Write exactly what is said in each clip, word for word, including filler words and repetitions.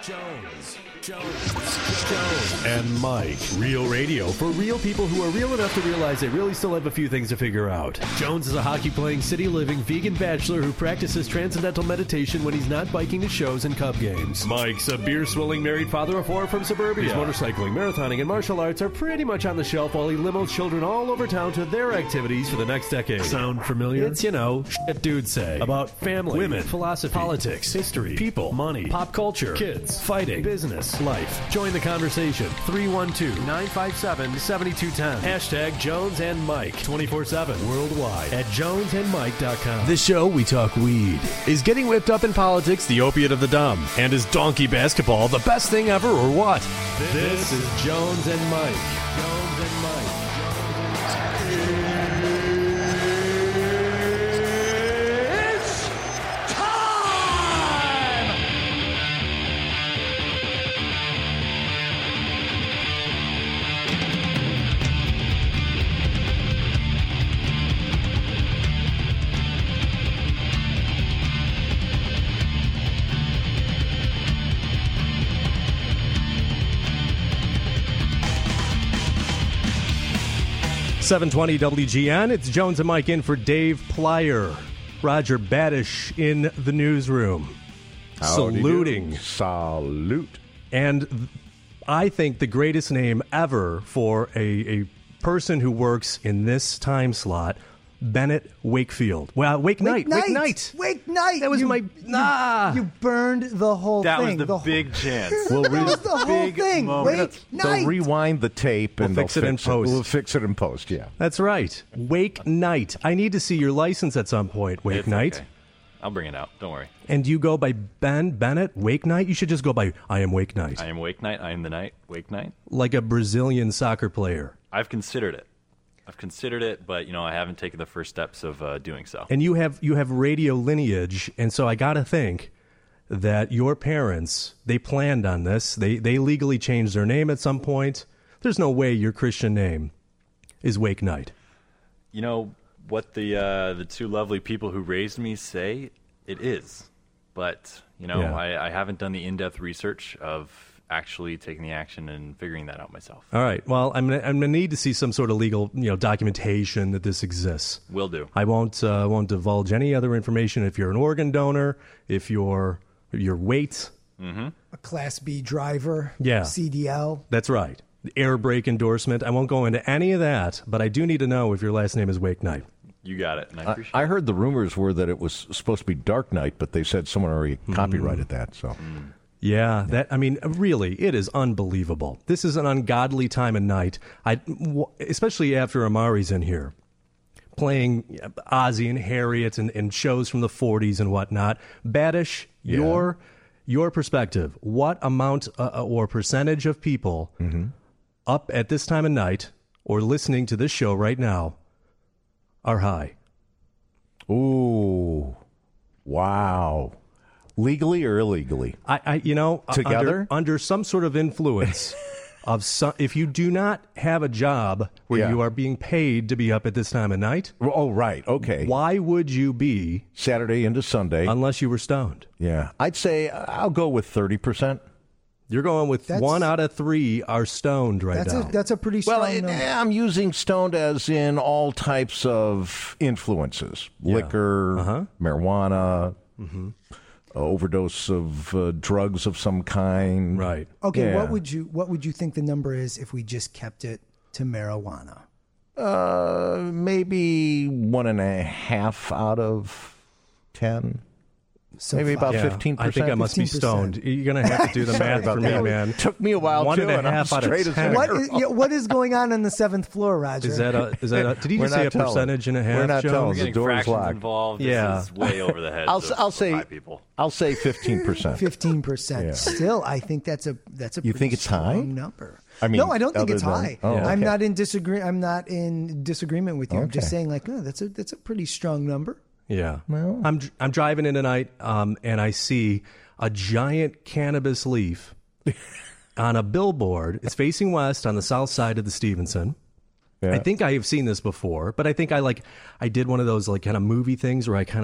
Jones, Jones, Jones, and Mike. Real radio for real people who are real enough to realize they really still have a few things to figure out. Jones is a hockey-playing, city-living, vegan bachelor who practices transcendental meditation when he's not biking to shows and Cub games. Mike's a beer-swilling married father of four from suburbia. His motorcycling, marathoning, and martial arts are pretty much on the shelf while he limos children all over town to their activities for the next decade. Sound familiar? It's, you know, shit dudes say about family, women, philosophy, politics, history, people, money, pop culture, kids, fighting, business, life. Join the conversation. three one two, nine five seven, seven two one zero. Hashtag Jones and Mike. twenty-four seven worldwide at jones and mike dot com. This show, we talk weed. Is getting whipped up in politics the opiate of the dumb? And is donkey basketball the best thing ever or what? This, this is Jones and Mike. Jones and Mike. seven twenty W G N. It's Jones and Mike in for Dave Plyer. Roger Badish in the newsroom. Howdy saluting. Do. Salute. And th- I think the greatest name ever for a, a person who works in this time slot, Bennett Wakefield. Well, Wake, Wake Night. Night. Wake Night. Wake Night. That was you, my... Nah. You, you burned the whole that thing. That was the, the big whole, chance. We'll that re- was the whole big thing. moment. Wake They'll Night. rewind the tape and We'll fix they'll it in fix post. We'll fix it in post, yeah. That's right. Wake Night. I need to see your license at some point, Wake It's Night. okay. I'll bring it out. Don't worry. And you go by Ben Bennett Wake Night? You should just go by I am Wake Night. I am Wake Night. I am the night. Wake Night. Like a Brazilian soccer player. I've considered it. I've considered it, but you know I haven't taken the first steps of uh, doing so. And you have you have radio lineage, and so I got to think that your parents, they planned on this. They they legally changed their name at some point. There's no way your Christian name is Wake Night. You know what the uh, the two lovely people who raised me say? It is. But, you know, Yeah. I, I haven't done the in-depth research of actually taking the action and figuring that out myself. All right. Well, I'm gonna, I'm gonna need to see some sort of legal, you know, documentation that this exists. Will do. I won't uh, won't divulge any other information. If you're an organ donor, if you're your weight, Mm-hmm. A Class B driver. Yeah. C D L. that's right. The air brake endorsement. I won't go into any of that, but I do need to know if your last name is Wake Night. You got it, and I I, appreciate I it. heard the rumors were that it was supposed to be Dark Knight, but they said someone already Mm-hmm. copyrighted that. So Yeah, that I mean, really, it is unbelievable. This is an ungodly time of night. I, w- especially after Amari's in here, playing Ozzy and Harriet and, and shows from the forties and whatnot. Badish, Yeah. your your perspective. What amount uh, or percentage of people up at this time of night or listening to this show right now are high? Ooh, wow. Legally or illegally? I, I you know, uh, Together? under, under some sort of influence of some. If you do not have a job where Yeah. you are being paid to be up at this time of night, Oh, right. Okay. why would you be Saturday into Sunday. unless you were stoned? yeah. I'd say I'll go with thirty percent. You're going with That's- one out of three are stoned right That's now. a that's a pretty strong Well, it, number. I'm using stoned as in all types of influences. Liquor, Uh-huh. marijuana, uh, overdose of uh, drugs of some kind. right. Okay, Yeah. what would you what would you think the number is if we just kept it to marijuana? Uh, maybe one and a half out of ten. So Maybe five. about Yeah, fifteen percent. I think I must be fifteen percent. stoned. You're going to have to do the Sorry math about for me, that. man. Took me a while One too, and a and I'm half out of straight as ten. an What arrow. is, yeah, what is going on on the seventh floor, Roger? Is that a? Is that a? Did he We're just say a not telling. percentage and a half? We're not Jones? telling. We're The getting door's fractions locked. involved. This Yeah. is way over the heads I'll, of I'll say five people. I'll say fifteen percent. Fifteen percent. Yeah. Still, I think that's a that's a You pretty think it's high? strong number. I mean, no, I don't think other it's than- high. Oh, I'm okay. not in disagree. I'm not in disagreement with you. I'm just Okay. saying, like, no, that's a that's a pretty strong number. Yeah. Well- I'm I'm driving in tonight, um, and I see a giant cannabis leaf on a billboard. It's facing west on the south side of the Stevenson. Yeah. I think I have seen this before, but I think I like I did one of those like kind of movie things where I kind of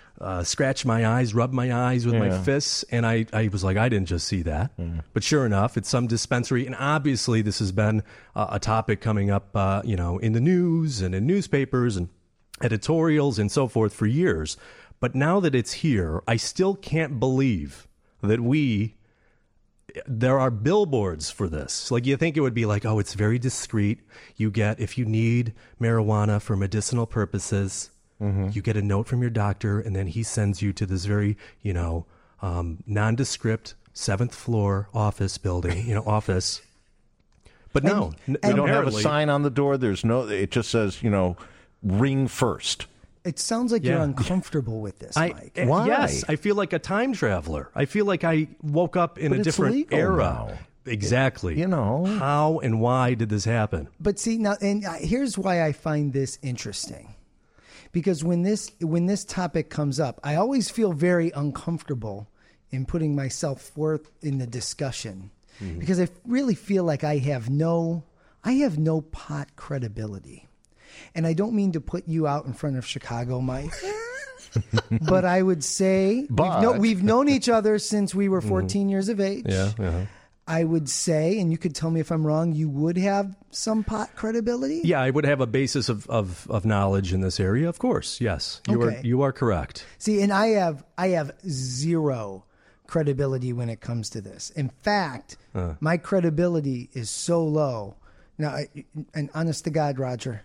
uh, scratch my eyes, rub my eyes with Yeah. my fists, and I, I was like, I didn't just see that. Mm. But sure enough, it's some dispensary, and obviously this has been uh, a topic coming up, uh, you know, in the news and in newspapers and editorials and so forth for years. But now that it's here, I still can't believe that we, there are billboards for this. Like, you think it would be like, oh, it's very discreet. You get, if you need marijuana for medicinal purposes, mm-hmm. you get a note from your doctor, and then he sends you to this very, you know, um, nondescript seventh floor office building, you know, office. But no, and, n- and you don't have a apparently- sign on the door. There's no, it just says, you know, ring first. It sounds like Yeah. you're uncomfortable with this, I, Mike. eh, Why? Yes, I feel like a time traveler. I feel like I woke up in But a it's different legal era. now. Exactly. You know. How and why did this happen? But see now, and uh, here's why I find this interesting, because when this when this topic comes up, I always feel very uncomfortable in putting myself forth in the discussion, mm-hmm. because I really feel like I have no I have no pot credibility, and I don't mean to put you out in front of Chicago, Mike. But I would say we've, But- no, we've known each other since we were fourteen years of age. Yeah. uh-huh. I would say, and you could tell me if I'm wrong, you would have some pot credibility. Yeah, I would have a basis of, of, of knowledge in this area. Of course, yes, you Okay. are you are correct. See, and I have I have zero credibility when it comes to this. In fact, Uh. my credibility is so low. Now, I- and honest to God, Roger,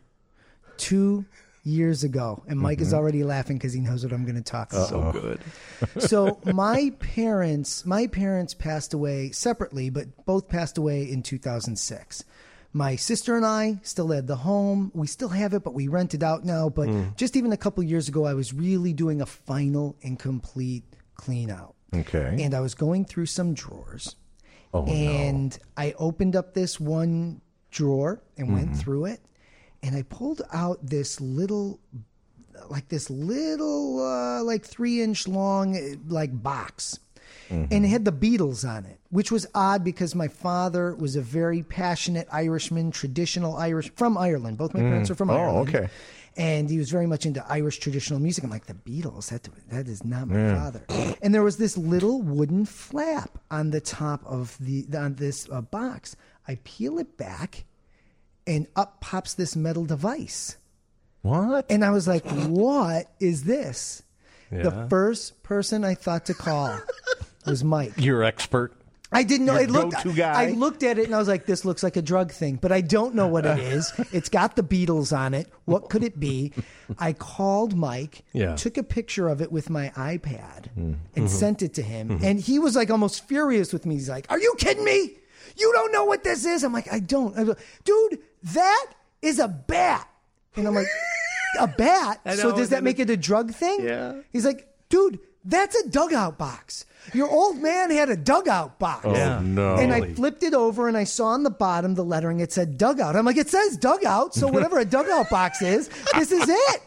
two years ago, and Mike is already laughing because he knows what I'm going to talk about. So good. So my parents, my parents passed away separately, but both passed away in two thousand six. My sister and I still had the home. We still have it, but we rent it out now. But just even a couple years ago, I was really doing a final and complete clean out. Okay. And I was going through some drawers. Oh, no. and I opened up this one drawer and went through it. And I pulled out this little, like this little, uh, like three inch long, uh, like box. Mm-hmm. And it had the Beatles on it, which was odd because my father was a very passionate Irishman, traditional Irish, from Ireland. Both my parents are from Oh, Ireland. okay. And he was very much into Irish traditional music. I'm like, the Beatles, that, that is not my father. And there was this little wooden flap on the top of the on this uh, box. I peel it back, and up pops this metal device. What? And I was like, what is this? Yeah. The first person I thought to call was Mike. You're expert. I didn't know. Your It looked. go-to guy? I looked at it and I was like, "This looks like a drug thing," but I don't know what it is. It's got the Beatles on it. What could it be? I called Mike, Yeah. took a picture of it with my iPad, Mm. and Mm-hmm. sent it to him. And he was like almost furious with me. He's like, "Are you kidding me? You don't know what this is?" I'm like, "I don't." I go, Dude, that is a bat. And I'm like, "A bat? I So know, does that and make it a drug thing?" Yeah. He's like, "Dude, that's a dugout box. Your old man had a dugout box." Oh, Yeah. no. And I flipped it over and I saw on the bottom the lettering. It said dugout. I'm like, it says dugout. So whatever a dugout box is, this is it.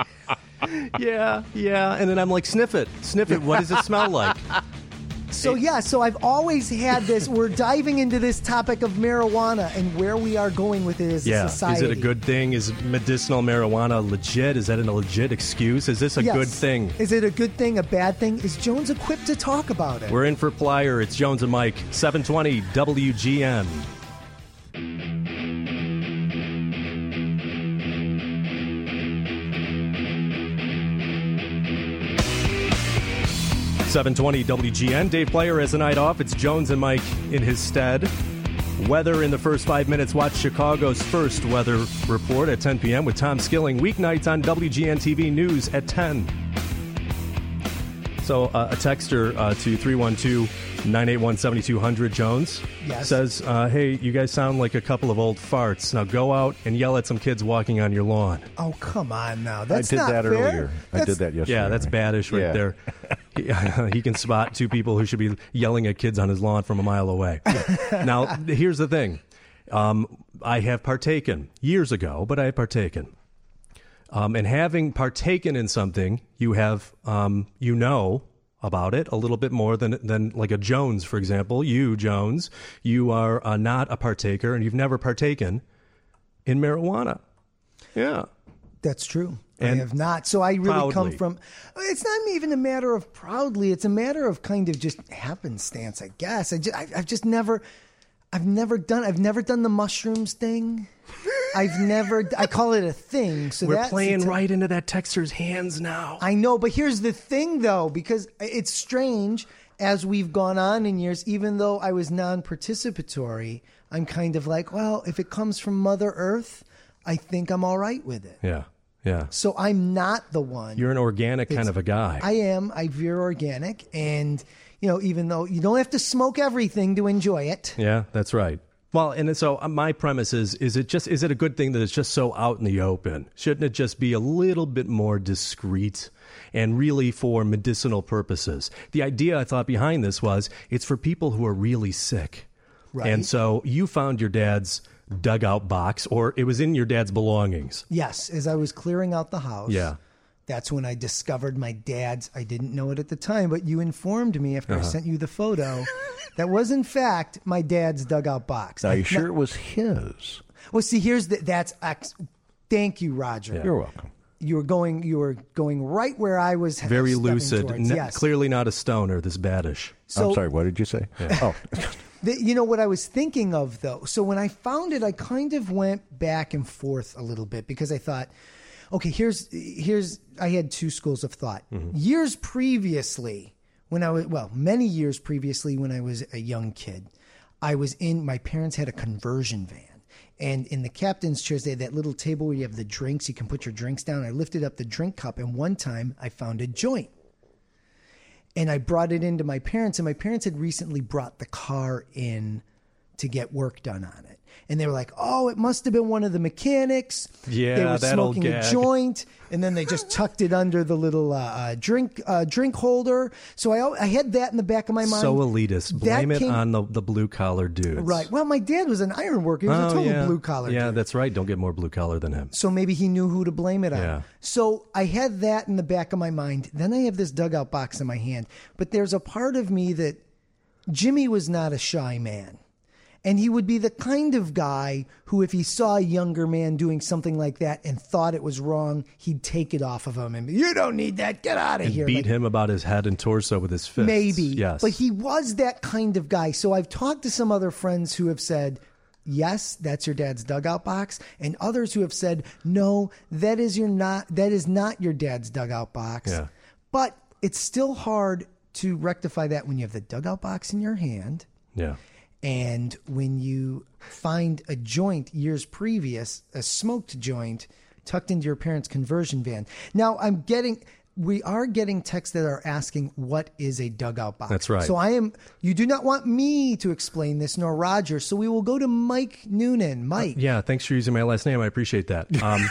Yeah, yeah. And then I'm like, sniff it, sniff it. What does it smell like? So yeah, so I've always had this. We're diving into this topic of marijuana and where we are going with it as Yeah. a society. Is it a good thing? Is medicinal marijuana legit? Is that a legit excuse? Is this a Yes. good thing? Is it a good thing, a bad thing? Is Jones equipped to talk about it? We're in for Plyer. It's Jones and Mike, seven twenty W G N. seven twenty W G N. Dave Plyer has a night off. It's Jones and Mike in his stead. Weather in the first five minutes. Watch Chicago's first weather report at ten p.m. with Tom Skilling. Weeknights on W G N T V News at ten. So uh, a texter uh, to three one two, nine eight one, seven two zero zero, Jones, Yes. says, uh, hey, you guys sound like a couple of old farts. Now go out and yell at some kids walking on your lawn. Oh, come on now. That's I did not that fair. earlier. I That's- did that yesterday. Yeah, that's baddish right Yeah. there. He, he can spot two people who should be yelling at kids on his lawn from a mile away. Now, here's the thing. Um, I have partaken years ago, but I have partaken. Um, and having partaken in something, you have, um, you know about it a little bit more than than like a Jones, for example. You, Jones, you are uh, not a partaker, and you've never partaken in marijuana. Yeah. That's true. I have not. So I really proudly. come from, it's not even a matter of proudly. It's a matter of kind of just happenstance, I guess. I just, I, I've just never, I've never done, I've never done the mushrooms thing. I've never, I call it a thing. So We're that's playing it's a- right into that texter's hands now. I know, but here's the thing though, because it's strange as we've gone on in years, even though I was non-participatory, I'm kind of like, well, if it comes from Mother Earth, I think I'm all right with it. Yeah, yeah. So I'm not the one. You're an organic kind It's- of a guy. I am. I veer organic. And, you know, even though you don't have to smoke everything to enjoy it. Yeah, that's right. Well, and so uh, my premise is: is it just is it a good thing that it's just so out in the open? Shouldn't it just be a little bit more discreet and really for medicinal purposes? The idea I thought behind this was it's for people who are really sick, Right. and so you found your dad's dugout box, or it was in your dad's belongings. Yes. As I was clearing out the house. Yeah. That's when I discovered my dad's. I didn't know it at the time, but you informed me after Uh-huh. I sent you the photo. That was, in fact, my dad's dugout box. Are you sure it was his? Well, see, here's the. That's. ex- Thank you, Roger. You're welcome. You were going. You were going right where I was. Very stepping lucid, towards. ne- Yes. clearly not a stoner. This baddish. So, I'm sorry, what did you say? Oh, The, you know what I was thinking of though. So when I found it, I kind of went back and forth a little bit because I thought, okay, here's here's I had two schools of thought. Mm-hmm. Years previously, when I was well, many years previously when I was a young kid, I was in my parents had a conversion van. And in the captain's chairs, they had that little table where you have the drinks. You can put your drinks down. I lifted up the drink cup, and one time I found a joint. And I brought it into my parents, and my parents had recently brought the car in to get work done on it. And they were like, oh, it must have been one of the mechanics. Yeah, they were that old smoking a gag. joint, and then they just tucked it under the little uh, uh, drink uh, drink holder. So I, al- I had that in the back of my mind. So elitist. That Blame it came- on the, the blue collar dudes. Right. Well, my dad was an iron worker. He was a total yeah. blue collar Yeah, dude. that's right. Don't get more blue collar than him. So maybe he knew who to blame it on. Yeah. So I had that in the back of my mind. Then I have this dugout box in my hand. But there's a part of me that Jimmy was not a shy man. And he would be the kind of guy who, if he saw a younger man doing something like that and thought it was wrong, he'd take it off of him and be, you don't need that. Get out of And here. beat Like, him about his head and torso with his fists. Maybe. Yes. But he was that kind of guy. So I've talked to some other friends who have said, yes, that's your dad's dugout box, and others who have said, no, that is your not that is not your dad's dugout box. Yeah. But it's still hard to rectify that when you have the dugout box in your hand Yeah. and when you find a joint years previous, a smoked joint tucked into your parents' conversion van. Now I'm getting we are getting texts that are asking, what is a dugout box? That's right. So I am, you do not want me to explain this, nor Roger. So we will go to Mike Noonan. Mike. Yeah, thanks for using my last name. I appreciate that. Um,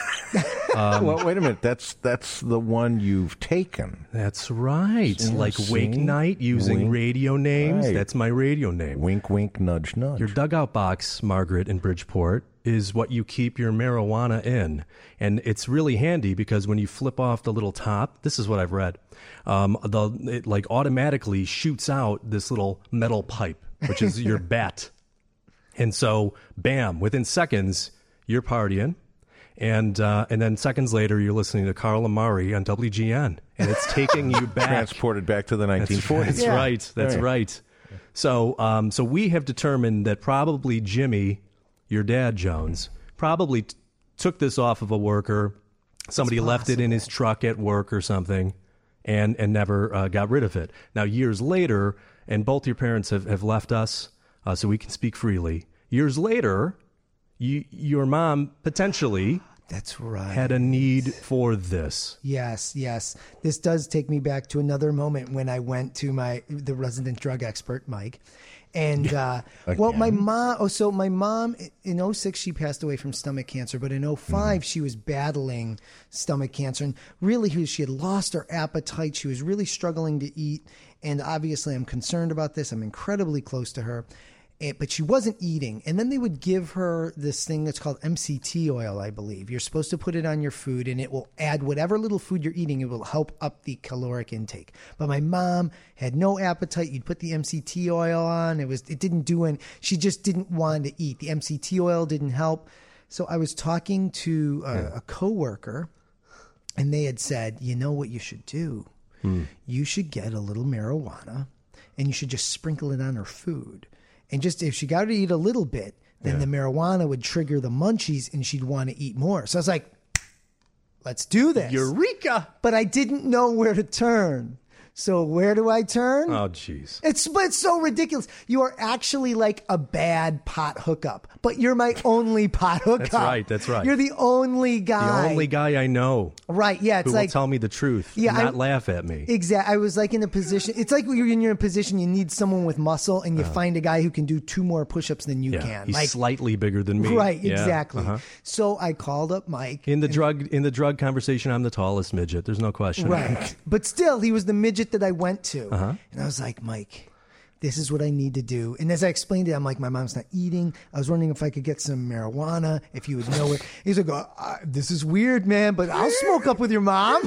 well, wait a minute. That's that's the one you've taken. that's right. Yeah, like see? Wake Night using Wink. radio names. Right. That's my radio name. Wink, wink, nudge, nudge. Your dugout box, Margaret, in Bridgeport, is what you keep your marijuana in. And it's really handy because when you flip off the little top, this is what I've read, um, the, it like automatically shoots out this little metal pipe, which is your bat. And so, bam, within seconds, you're partying. And uh, and then seconds later, you're listening to Carl Amari on W G N. And it's taking you back. Transported back to the nineteen That's, forties. that's Yeah. right. That's Right. right. So, um, so we have determined that probably Jimmy, your dad, Jones, probably t- took this off of a worker. Somebody left it in his truck at work or something, and and never uh, got rid of it. Now, years later, and both your parents have, have left us, uh, so we can speak freely. Years later, you, your mom potentially That's right. had a need for this. Yes, yes. This does take me back to another moment when I went to my the resident drug expert, Mike. And uh, well, my mom. Oh, so my mom in oh six she passed away from stomach cancer, but in oh five she was battling stomach cancer, and really she had lost her appetite. She was really struggling to eat, and obviously I'm concerned about this. I'm incredibly close to her. And, but she wasn't eating. And then they would give her this thing that's called M C T oil, I believe. You're supposed to put it on your food, and it will add whatever little food you're eating. It will help up the caloric intake. But my mom had no appetite. You'd put the M C T oil on. It was it didn't do any. She just didn't want to eat. The M C T oil didn't help. So I was talking to a, a coworker, and they had said, you know what you should do? Hmm. You should get a little marijuana and you should just sprinkle it on her food. And just if she got to eat a little bit, then Yeah. the marijuana would trigger the munchies and she'd want to eat more. So I was like, let's do this. Eureka! But I didn't know where to turn. So where do I turn? Oh, jeez. It's but it's so ridiculous. You are actually like a bad pot hookup, but you're my only pot hookup. That's right, that's right. You're the only guy. The only guy I know Right, yeah. It's who like will tell me the truth Yeah, and not I- laugh at me. Exactly. I was like in a position. It's like when you're in, you're in a position you need someone with muscle, and you find a guy who can do two more push-ups than you yeah, can. he's like, slightly bigger than me. right, Yeah, exactly. uh-huh. So I called up Mike. In the and- drug in the drug conversation, I'm the tallest midget. There's no question. Right. But still, he was the midget that I went to. Uh-huh. And I was like, Mike, this is what I need to do. And as I explained it, I'm like, my mom's not eating. I was wondering if I could get some marijuana, if you would know it. He's like, uh, this is weird, man, but I'll smoke up with your mom.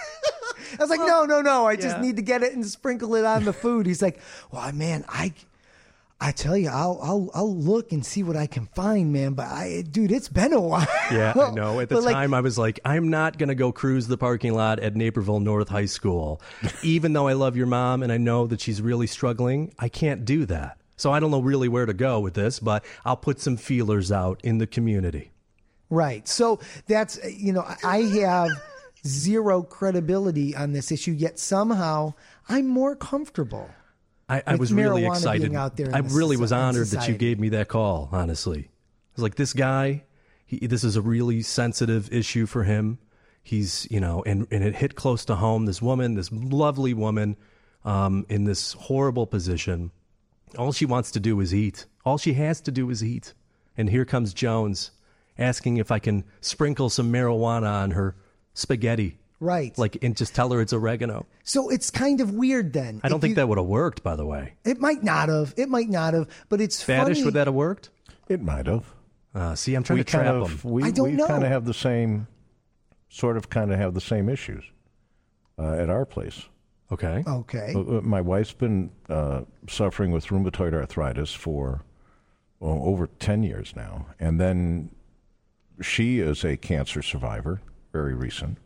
I was like, no, no, no. I just yeah. need to get it and sprinkle it on the food. He's like, well, man, I... I tell you, I'll I'll I'll look and see what I can find, man. But I, dude, it's been a while. Yeah, I know. At the But, like, time, I was like, I'm not going to go cruise the parking lot at Naperville North High School. Even though I love your mom and I know that she's really struggling, I can't do that. So I don't know really where to go with this, but I'll put some feelers out in the community. Right. So that's, you know, I have zero credibility on this issue, yet somehow I'm more comfortable. I, I With was really marijuana excited. being out there in I the really soci- was in honored that you society. gave me that call, honestly. I was like, this guy, he, this is a really sensitive issue for him. He's, you know, and, and it hit close to home. This woman, this lovely woman, um, in this horrible position. All she wants to do is eat. All she has to do is eat. And here comes Jones asking if I can sprinkle some marijuana on her spaghetti. Right. Like, and just tell her it's oregano. So it's kind of weird then. I don't If think you- that would have worked, by the way. It might not have. It might not have. But it's Faddish, funny. would that have worked? Uh, It might have. Uh, see, I'm trying we to trap kind them. of, we, I don't we know. kind of have the same, sort of kind of have the same issues uh, at our place. Okay. Okay. Uh, uh, My wife's been uh, suffering with rheumatoid arthritis for well, over ten years now. And then she is a cancer survivor, very recent.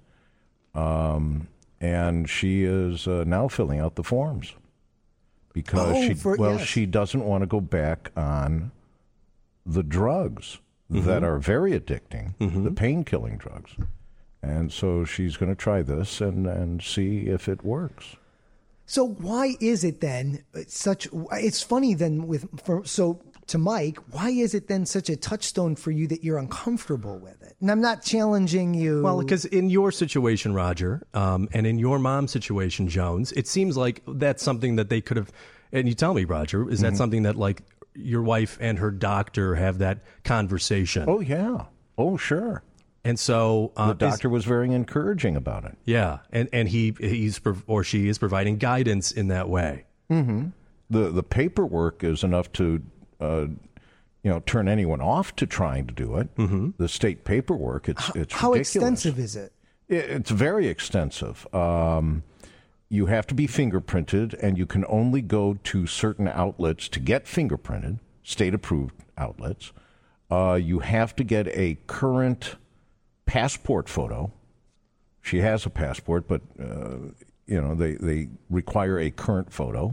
Um, and she is uh, now filling out the forms because Oh, she for- well yes. she doesn't want to go back on the drugs that are very addicting, the pain killing drugs. And so she's going to try this and, and see if it works. So why is it then such? It's funny then with for so to Mike. Why is it then such a touchstone for you that you're uncomfortable with it? And I'm not challenging you. Well, because in your situation, Roger, um, and in your mom's situation, Jones, it seems like that's something that they could have. And you tell me, Roger, is that something that like your wife and her doctor have that conversation? Oh, yeah. Oh, sure. And so uh, The doctor was very encouraging about it. yeah, and and he he's prov- or she is providing guidance in that way. The the paperwork is enough to, uh, you know, turn anyone off to trying to do it. Mm-hmm. The state paperwork, it's it's how ridiculous. extensive is it? It- It's very extensive. Um, you have to be fingerprinted, and you can only go to certain outlets to get fingerprinted, state-approved outlets. Uh, you have to get a current passport photo. She has a passport, but uh, you know they, they require a current photo.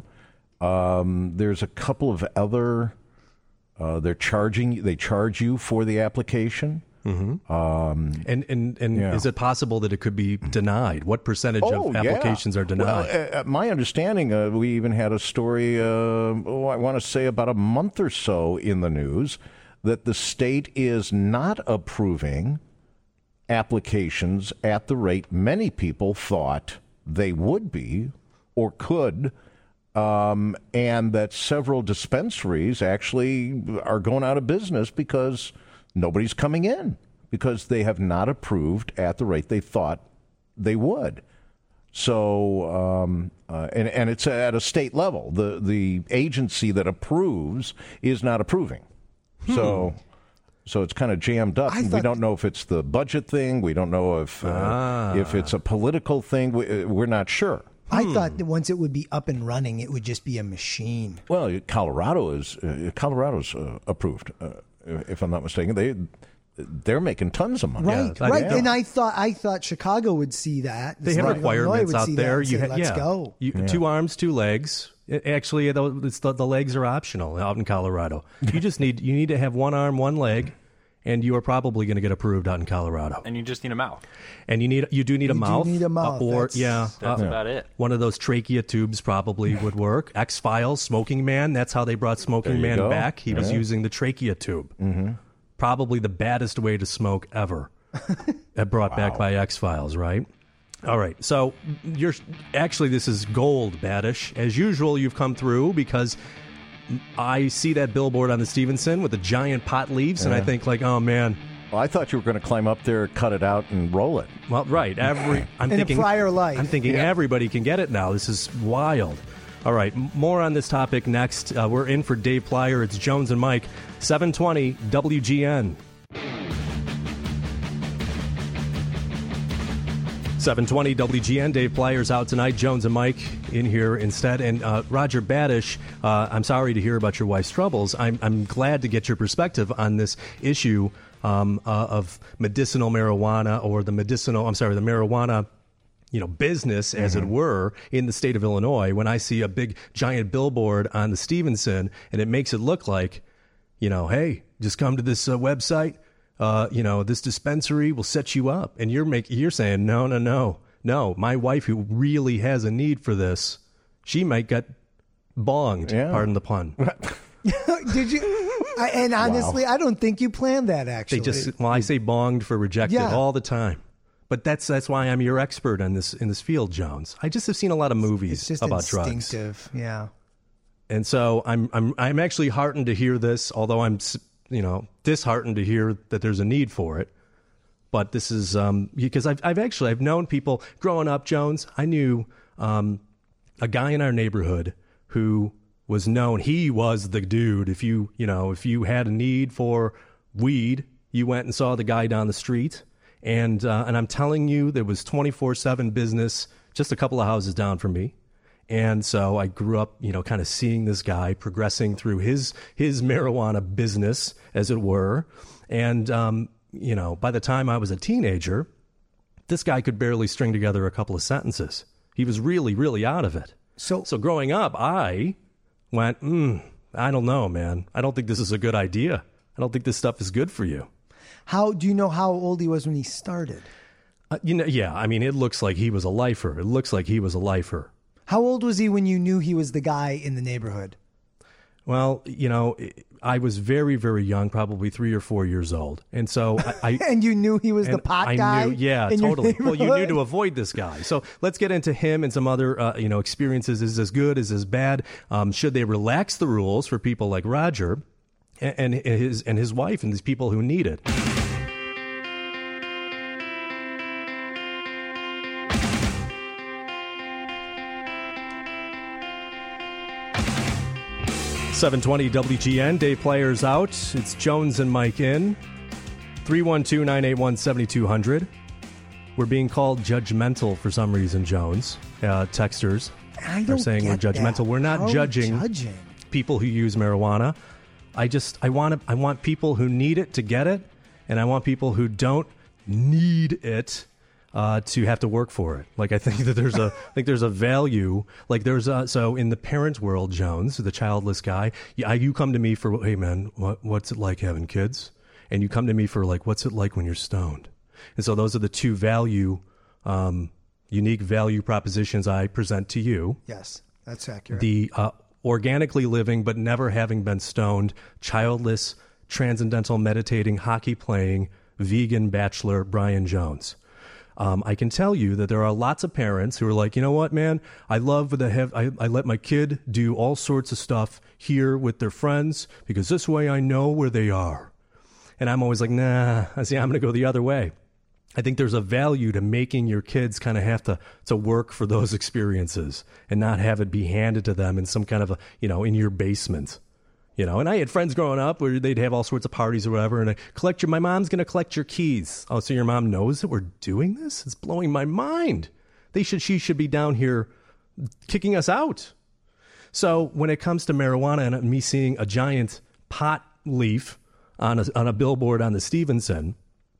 Um, there's a couple of other. Uh, they're charging. They charge you for the application. And and and Yeah. is it possible that it could be denied? What percentage Oh, of yeah. applications are denied? Well, uh, uh, my understanding, uh, we even had a story, uh, oh, I want to say about a month or so in the news, that the state is not approving applications at the rate many people thought they would be or could, um, and that several dispensaries actually are going out of business because nobody's coming in because they have not approved at the rate they thought they would. So, um, uh, and and it's at a state level. The the agency that approves is not approving. So, so it's kind of jammed up. I We thought- don't know if it's the budget thing. We don't know if uh, if it's a political thing. We, uh, we're not sure. I thought that once it would be up and running, it would just be a machine. Well, Colorado is uh, Colorado's uh, approved, uh, if I'm not mistaken. They they're making tons of money. Right, Yeah, right. yeah. And I thought I thought Chicago would see that. They The have state of Illinois requirements would out see that there. and You say, ha- let's yeah. go. You, Two arms, two legs. It, actually, it's the, the legs are optional out in Colorado. You just need you need to have one arm, one leg, and you are probably going to get approved out in Colorado. And you just need a mouth. And you need you do need a You do mouth. need a mouth. uh, or That's- yeah, That's uh, about it. one of those trachea tubes probably would work. X-Files, Smoking Man. That's how they brought Smoking There you Man go. back. He was Yeah. using the trachea tube. Mm-hmm. Probably the baddest way to smoke ever. That brought back by X-Files, right? All right. So you're actually this is gold, Badish. As usual, you've come through because I see that billboard on the Stevenson with the giant pot leaves, and I think like, oh man. Well, I thought you were going to climb up there, cut it out, and roll it. Well, right. Every I'm In a thinking prior life. I'm thinking everybody can get it now. This is wild. All right, m- more on this topic next. Uh, we're in for Dave Plyer. It's Jones and Mike, seven twenty W G N. seven twenty W G N. Dave Plyer's out tonight. Jones and Mike in here instead. And uh, Roger Badish, uh, I'm sorry to hear about your wife's troubles. I'm, I'm glad to get your perspective on this issue um, uh, of medicinal marijuana or the medicinal, I'm sorry, the marijuana you know, business, as Mm-hmm. it were, in the state of Illinois. When I see a big giant billboard on the Stevenson and it makes it look like, you know, hey, just come to this uh, website. Uh, you know, this dispensary will set you up, and you're make, you're saying no, no, no, no. My wife, who really has a need for this, she might get bonged. Yeah. Pardon the pun. Did you? I, and honestly, I don't think you planned that. Actually, They just well, I say bonged for rejected Yeah. all the time. But that's that's why I'm your expert on this in this field, Jones. I just have seen a lot of movies it's just about drugs. instinctive. Yeah. And so I'm I'm I'm actually heartened to hear this, although I'm you know disheartened to hear that there's a need for it. But this is um, because I've I've actually I've known people growing up, Jones. I knew um, a guy in our neighborhood who was known. He was the dude. If you you know if you had a need for weed, you went and saw the guy down the street. And uh, and I'm telling you, there was twenty-four seven business just a couple of houses down from me. And so I grew up, you know, kind of seeing this guy progressing through his his marijuana business, as it were. And, um, you know, by the time I was a teenager, this guy could barely string together a couple of sentences. He was really, really out of it. So, So growing up, I went, mm, I don't know, man. I don't think this is a good idea. I don't think this stuff is good for you. how do you know how old he was when he started? Uh, you know, yeah, I mean, it looks like he was a lifer. It looks like he was a lifer. How old was he when you knew he was the guy in the neighborhood? Well, you know, I was very, very young, probably three or four years old. And so I... I And you knew he was the and pot I guy? Knew, yeah, in your totally. Well, you knew neighborhood? to avoid this guy. So let's get into him and some other, uh, you know, experiences. Is this good? Is this bad? Um, should they relax the rules for people like Roger and, and his and his wife and these people who need it? seven twenty W G N. Dave Players out. It's Jones and Mike in. three one two, nine eight one, seven two zero zero. We're being called judgmental for some reason, Jones. Uh, texters I are don't saying we're get judgmental. that. We're not How are we judging, judging? people who use marijuana. I just I want to, I want people who need it to get it, and I want people who don't need it uh, to have to work for it. Like I think that there's a I think there's a value. Like there's a so in the parent world, Jones, the childless guy. You, I, you come to me for, hey man, what, what's it like having kids? And you come to me for like, what's it like when you're stoned? And so those are the two value, um, unique value propositions I present to you. Yes, that's accurate. The uh, organically living but never having been stoned, childless, transcendental, meditating, hockey playing, vegan bachelor Brian Jones. Um, I can tell you that there are lots of parents who are like, you know what, man, I love the have I, I let my kid do all sorts of stuff here with their friends because this way I know where they are. And I'm always like, nah, I see, I'm going to go the other way. I think there's a value to making your kids kind of have to, to work for those experiences and not have it be handed to them in some kind of a, you know, in your basement. You know, and I had friends growing up where they'd have all sorts of parties or whatever, and I collect your, my mom's going to collect your keys. Oh, so your mom knows that we're doing this? It's blowing my mind. They should, she should be down here kicking us out. So when it comes to marijuana and me seeing a giant pot leaf on a, on a billboard on the Stevenson,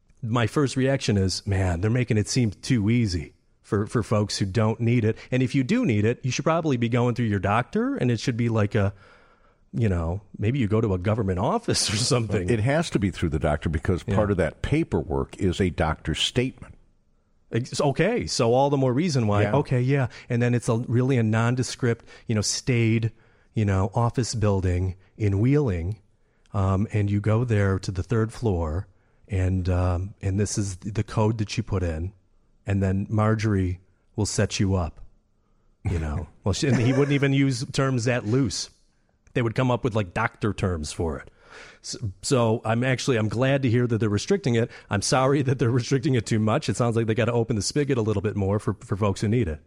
my first reaction is, man, they're making it seem too easy for, for folks who don't need it. And if you do need it, you should probably be going through your doctor, and it should be like a, you know, maybe you go to a government office or something. It has to be through the doctor because Yeah. part of that paperwork is a doctor's statement. It's okay, so all the more reason why. Yeah. Okay, yeah, and then it's a really a nondescript, you know, staid, you know, office building in Wheeling, um, and you go there to the third floor, and um, and this is the code that you put in, and then Marjorie will set you up. You know, well, she, and he wouldn't even use terms that loose. They would come up with like doctor terms for it. So, so I'm actually I'm glad to hear that they're restricting it. I'm sorry that they're restricting it too much. It sounds like they got to open the spigot a little bit more for, for folks who need it.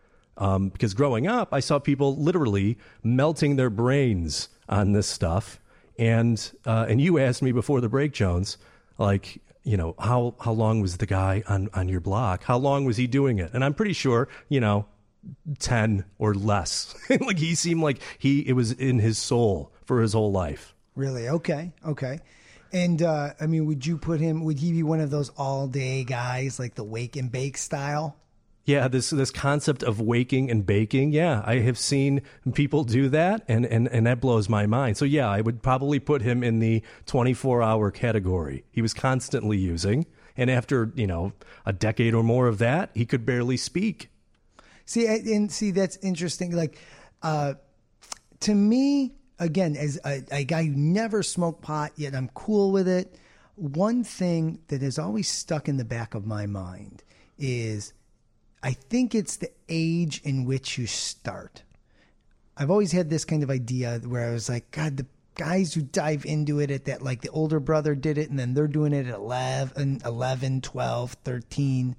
Um, because growing up, I saw people literally melting their brains on this stuff. And uh, and you asked me before the break, Jones, like, you know, how how long was the guy on, on your block? How long was he doing it? And I'm pretty sure, you know, ten or less. Like he seemed like he it was in his soul for his whole life. Really? Okay. Okay. And uh, I mean, would you put him? Would he be one of those all day guys, like the wake and bake style? Yeah, this this concept of waking and baking. Yeah, I have seen people do that, and, and, and that blows my mind. So yeah, I would probably put him in the twenty-four hour category. He was constantly using, and after, you know, a decade or more of that, he could barely speak. See, and see, that's interesting. Like, uh, to me, again, as a, a guy who never smoked pot, yet I'm cool with it. One thing that has always stuck in the back of my mind is I think it's the age in which you start. I've always had this kind of idea where I was like, God, the guys who dive into it at that, like the older brother did it, and then they're doing it at eleven, eleven, twelve, thirteen.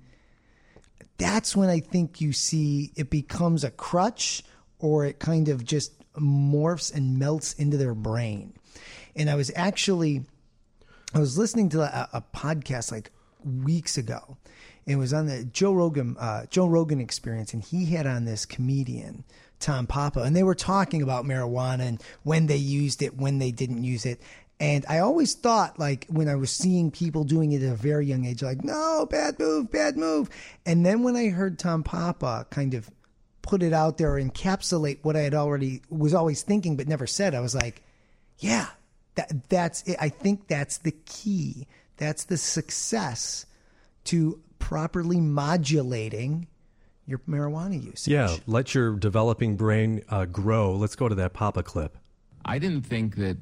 That's when I think you see it becomes a crutch, or it kind of just morphs and melts into their brain. And I was actually, I was listening to a, a podcast like weeks ago. It was on the Joe Rogan, uh, Joe Rogan Experience, and he had on this comedian, Tom Papa, and they were talking about marijuana and when they used it, when they didn't use it. And I always thought, like, when I was seeing people doing it at a very young age, like, no, bad move, bad move. And then when I heard Tom Papa kind of put it out there, encapsulate what I had already was always thinking but never said, I was like, yeah, that that's it. I think that's the key. That's the success to properly modulating your marijuana usage. Yeah, let your developing brain uh, grow. Let's go to that Papa clip. I didn't think that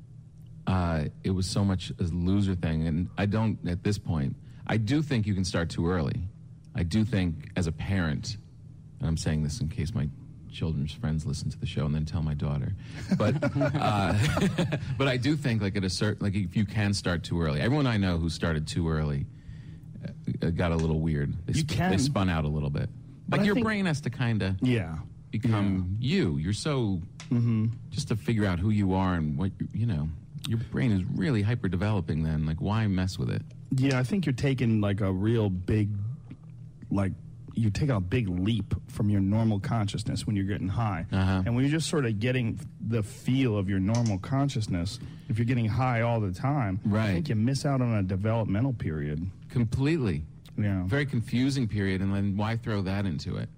uh, it was so much a loser thing, and I don't at this point. I do think you can start too early. I do think as a parent, and I'm saying this in case my children's friends listen to the show and then tell my daughter, but uh, but I do think like at a certain, like if you can start too early. Everyone I know who started too early uh, got a little weird. They, You sp- can. they spun out a little bit. But Like I your think- brain has to kind of Yeah. become you. You're so just to figure out who you are and what you, you know. Your brain is really hyper developing. Then, like, why mess with it? Yeah, I think you're taking like a real big, like, you take a big leap from your normal consciousness when you're getting high. Uh-huh. And when you're just sort of getting the feel of your normal consciousness, if you're getting high all the time, Right. I think you miss out on a developmental period. Completely. Yeah. Very confusing period, and then why throw that into it?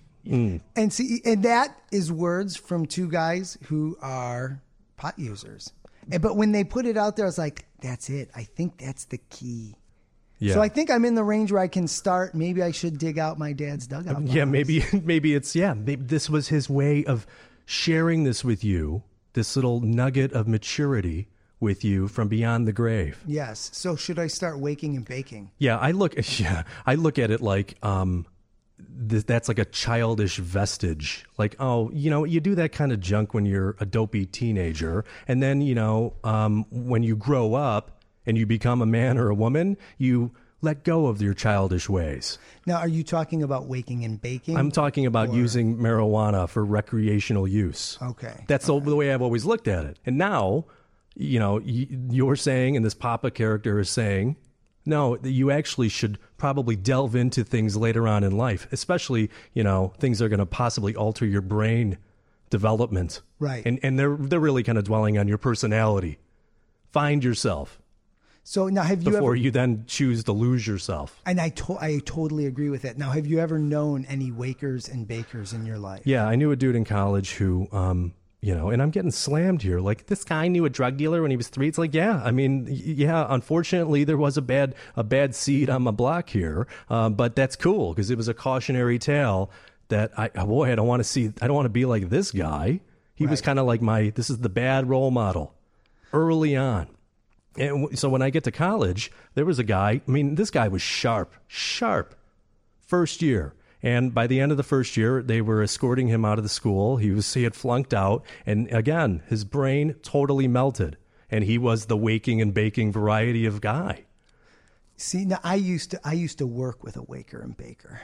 And see, and that is words from two guys who are pot users. And, but when they put it out there, I was like, that's it. I think that's the key. Yeah. So I think I'm in the range where I can start. Maybe I should dig out my dad's dugout. Yeah, box. maybe maybe it's yeah. Maybe this was his way of sharing this with you, this little nugget of maturity with you from beyond the grave. Yes. So should I start waking and baking? Yeah, I look. Yeah, I look at it like um, th- that's like a childish vestige. Like, oh, you know, you do that kind of junk when you're a dopey teenager, and then you know, um, when you grow up and you become a man or a woman, you let go of your childish ways. Now, are you talking about waking and baking? I'm talking about Or- using marijuana for recreational use. Okay. That's the, the way I've always looked at it. And now, you know, y- you're saying, and this Papa character is saying, no, that you actually should probably delve into things later on in life, especially, you know, things that are going to possibly alter your brain development. Right. And and they're they're really kind of dwelling on your personality Find yourself. So now, have you before ever, you then choose to lose yourself? And I to, I totally agree with it. Now, have you ever known any wakers and bakers in your life? Yeah, I knew a dude in college who, um, you know, and I'm getting slammed here. Like, this guy knew a drug dealer when he was three. It's like, yeah, I mean, y- yeah. Unfortunately, there was a bad a bad seed on my block here, uh, but that's cool because it was a cautionary tale that I, oh boy, I don't want to see. I don't want to be like this guy. He right. was kind of like my. This is the bad role model early on. And so when I get to college, there was a guy, I mean, this guy was sharp, sharp, first year. And by the end of the first year, they were escorting him out of the school. He was he had flunked out. And again, his brain totally melted. And he was the waking and baking variety of guy. See, now I used to I used to work with a waker and baker.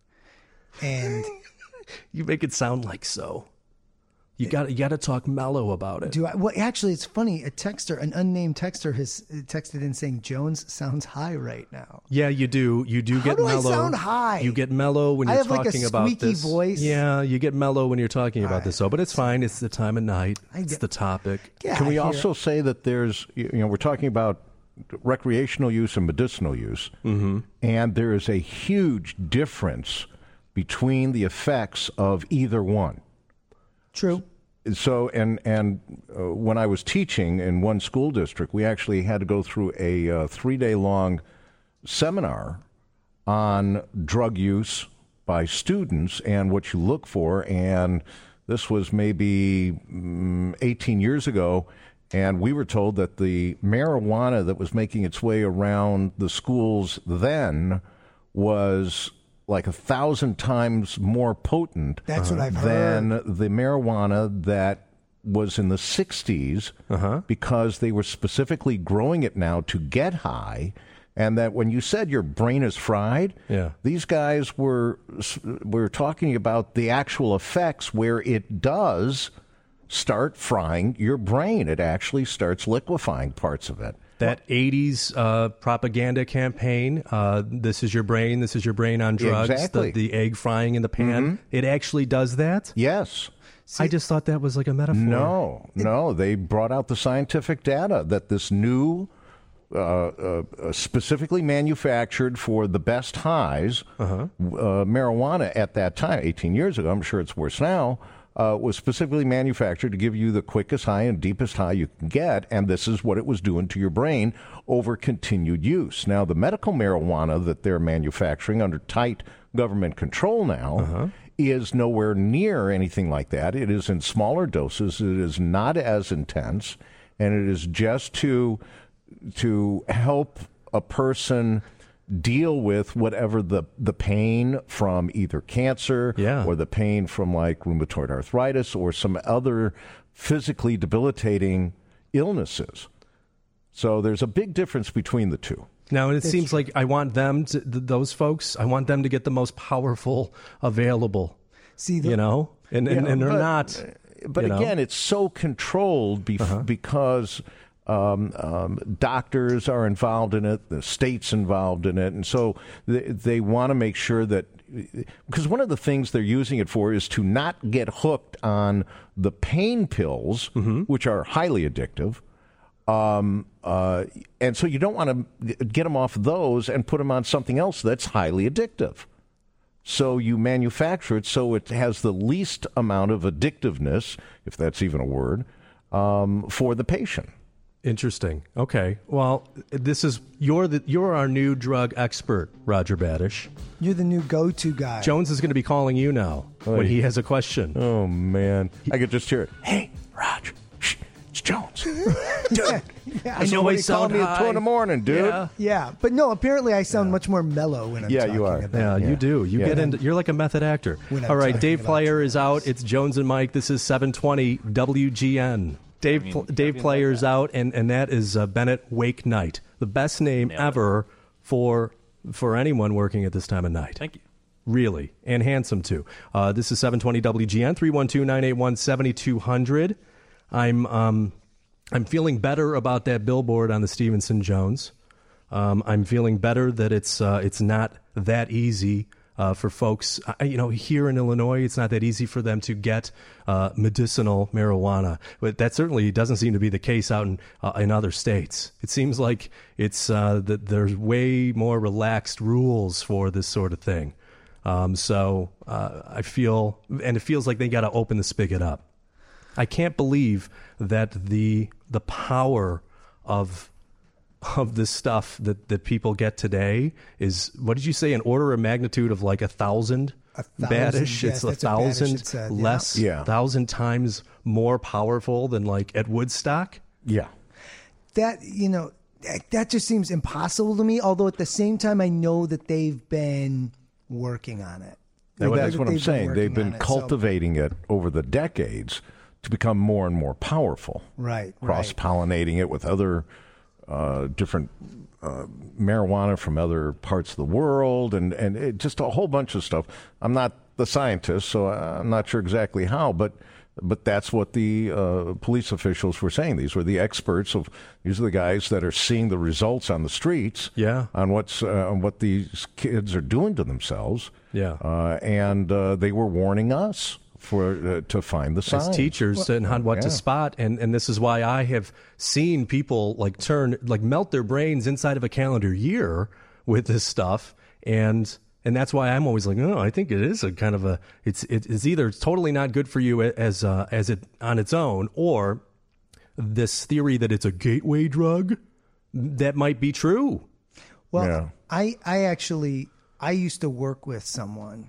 And you make it sound like so. You got you got to talk mellow about it. Do I? Well, actually, it's funny. A texter, an unnamed texter, has texted in saying Jones sounds high right now. Yeah, you do. You do How get do mellow. I sound high? You get mellow when I you're have like talking a about squeaky this. voice. Yeah, you get mellow when you're talking about right. this. So, but it's fine. It's the time of night. I It's get- the topic. Yeah, Can we I hear- also say that there's, you know, we're talking about recreational use and medicinal use, mm-hmm. and there is a huge difference between the effects of either one. True. So, and and uh, when I was teaching in one school district, we actually had to go through a uh, three-day-long seminar on drug use by students and what you look for. And this was maybe mm, eighteen years ago, and we were told that the marijuana that was making its way around the schools then was like a thousand times more potent That's what I've than heard. the marijuana that was in the sixties Uh-huh. because they were specifically growing it now to get high. And that when you said your brain is fried, Yeah. these guys were were talking about the actual effects where it does start frying your brain. It actually starts liquefying parts of it. That eighties uh, propaganda campaign, uh, this is your brain, this is your brain on drugs, Exactly. the, the egg frying in the pan, it actually does that? Yes. I just thought that was like a metaphor. No, no. They brought out the scientific data that this new, uh, uh, specifically manufactured for the best highs, uh-huh. uh, marijuana at that time, eighteen years ago, I'm sure it's worse now, uh, was specifically manufactured to give you the quickest high and deepest high you can get, and this is what it was doing to your brain over continued use. Now, the medical marijuana that they're manufacturing under tight government control now uh-huh. is nowhere near anything like that. It is in smaller doses. It is not as intense, and it is just to to help a person deal with whatever the, the pain from either cancer Yeah. or the pain from like rheumatoid arthritis or some other physically debilitating illnesses. So there's a big difference between the two. Now, and it seems like I want them, to, th- those folks, I want them to get the most powerful available, See, the, you know? And, and, Yeah, and they're but- not. But you know? again, it's so controlled bef- Uh-huh. because um, um, doctors are involved in it, the state's involved in it, and so they, they want to make sure that, because one of the things they're using it for is to not get hooked on the pain pills, Mm-hmm. which are highly addictive. Um, uh, and so you don't want to get them off those and put them on something else that's highly addictive. So you manufacture it so it has the least amount of addictiveness, if that's even a word, um, for the patient. Interesting. Okay. Well, this is, you're the, you're our new drug expert, Roger Badish. you're the new go-to guy. Jones is going to be calling you now when he has a question. Oh, man. I could just hear it. Hey, Raj, shh, it's Jones. Dude, Yeah, I know somebody I sound called me at two high. in the morning, dude. Yeah. yeah, but no, apparently I sound much more mellow when I'm Yeah, talking you are. about Yeah, it. you Yeah. do. You Yeah. get into. You're like a method actor. When I'm All right, talking Dave about Player is drugs. out. It's Jones and Mike. This is seven twenty W G N. Dave I mean, Pl- gotta Dave be like Player's that. out, and, and that is uh, Bennett Wake Night, the best name Nailed it. ever for for anyone working at this time of night. Thank you. Really, and handsome too. Uh, this is seven twenty W G N, three one two, nine eight one, seven two zero zero. I'm um, I'm feeling better about that billboard on the Stevenson Jones. Um, I'm feeling better that it's uh, it's not that easy Uh, for folks, uh, you know, here in Illinois, it's not that easy for them to get uh, medicinal marijuana. But that certainly doesn't seem to be the case out in uh, in other states. It seems like it's uh, that there's way more relaxed rules for this sort of thing. Um, so uh, I feel, and it feels like they got to open the spigot up. I can't believe that the the power of of this stuff that, that people get today is, what did you say, an order of magnitude of like a thousand, a thousand badish? yes, it's a thousand said, less, yeah. thousand times more powerful than like at Woodstock. Yeah. That, you know, that, that just seems impossible to me. Although at the same time, I know that they've been working on it. Well, that's That what I'm they've been saying. They've working been on it, so- cultivating it over the decades to become more and more powerful. Right, right. Cross-pollinating it with other uh, different uh, marijuana from other parts of the world, and, and it, just a whole bunch of stuff. I'm not the scientist, so I'm not sure exactly how, but but that's what the uh, police officials were saying. These were the experts of. These are the guys that are seeing the results on the streets. Yeah. On what's uh, on what these kids are doing to themselves. Yeah. Uh, and uh, they were warning us for uh, to find the signs. As teachers and on what yeah. to spot, and and this is why I have seen people like turn like melt their brains inside of a calendar year with this stuff, and and that's why I'm always like, no, I think it is a kind of a it's it, it's either totally not good for you as uh, as it on its own, or this theory that it's a gateway drug that might be true. Well, Yeah. I I actually I used to work with someone.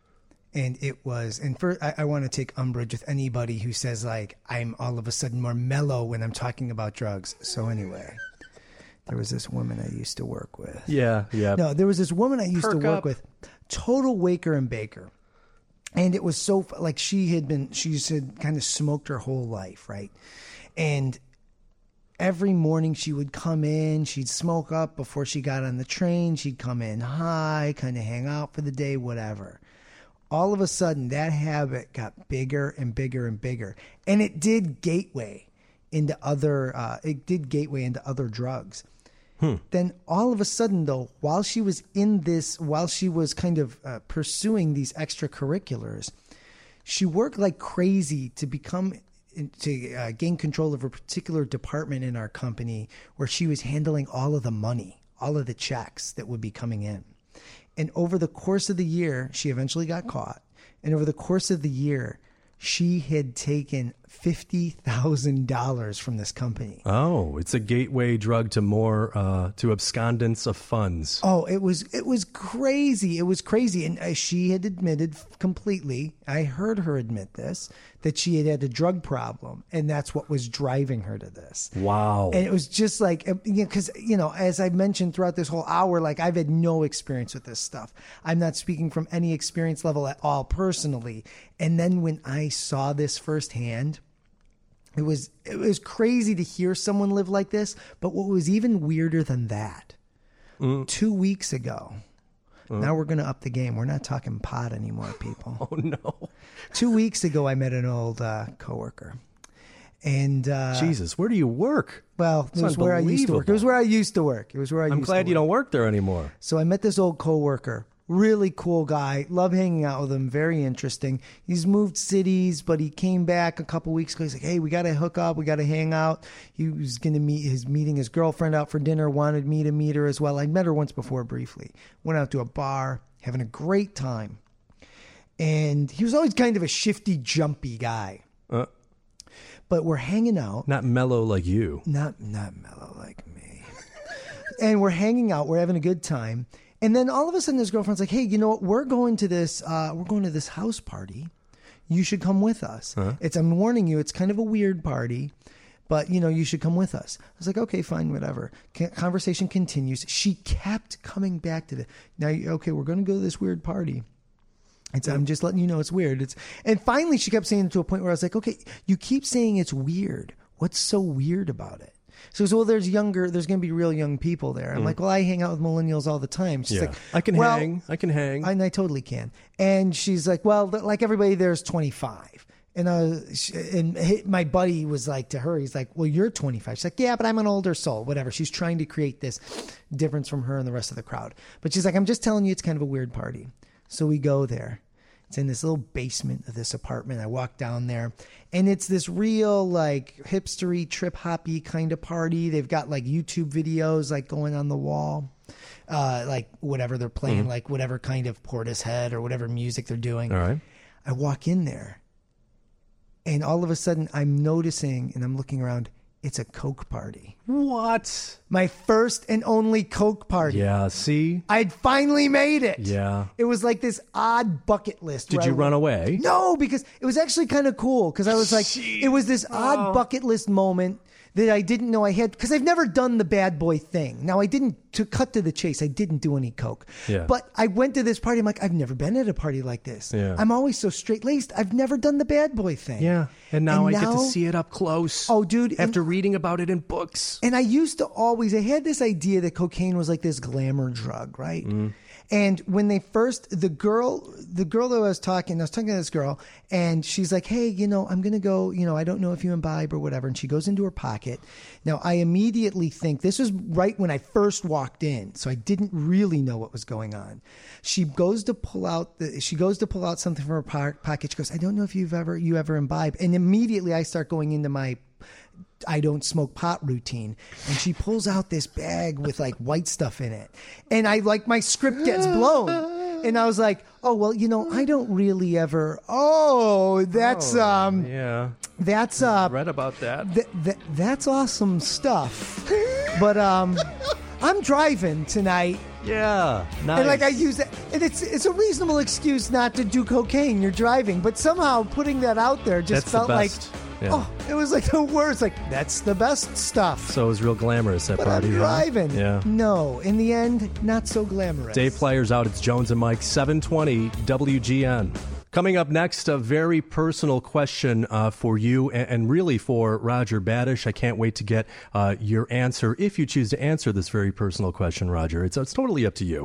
And it was, and for, I, I want to take umbrage with anybody who says, like, I'm all of a sudden more mellow when I'm talking about drugs. So anyway, there was this woman I used to work with. Yeah, yeah. No, there was this woman I used Perk to work up. with, total waker and baker. And it was so, like, she had been, she had kind of smoked her whole life, right? And every morning she would come in, she'd smoke up before she got on the train. She'd come in high, kind of hang out for the day, whatever. All of a sudden, that habit got bigger and bigger and bigger, and it did gateway into other. Uh, it did gateway into other drugs. Hmm. Then all of a sudden, though, while she was in this, while she was kind of uh, pursuing these extracurriculars, she worked like crazy to become to uh, gain control of a particular department in our company, where she was handling all of the money, all of the checks that would be coming in. And over the course of the year, she eventually got caught. And over the course of the year, she had taken fifty thousand dollars from this company. Oh, it's a gateway drug to more uh, to abscondence of funds. Oh, it was it was crazy. It was crazy. And uh, she had admitted completely, I heard her admit this, that she had had a drug problem. And that's what was driving her to this. Wow. And it was just like, because, you know, as I mentioned throughout this whole hour, like, I've had no experience with this stuff. I'm not speaking from any experience level at all personally. And then when I saw this firsthand, it was it was crazy to hear someone live like this. But what was even weirder than that, mm. two weeks ago, mm. now we're going to up the game. We're not talking pot anymore, people. Oh, no. Two weeks ago, I met an old uh, coworker. And uh, Jesus, where do you work? Well, it That's was where I used to work. It was where I used to work. It was where I I'm used glad to you work. don't work there anymore. So I met this old coworker. Really cool guy. Love hanging out with him. Very interesting. He's moved cities, but he came back a couple weeks ago. He's like, hey, we got to hook up. We got to hang out. He was going to meet his meeting his girlfriend out for dinner, wanted me to meet her as well. I'd met her once before briefly. Went out to a bar, having a great time. And he was always kind of a shifty, jumpy guy. Uh, but we're hanging out. not mellow like you. Not, not mellow like me. And we're hanging out. We're having a good time. And then all of a sudden, his girlfriend's like, "Hey, you know what? We're going to this. Uh, we're going to this house party. You should come with us. Uh-huh. It's. I'm warning you. It's kind of a weird party, but you know, you should come with us." I was like, "Okay, fine, whatever." C- conversation continues. She kept coming back to the. Now, okay, we're going to go to this weird party. It's, I'm just letting you know it's weird. It's, and finally, she kept saying it to a point where I was like, "Okay, you keep saying it's weird. What's so weird about it?" So, so well, there's younger, there's going to be real young people there. I'm mm. like, well, I hang out with millennials all the time. She's yeah. like, I can well, hang. I can hang. I, and I totally can. And she's like, well, like everybody there's twenty-five. And, uh, and my buddy was like to her, he's like, well, you're twenty-five. She's like, yeah, but I'm an older soul, whatever. She's trying to create this difference from her and the rest of the crowd. But she's like, I'm just telling you, it's kind of a weird party. So we go there. It's in this little basement of this apartment. I walk down there, and it's this real like hipstery, trip hoppy kind of party. They've got like YouTube videos like going on the wall, uh, like whatever they're playing, mm-hmm. like whatever kind of Portishead or whatever music they're doing. All right. I walk in there, and all of a sudden I'm noticing, and I'm looking around. It's a Coke party. What? My first and only Coke party. Yeah, see? I'd finally made it. Yeah. It was like this odd bucket list. Did you I, run away? No, because it was actually kind of cool. Because I was like, Jeez. It was this odd oh. bucket list moment that I didn't know I had. Because I've never done the bad boy thing. Now, I didn't, to cut to the chase, I didn't do any Coke. Yeah. But I went to this party. I'm like, I've never been at a party like this. Yeah. I'm always so straight-laced. I've never done the bad boy thing. Yeah. And now and I now, get to see it up close. Oh, dude. After and, reading about it in books. And I used to always, I had this idea that cocaine was like this glamour drug, right? Mm. And when they first, the girl, the girl that I was talking, I was talking to this girl, and she's like, hey, you know, I'm going to go, you know, I don't know if you imbibe or whatever. And she goes into her pocket. Now, I immediately think, this was right when I first walked in, so I didn't really know what was going on. She goes to pull out, the, she goes to pull out something from her po- pocket. She goes, I don't know if you've ever, you ever imbibe. And immediately I start going into my I don't smoke pot routine. And she pulls out this bag with like white stuff in it. And I like, my script gets blown. And I was like, oh, well, you know, I don't really ever. Oh, that's, oh, um, yeah. That's, uh, read about that. Th- th- that's awesome stuff. But, um, I'm driving tonight. Yeah, nice. And like I use that, and it's it's a reasonable excuse not to do cocaine. You're driving, but somehow putting that out there just that's felt the like, best. Yeah. oh, it was like the worst. Like that's the best stuff. So it was real glamorous that but party. I'm driving. Huh? Yeah. No, in the end, not so glamorous. Dave Player's out. It's Jones and Mike, seven twenty W G N. Coming up next, a very personal question uh, for you and, and really for Roger Badish. I can't wait to get uh, your answer if you choose to answer this very personal question, Roger. It's, it's totally up to you.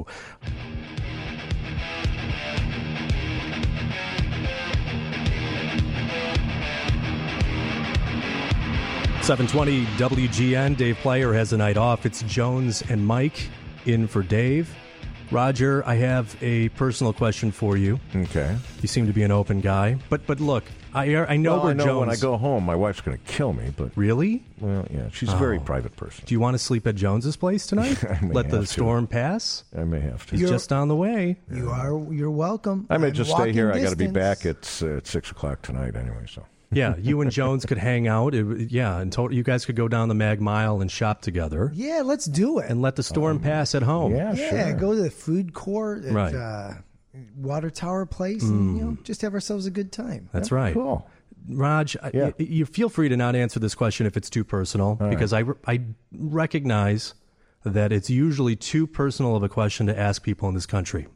seven twenty W G N. Dave Player has a night off. It's Jones and Mike in for Dave. Roger, I have a personal question for you. Okay. You seem to be an open guy. But but look, I I know well, where I know Jones... when I go home, my wife's going to kill me. But Really? Well, yeah, she's a oh. very private person. Do you want to sleep at Jones's place tonight? I may Let have the to. storm pass? I may have to. He's You're- just on the way. You are. You're welcome. I may I'm just stay walking here. I got to be distance. back at, uh, at six o'clock tonight anyway, so... Yeah, you and Jones could hang out. It, yeah, and to, you guys could go down the Mag Mile and shop together. Yeah, let's do it. And let the storm um, pass at home. Yeah, yeah, sure. go to the food court at Right. uh, Water Tower Place, and you know, just have ourselves a good time. That's right. Cool. Raj, Yeah. I, you feel free to not answer this question if it's too personal, All because I, I recognize that it's usually too personal of a question to ask people in this country.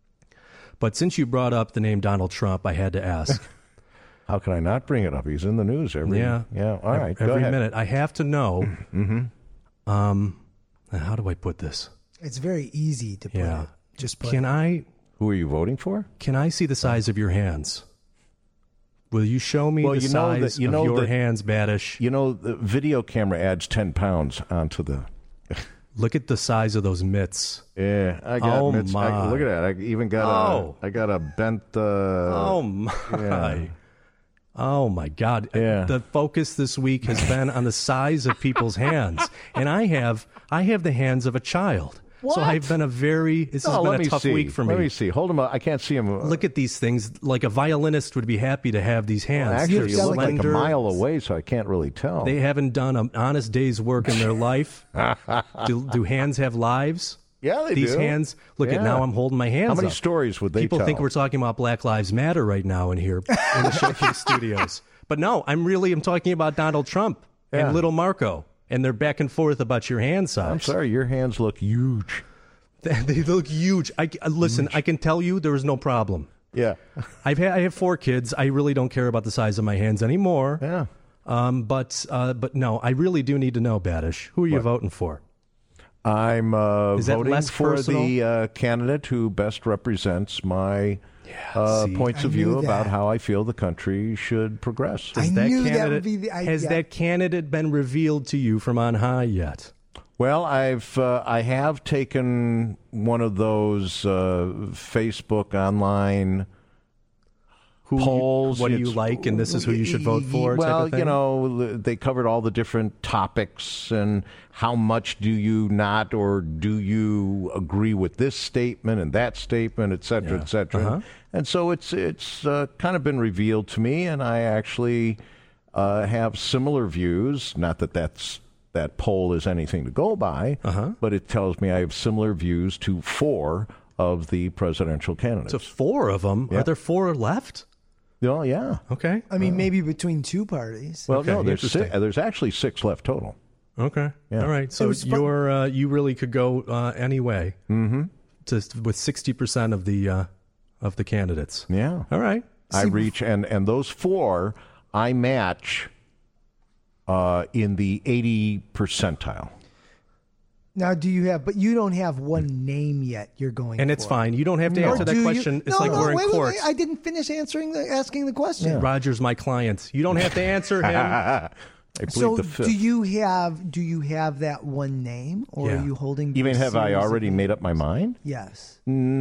But since you brought up the name Donald Trump, I had to ask. How can I not bring it up? He's in the news every... Yeah. Yeah, all right. Every go ahead. minute. I have to know. Mm-hmm. Um, how do I put this? It's very easy to put Yeah. it. Just put Can it. I Who are you voting for? can I see the size of your hands? Will you show me Well, the you know size that- you of know your that- hands, Badish? You know, the video camera adds ten pounds onto the... Look at the size of those mitts. Yeah, I got Oh, mitts. I, my. look at that. I even got Oh. a... I got a bent... Uh, Oh my! yeah. Oh my God! Yeah. The focus this week has been on the size of people's hands, and I have I have the hands of a child. What? So I've been a very this has Oh, been let a me tough see. week for me. Let me see. Hold him up. I can't see him. Look at these things. Like a violinist would be happy to have these hands. Actually, They're you look like a slender. mile away, so I can't really tell. They haven't done an honest day's work in their life. do, do hands have lives? Yeah, they These do. hands. Look Yeah. at now. I'm holding my hands How many up. stories would they People tell? think we're talking about Black Lives Matter right now in here in the Showcase Studios. But no, I'm really I'm talking about Donald Trump Yeah. and Little Marco, and they're back and forth about your hand size. I'm sorry, your hands look huge. They look huge. I, uh, listen, I can tell you there is no problem. Yeah. I've had, I have four kids. I really don't care about the size of my hands anymore. Yeah. Um, but uh, but no, I really do need to know, Badish. Who are you What? voting for? I'm uh, Is that voting less for personal? the uh, candidate who best represents my uh, see. points I of view knew about that. how I feel the country should progress. I Has that knew that candidate, would be the- I- Has yeah. that candidate been revealed to you from on high yet? Well, I've uh, I have taken one of those uh, Facebook online Who polls. You, what do you It's- like, and this is who you should vote for? Well, type of thing? you know, they covered all the different topics and how much do you not or do you agree with this statement and that statement, et cetera, Yeah. et cetera. Uh-huh. And so it's it's uh, kind of been revealed to me, and I actually uh, have similar views. Not that that's that poll is anything to go by, Uh-huh. but it tells me I have similar views to four of the presidential candidates. So four of them. Yeah. Are there four left? Oh, yeah. Okay. I mean, maybe between two parties. Well, Okay, no, there's interesting. si- there's actually six left total. Okay. Yeah. All right. So was fun- you're uh, you really could go uh, any way. Mm-hmm. To with sixty percent of the uh, of the candidates. Yeah. All right. I reach, and, and those four I match uh, in the eighty percentile. Now, do you have? But you don't have one name yet. You're going, And it's for. fine. You don't have to Or answer that do you- question. It's no, like no, we're in wait, wait, court. wait. I didn't finish answering the asking the question. Roger's my client. You don't have to answer him. I plead So, the fifth. do you have do you have that one name, or Yeah. are you holding? You mean, a have I series of already names? made up my mind? Yes.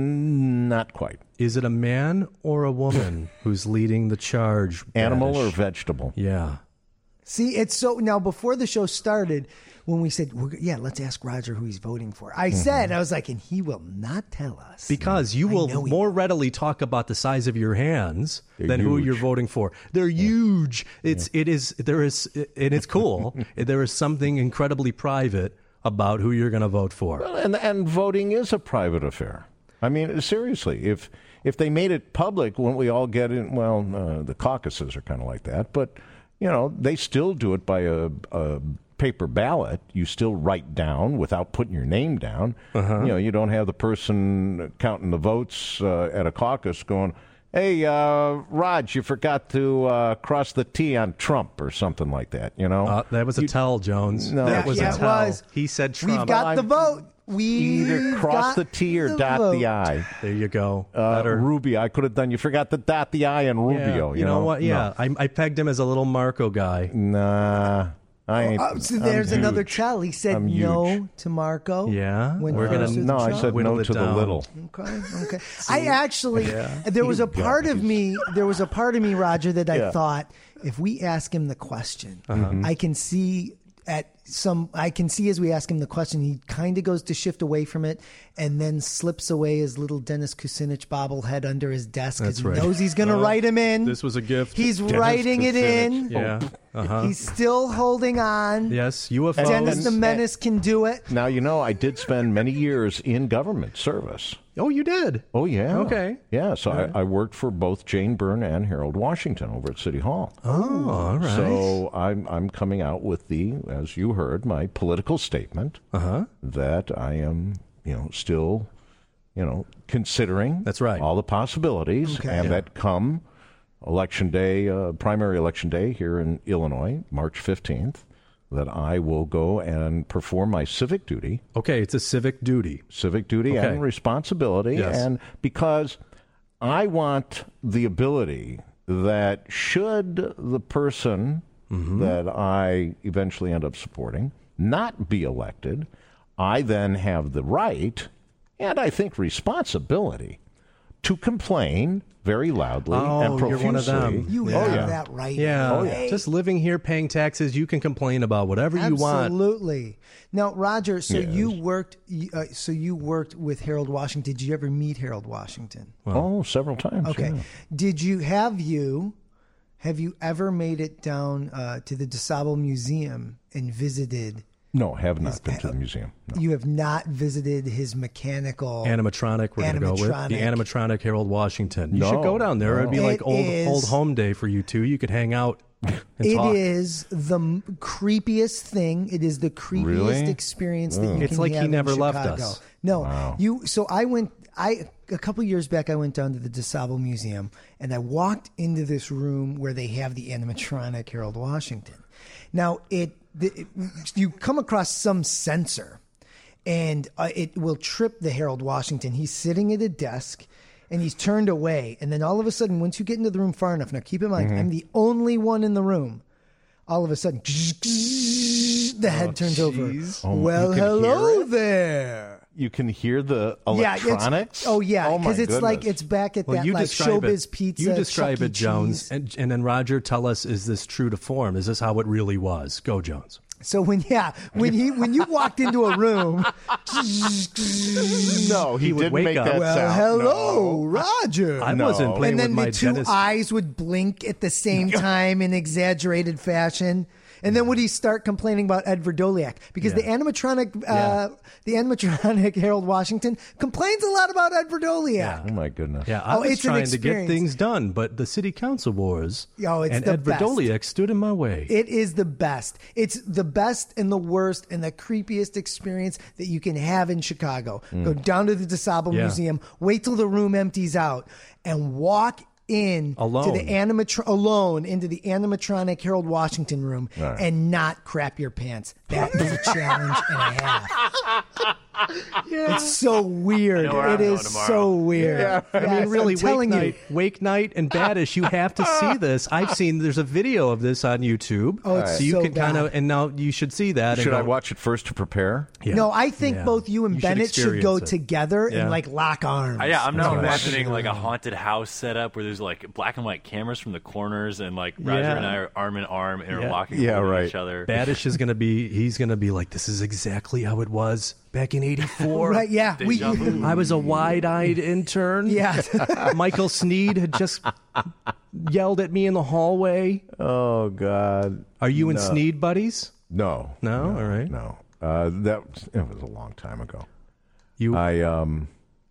Mm, not quite. Is it a man or a woman who's leading the charge? Animal or Radish? vegetable? Yeah. See, it's so now before the show started, when we said, we're, "Yeah, let's ask Roger who he's voting for," I said, I was like, and he will not tell us Because you I will know he more will. readily talk about the size of your hands They're than who huge. you're voting for. They're huge. It's it is there is and it's cool. There is something incredibly private about who you're going to vote for. Well, and and voting is a private affair. I mean, seriously, if if they made it public, wouldn't we all get in? Well, uh, the caucuses are kind of like that, but you know, they still do it by a, a paper ballot. You still write down without putting your name down. Uh-huh. You know, you don't have the person counting the votes uh, at a caucus going, "Hey, uh, Raj, you forgot to uh, cross the T on Trump," or something like that. You know, Uh, that was a tell, Jones. No, that Yeah, was yeah, a it tell. was. He said Trump. We've got I'm- the vote. We either cross the T or dot the I. There you go. Uh, Better. Rubio, I could have done. You forgot to dot the I in Yeah, Rubio. you, know, what? Yeah, I, I pegged him as a little Marco guy. Nah, I ain't. Oh, so there's I'm another huge. tell. He said I'm no huge. to Marco. Yeah? When We're gonna- first to the No, I show. said Whittle no it to the down. little. Okay, okay. I actually, there was a part of me, there was a part of me, Roger, that I Yeah. thought if we ask him the question, Uh-huh. I can see at some, I can see as we ask him the question, he kind of goes to shift away from it and then slips away his little Dennis Kucinich bobblehead under his desk because That's he right. knows he's going to Oh, write him in. This was a gift. He's writing it in. Yeah. Uh-huh. He's still holding on. Yes, U F Os. Dennis the Menace can do it. Now you know I did spend many years in government service. Oh, you did? Oh yeah. Okay. Yeah. So I, I worked for both Jane Byrne and Harold Washington over at City Hall. Oh, all right. So I'm I'm coming out with the, as you heard, my political statement Uh-huh. that I am, you know, still, you know, considering. That's right. All the possibilities, Okay. and Yeah. that come election day, uh, primary election day here in Illinois, March fifteenth, that I will go and perform my civic duty. Okay, it's a civic duty. civic duty Okay. and responsibility, Yes. and because I want the ability that should the person Mm-hmm. that I eventually end up supporting not be elected, I then have the right and I think responsibility to complain very loudly Oh, and you're profusely. one of them. You Yeah. have Oh, yeah. that right. Yeah. Oh, yeah. Just living here, paying taxes, you can complain about whatever you want. Absolutely. Now, Roger, so Yes. you worked. Uh, so you worked with Harold Washington. Did you ever meet Harold Washington? Oh, several times. Okay. yeah. Did you have you have you ever made it down uh, to the DeSable Museum and visited? No, have not been to the museum. No. You have not visited his mechanical Animatronic, we're going to go with. The Animatronic. animatronic Harold Washington. You No, should go down there. It'd be no. like It old is- old home day for you two. You could hang out and It talk. is the m- creepiest thing. It is the creepiest Really? experience that you It's can like he have in never left Chicago. us. No, Wow. you. So I went. I a couple years back, I went down to the DeSable Museum and I walked into this room where they have the animatronic Harold Washington. Now it, the, it you come across some sensor, and uh, it will trip the Harold Washington. He's sitting at a desk. And he's turned away. And then all of a sudden, once you get into the room far enough, now keep in mind, I'm the only one in the room. all of a sudden, the head Oh, turns over. geez. Oh, Well, you can hello hear it? there. You can hear the Yeah, it's- electronics? oh yeah, Oh, my because it's like goodness. it's back at Well, that you like describe Showbiz it. Pizza. You describe Chuck E. it, Jones, Cheese. and and then Roger, tell us: is this true to form? Is this how it really was? Go, Jones. So when yeah, when he when you walked into a room, No, he, He would didn't wake make up. that well, sound. hello, No. Roger. I No. wasn't playing and then with my the two dentist. eyes would blink at the same time in exaggerated fashion. And then would he start complaining about Ed Verdoliak? Because Yeah. the animatronic, uh, Yeah. the animatronic Harold Washington complains a lot about Ed Verdoliak. Oh, my goodness. Yeah, I Oh, was it's an trying to get experience. things done, but the city council wars Oh, it's and the Ed best. Verdoliak stood in my way. It is the best. It's the best and the worst and the creepiest experience that you can have in Chicago. Go down to the DeSable Yeah. Museum, wait till the room empties out, and walk in Alone. to the animatro- alone into the animatronic Harold Washington room Right. and not crap your pants. That is a challenge and a half. It's so weird. know where It I'm is going tomorrow. so weird. I mean, Yes, really, I'm telling Wake you. Night, Wake Night, and Badish. You have to see this. I've seen. There's a video of this on YouTube. Oh, it's so you so can kind of. bad. And now you should see that. and Should I go, watch it first to prepare? Yeah. No, I think Yeah. both you and You should Bennett should go experience it. together Yeah. and like lock arms. Uh, yeah, I'm now That's right. imagining like a haunted house setup where there's like black and white cameras from the corners, and like Roger Yeah. and I are arm in arm interlocking Yeah, holding right. each other. Badish is going to be. He's going to be like, this is exactly how it was back in eighty-four. Right, yeah. We, Deja vu. I was a wide-eyed intern. Yeah. Michael Sneed had just yelled at me in the hallway. Oh, God. Are you and No. Sneed buddies? No. No? All right. No. Uh, that was, it was a long time ago. You. I um,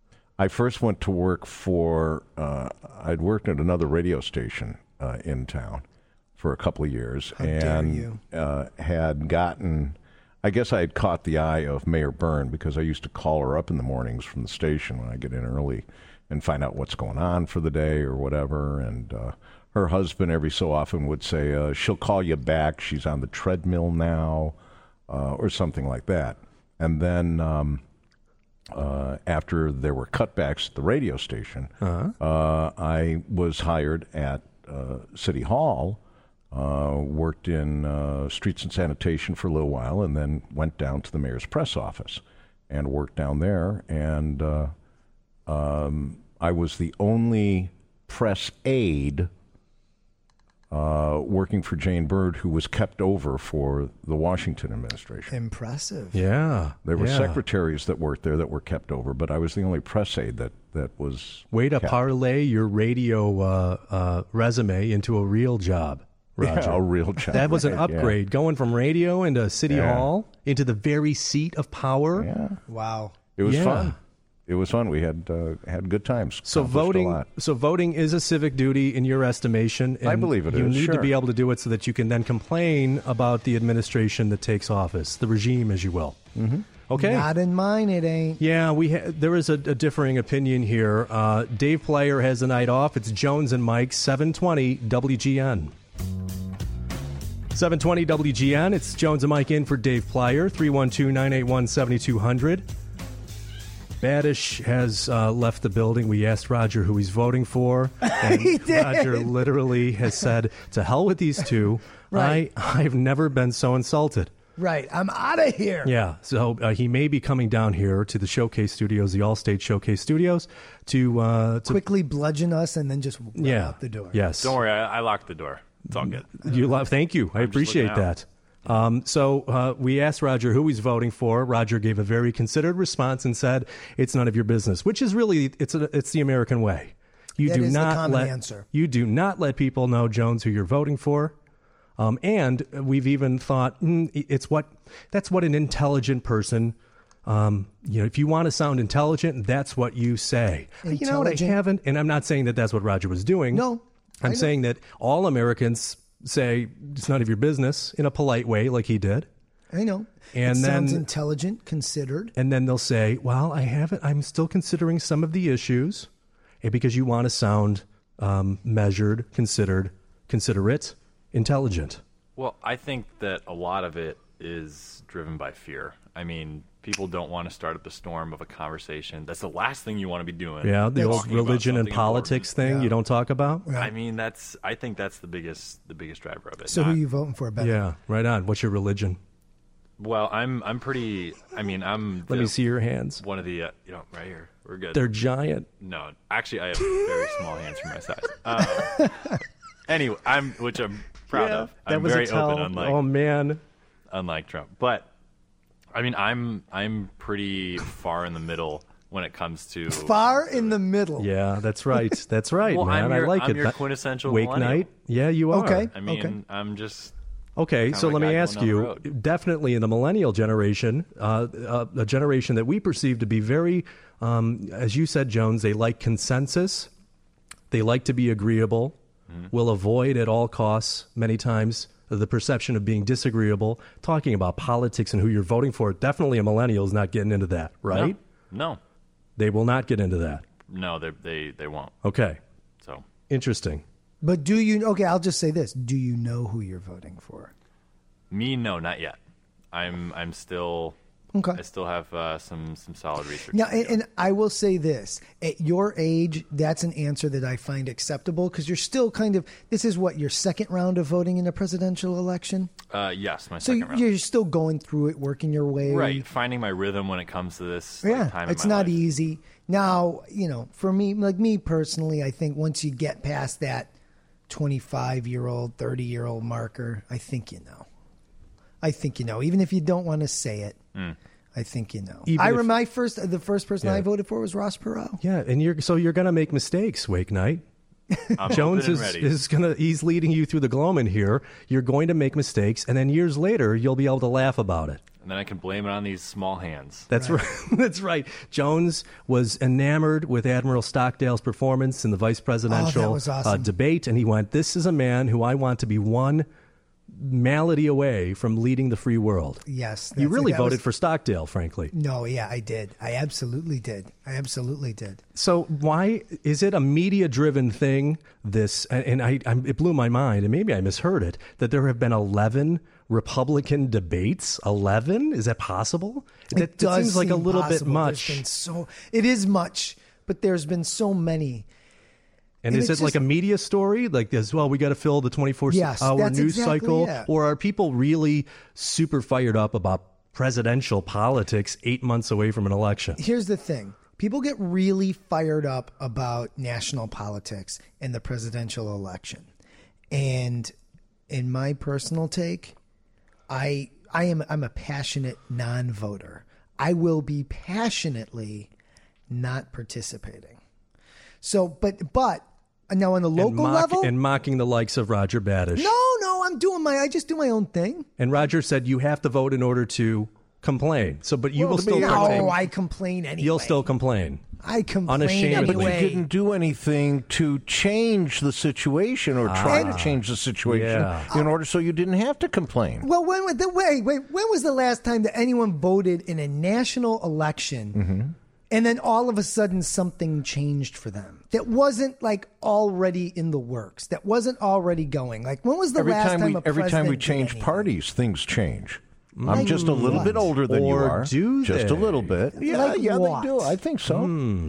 I first went to work for. Uh, I'd worked at another radio station uh, in town for a couple of years, How dare and you. Uh, had gotten. I guess I had caught the eye of Mayor Byrne because I used to call her up in the mornings from the station when I get in early and find out what's going on for the day or whatever. And uh, her husband every so often would say, uh, she'll call you back. She's on the treadmill now, uh, or something like that. And then um, uh, after there were cutbacks at the radio station, uh, I was hired at uh, City Hall. Uh, worked in uh, streets and sanitation for a little while, and then went down to the mayor's press office and worked down there. And uh, um, I was the only press aide uh, working for Jane Byrd who was kept over for the Washington administration. Impressive. yeah. There were yeah. secretaries that worked there that were kept over, but I was the only press aide that, that was Way to kept. parlay your radio uh, uh, resume into a real job, Roger. Yeah, a real job. That was an right, yeah. upgrade, going from radio into City Yeah. Hall into the very seat of power. Yeah. Wow. It was Yeah. fun. It was fun. We had uh, had good times. So Accomplished a voting, lot. so voting is a civic duty in your estimation. And I believe it you is, need to sure. be able to do it so that you can then complain about the administration that takes office, the regime, as you will. Mm-hmm. Okay. Not in mine, it ain't. Yeah, we ha- there is a, a differing opinion here. Uh, Dave Plyer has the night off. It's Jones and Mike, seven twenty W G N. seven twenty W G N. It's Jones and Mike in for Dave Plyer, three one two, nine eight one, seven two zero zero. Badish has uh, left the building. We asked Roger who he's voting for. And He did. Roger literally has said, to hell with these two. Right. I, I've never been so insulted. Right. I'm out of here. Yeah, so uh, he may be coming down here to the Showcase Studios, the All-State Showcase Studios, to uh, to Quickly bludgeon us and then just run yeah, out the door. Yes, Don't worry, I, I locked the door. It's all good. you love. Thank you. I I'm just appreciate looking out. that. Um, so uh, we asked Roger who he's voting for. Roger gave a very considered response and said, "It's none of your business," which is really it's a, it's the American way. You That do is the not common let answer. you do not let people know, Jones, who you're voting for. Um, and we've even thought mm, it's what that's what an intelligent person. Um, you know, if you want to sound intelligent, that's what you say. You know what? I Intelligent? haven't, and I'm not saying that that's what Roger was doing. No, I I'm know. saying that all Americans say it's none of your business in a polite way, like he did. I know. And it sounds then- intelligent, considered. And then they'll say, well, I haven't, I'm still considering some of the issues, eh, because you want to sound um, measured, considered, considerate, intelligent. Well, I think that a lot of it is driven by fear. I mean, people don't want to start up the storm of a conversation. That's the last thing you want to be doing. Yeah, the old talking about religion and something politics important. thing Yeah. you don't talk about. Yeah. I mean, that's. I think that's the biggest, the biggest driver of it. So Not- who are you voting for, Ben? Yeah, right on. What's your religion? Well, I'm, I'm pretty. I mean, I'm. Let the- me see your hands. One of the, uh, you know, right here. We're good. They're giant. No, actually, I have very small hands for my size. Um, anyway, I'm, which I'm proud Yeah, of. that I'm was very a tell. open, unlike, Oh man. unlike Trump. But I mean, I'm, I'm pretty far in the middle when it comes to Far in the middle. Yeah, that's right. That's right, Well, man. I'm your- I like I'm it. your That- quintessential Wake millennial. night. Yeah, you are. Okay. I mean, Okay. I'm just. Okay, Kinda so like let me guy going ask down the you, road. definitely in the millennial generation, uh, uh, a generation that we perceive to be very, um, as you said, Jones, they like consensus. They like to be agreeable, Mm-hmm. will avoid at all costs, many times, the perception of being disagreeable. Talking about politics and who you're voting for, definitely a millennial is not getting into that, right? No, They will not get into that. no, they, they, they won't. Okay, So interesting. But do you, okay, I'll just say this. Do you know who you're voting for? me, no, not yet. I'm, I'm still. Okay. I still have uh, some, some solid research. Now, to do. and, and I will say this: at your age, that's an answer that I find acceptable because you're still kind of. This is what your second round of voting in a presidential election. Uh, yes, my So second round. you're still going through it, working your way. Right, finding my rhythm when it comes to this. like, Yeah, time in it's my not life. easy. Now, you know, for me, like me personally, I think once you get past that twenty-five year old, thirty year old marker, I think you know. I think you know, even if you don't want to say it. Mm. I think you know. Even I if- remember my first, the first person Yeah. I voted for was Ross Perot. Yeah, and you're so you're going to make mistakes, Wake Night. I'm Jones open is, and ready. is gonna he's leading you through the gloaming here. You're going to make mistakes, and then years later you'll be able to laugh about it. and then I can blame it on these small hands. That's right. That's right. Jones was enamored with Admiral Stockdale's performance in the vice presidential was uh, awesome. debate, and he went, "This is a man who I want to be one malady away from leading the free world." Yes. You that's- really that voted was- for Stockdale, frankly. No, yeah, I did. I absolutely did. I absolutely did. So why is it a media-driven thing? This and, and I, I, it blew my mind, and maybe I misheard it. That there have been eleven Republican debates. Eleven? Is that possible? It That, that does seems like a seem little possible. bit There's much. been so it is much, but there's been so many. And and is it's it like a just- media story? Like this? Well, we got to fill the twenty-four Yes, hour that's news exactly cycle, it. or are people really super fired up about presidential politics eight months away from an election? Here's the thing. People get really fired up about national politics and the presidential election. And in my personal take, I I am I'm a passionate non-voter. I will be passionately not participating. So, but but now on the And, local mock- level, and mocking the likes of Roger Badish. no, no, I'm doing my I just do my own thing. And Roger said you have to vote in order to complain. So, but you Well, will to be still honest- partake. No, I complain anyway. You'll still complain. I complain unashamedly. But anyway. you didn't do anything to change the situation or try to change the situation Yeah. in order so you didn't have to complain. Well, when was the wait, wait, when was the last time that anyone voted in a national election, Mm-hmm. and then all of a sudden something changed for them that wasn't like already in the works, that wasn't already going? Like, when was the Every last time time we a every time we president did change anything? parties, things change. I'm Like just a little what? bit older than you Or are. do just they? a little bit. Yeah, Like yeah, what? they do. I think so.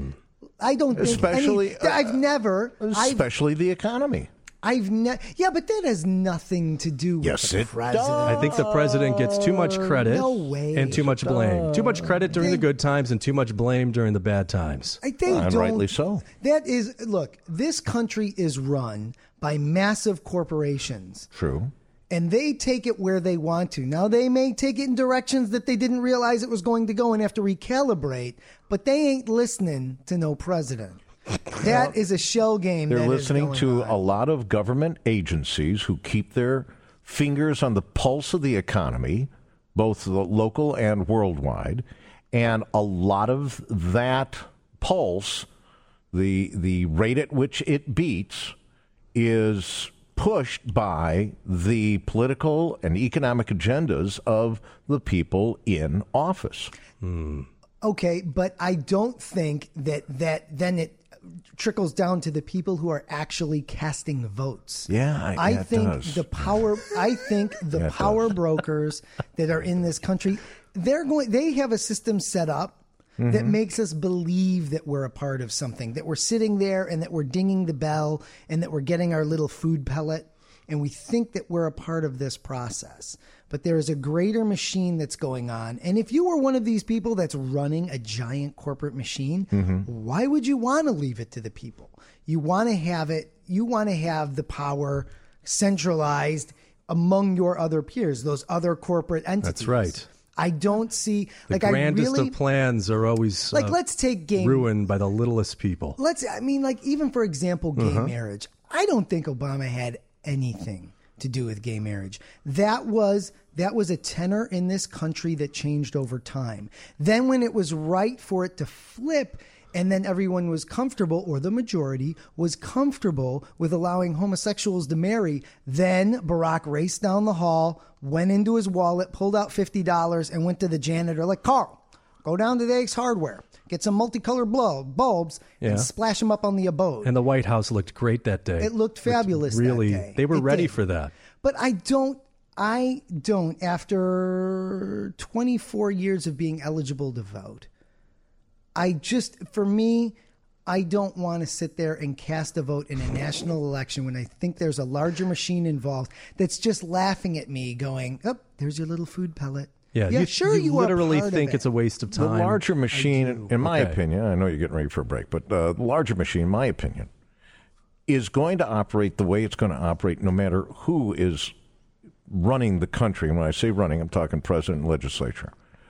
I don't think Especially, any, I've uh, never, I've, Especially the economy. I've never, yeah, but that has nothing to do with Yes, the it president. I think the president gets too much credit No way. and too much blame. Too much credit during the good times and too much blame during the bad times. I think And don't, rightly so. That is, look, this country is run by massive corporations, True. and they take it where they want to. Now, they may take it in directions that they didn't realize it was going to go and have to recalibrate, but they ain't listening to no president. That is a shell game. They're that is listening going to on. a lot of government agencies who keep their fingers on the pulse of the economy, both the local and worldwide, and a lot of that pulse, the the rate at which it beats, is pushed by the political and economic agendas of the people in office. Okay, but I don't think that that then it trickles down to the people who are actually casting votes. Yeah, I, I yeah, it think does. the power. I think the Yeah, it power does. brokers that are in this country, they're going. They have a system set up that makes us believe that we're a part of something, that we're sitting there and that we're dinging the bell and that we're getting our little food pellet, and we think that we're a part of this process. But there is a greater machine that's going on. And if you were one of these people that's running a giant corporate machine, why would you want to leave it to the people? You want to have it, you want to have the power centralized among your other peers, those other corporate entities. That's right. I don't see The like grandest I really of plans are always like uh, let's take gay ruined by the littlest people. let's I mean like even for example gay Uh-huh. marriage. I don't think Obama had anything to do with gay marriage. That was that was a tenor in this country that changed over time. Then when it was right for it to flip, and then everyone was comfortable, or the majority was comfortable with allowing homosexuals to marry, then Barack raced down the hall, went into his wallet, pulled out fifty dollars, and went to the janitor like, Carl, go down to the Ace Hardware, get some multicolored bulb, bulbs, Yeah. and splash them up on the abode. And the White House looked great that day. It looked fabulous that Really, day. they were It ready did. for that. But I don't, I don't, after twenty-four years of being eligible to vote, I just, for me, I don't want to sit there and cast a vote in a national election when I think there's a larger machine involved that's just laughing at me going, oh, there's your little food pellet. Yeah, yeah you, sure you you literally are part think of it's a it. waste of The time. larger machine, in my Okay. opinion, I know you're getting ready for a break, but uh, the larger machine, in my opinion, is going to operate the way it's going to operate no matter who is running the country. And when I say running, I'm talking president and legislature.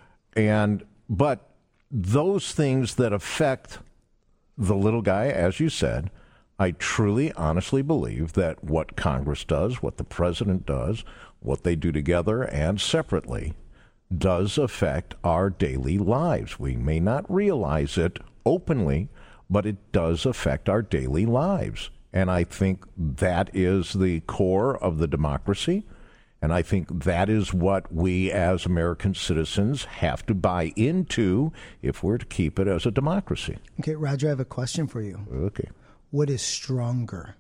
And but those things that affect the little guy, as you said, I truly, honestly believe that what Congress does, what the president does, what they do together and separately, does affect our daily lives. We may not realize it openly, but it does affect our daily lives. And I think that is the core of the democracy. And I think that is what we as American citizens have to buy into if we're to keep it as a democracy. Okay, Roger, I have a question for you. Okay. What is stronger,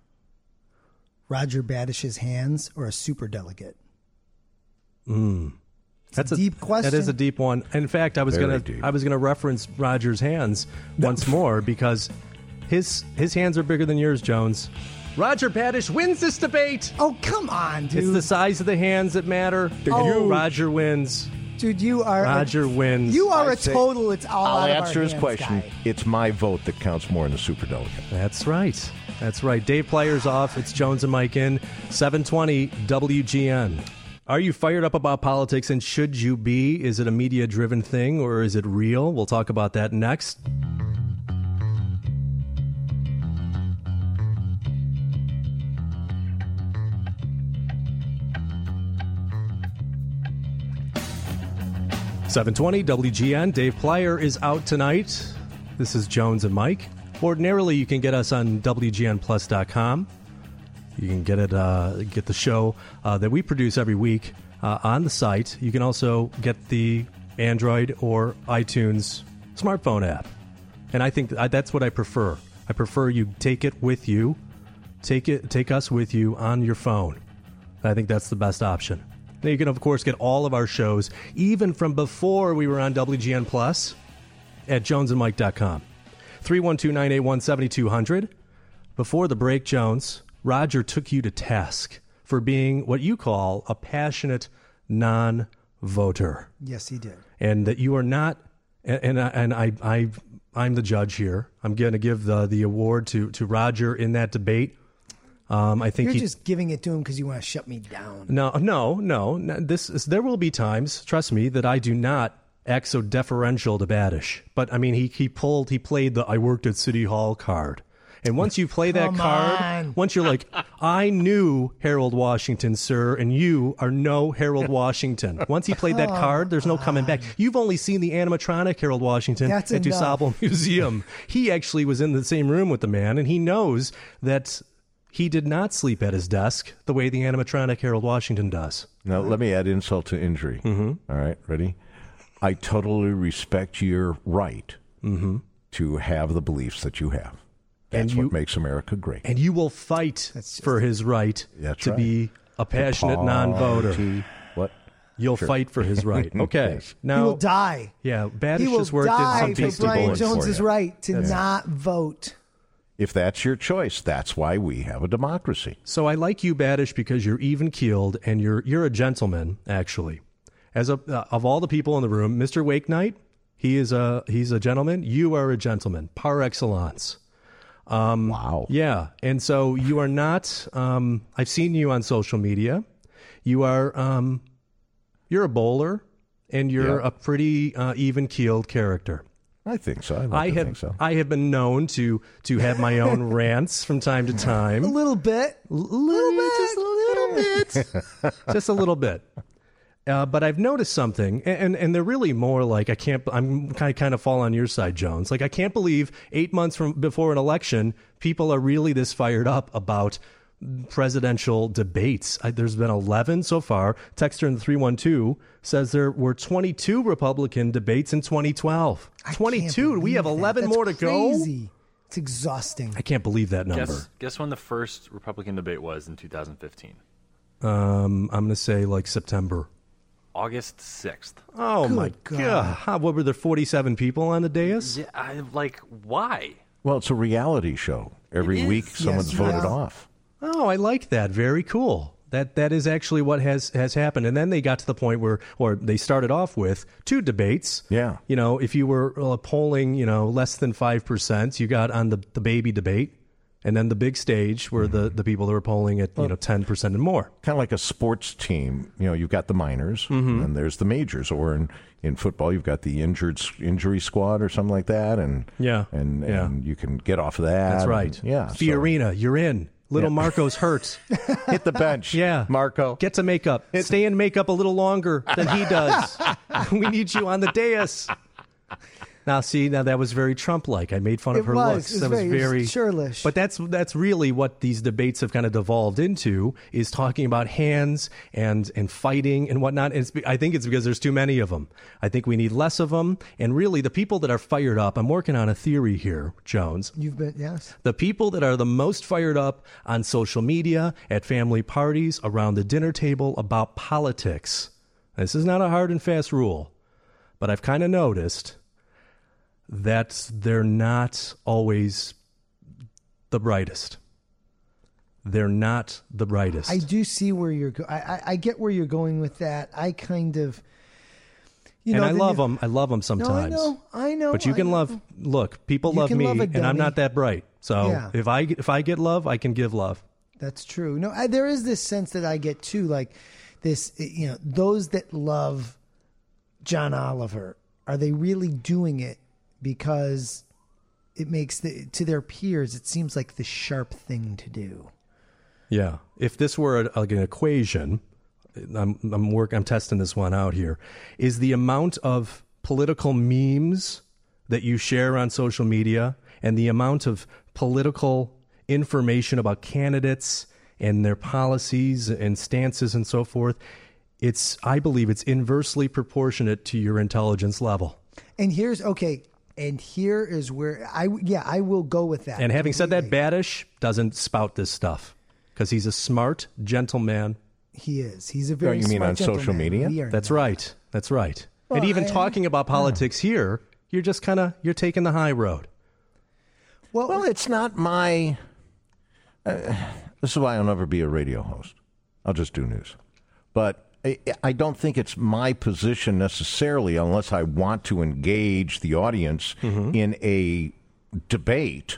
Roger Badish's hands or a superdelegate? That's a deep question. That is a deep one. In fact, I was Very gonna deep. I was gonna reference Roger's hands once more because his his hands are bigger than yours, Jones. Roger Badish wins this debate. Oh, come on, dude. It's the size of the hands that matter. Oh. Roger wins. Dude, you are Roger a, wins. You are I a say- total. It's all I'll out of answer our his hands question. guy. It's my vote that counts more in the superdelegate. That's right. That's right. Dave Player's off. It's Jones and Mike in. seven twenty W G N. Are you fired up about politics, and should you be? Is it a media-driven thing, or is it real? We'll talk about that next. seven twenty W G N. Dave Plyer is out tonight. This is Jones and Mike. Ordinarily, you can get us on W G N plus dot com. You can get it, uh, get the show uh, that we produce every week uh, on the site. You can also get the Android or iTunes smartphone app, and I think I, that's what I prefer. I prefer you take it with you, take it, take us with you on your phone. I think that's the best option. Now you can, of course, get all of our shows, even from before we were on W G N Plus, at jones and mike dot com. three one two, nine eight one, seven two zero zero. Before the break, Jones, Roger took you to task for being what you call a passionate non-voter, Yes, he did. and that you are not. And and I, and I, I I'm the judge here. I'm going to give the the award to to Roger in that debate. Um, I think You're he, just giving it to him because you want to shut me down. no, no, no. no, This is, there will be times, trust me, that I do not act so deferential to Badish. But I mean, he he pulled, he played the "I worked at City Hall" card. And once you play that Come card, on. once you're like, I knew Harold Washington, sir, and you are no Harold Washington. Once he played that card, there's no coming back. You've only seen the animatronic Harold Washington That's at enough. DuSable Museum. He actually was in the same room with the man, and he knows that he did not sleep at his desk the way the animatronic Harold Washington does. Now, let me add insult to injury. Mm-hmm. All right, ready? I totally respect your right Mm-hmm. to have the beliefs that you have. That's and you, what makes America great. And you will fight for his right That's to right. be a passionate non-voter. Party- What? You'll Sure. fight for his right. Okay. Yes. Now, he will die. Yeah, He Badish will has worked in die some for Beastie Brian Boys. Jones's for you. right to That's- not vote. If that's your choice, that's why we have a democracy. So I like you, Badish, because you're even keeled and you're you're a gentleman. Actually, as a uh, of all the people in the room, Mister Wakenight, he is a he's a gentleman. You are a gentleman par excellence. Um, wow. Yeah, and so you are not. Um, I've seen you on social media. You are. Um, you're a bowler, and you're Yeah. a pretty uh, even keeled character. I think so. I, like I to have think so. I have been known to to have my own rants from time to time. A little bit. A little bit, just a little bit, just a little bit. Uh, but I've noticed something, and, and and they're really more like I can't. I'm kind of kind of fall on your side, Jones. Like I can't believe eight months from before an election, people are really this fired up about presidential debates. I, there's been eleven so far. Texter in the three one two says there were twenty-two Republican debates in twenty twelve. I can't twenty-two. We have believe that. eleven That's more to go. crazy. It's exhausting. I can't believe that number. Guess, guess when the first Republican debate was in two thousand fifteen? Um, I'm going to say like September. August sixth. Oh Good my God. God! How, what were there? forty-seven people on the dais? Yeah, I, like, why? Well, it's a reality show. Every It is. week, someone's Yes, voted yeah. off. Oh, I like that. Very cool. That that is actually what has has happened. And then they got to the point where, or they started off with two debates. Yeah. You know, if you were uh, polling, you know, less than five percent, you got on the the baby debate, and then the big stage where the the people that were polling at you know ten percent and more. Kind of like a sports team. You know, you've got the minors, Mm-hmm. and there's the majors. Or in, in football, you've got the injured injury squad or something like that. And Yeah. and, Yeah. and you can get off of that. That's and- right. yeah. so- Fiorina, you're in. Little Yeah. Marco's hurt. hit the bench. Yeah. Marco. Get to makeup. Stay in makeup a little longer than he does. We need you on the dais. Now, see, now that was very Trump-like. I made fun of It her was. looks. It was that very- was it was very churlish. But that's that's really what these debates have kind of devolved into: is talking about hands and and fighting and whatnot. And it's, be- I think it's because there's too many of them. I think we need less of them. And really, the people that are fired up. I'm working on a theory here, Jones. You've been, yes. The people that are the most fired up on social media, at family parties, around the dinner table about politics. This is not a hard and fast rule, but I've kind of noticed that they're not always the brightest. They're not the brightest. I do see where you're go- I, I, I get where you're going with that. I kind of, you and know, I the love new- them. I love them sometimes. No, I know. I know. But you I can know. love. Look, people You love can me, love a and I'm dummy. not that bright. So Yeah. if I if I get love, I can give love. That's true. No, I, there is this sense that I get too, like this. You know, those that love John Oliver, are they really doing it because it makes the to their peers? It seems like the sharp thing to do. Yeah. If this were a, like an equation, I'm I'm work I'm testing this one out here. Is the amount of political memes that you share on social media and the amount of political information about candidates and their policies and stances and so forth, it's I believe it's inversely proportionate to your intelligence level. And here's okay. And here is where I yeah I will go with that. And having said that, completely. Badish doesn't spout this stuff because he's a smart gentleman. He is. He's a very. you mean smart on social gentleman. media? We are That's not. right. That's right. Well, and even I- talking about politics here, you're just kind of you're taking the high road. Well, Well, it's not my. Uh, this is why I'll never be a radio host. I'll just do news. But I, I don't think it's my position necessarily, unless I want to engage the audience in a debate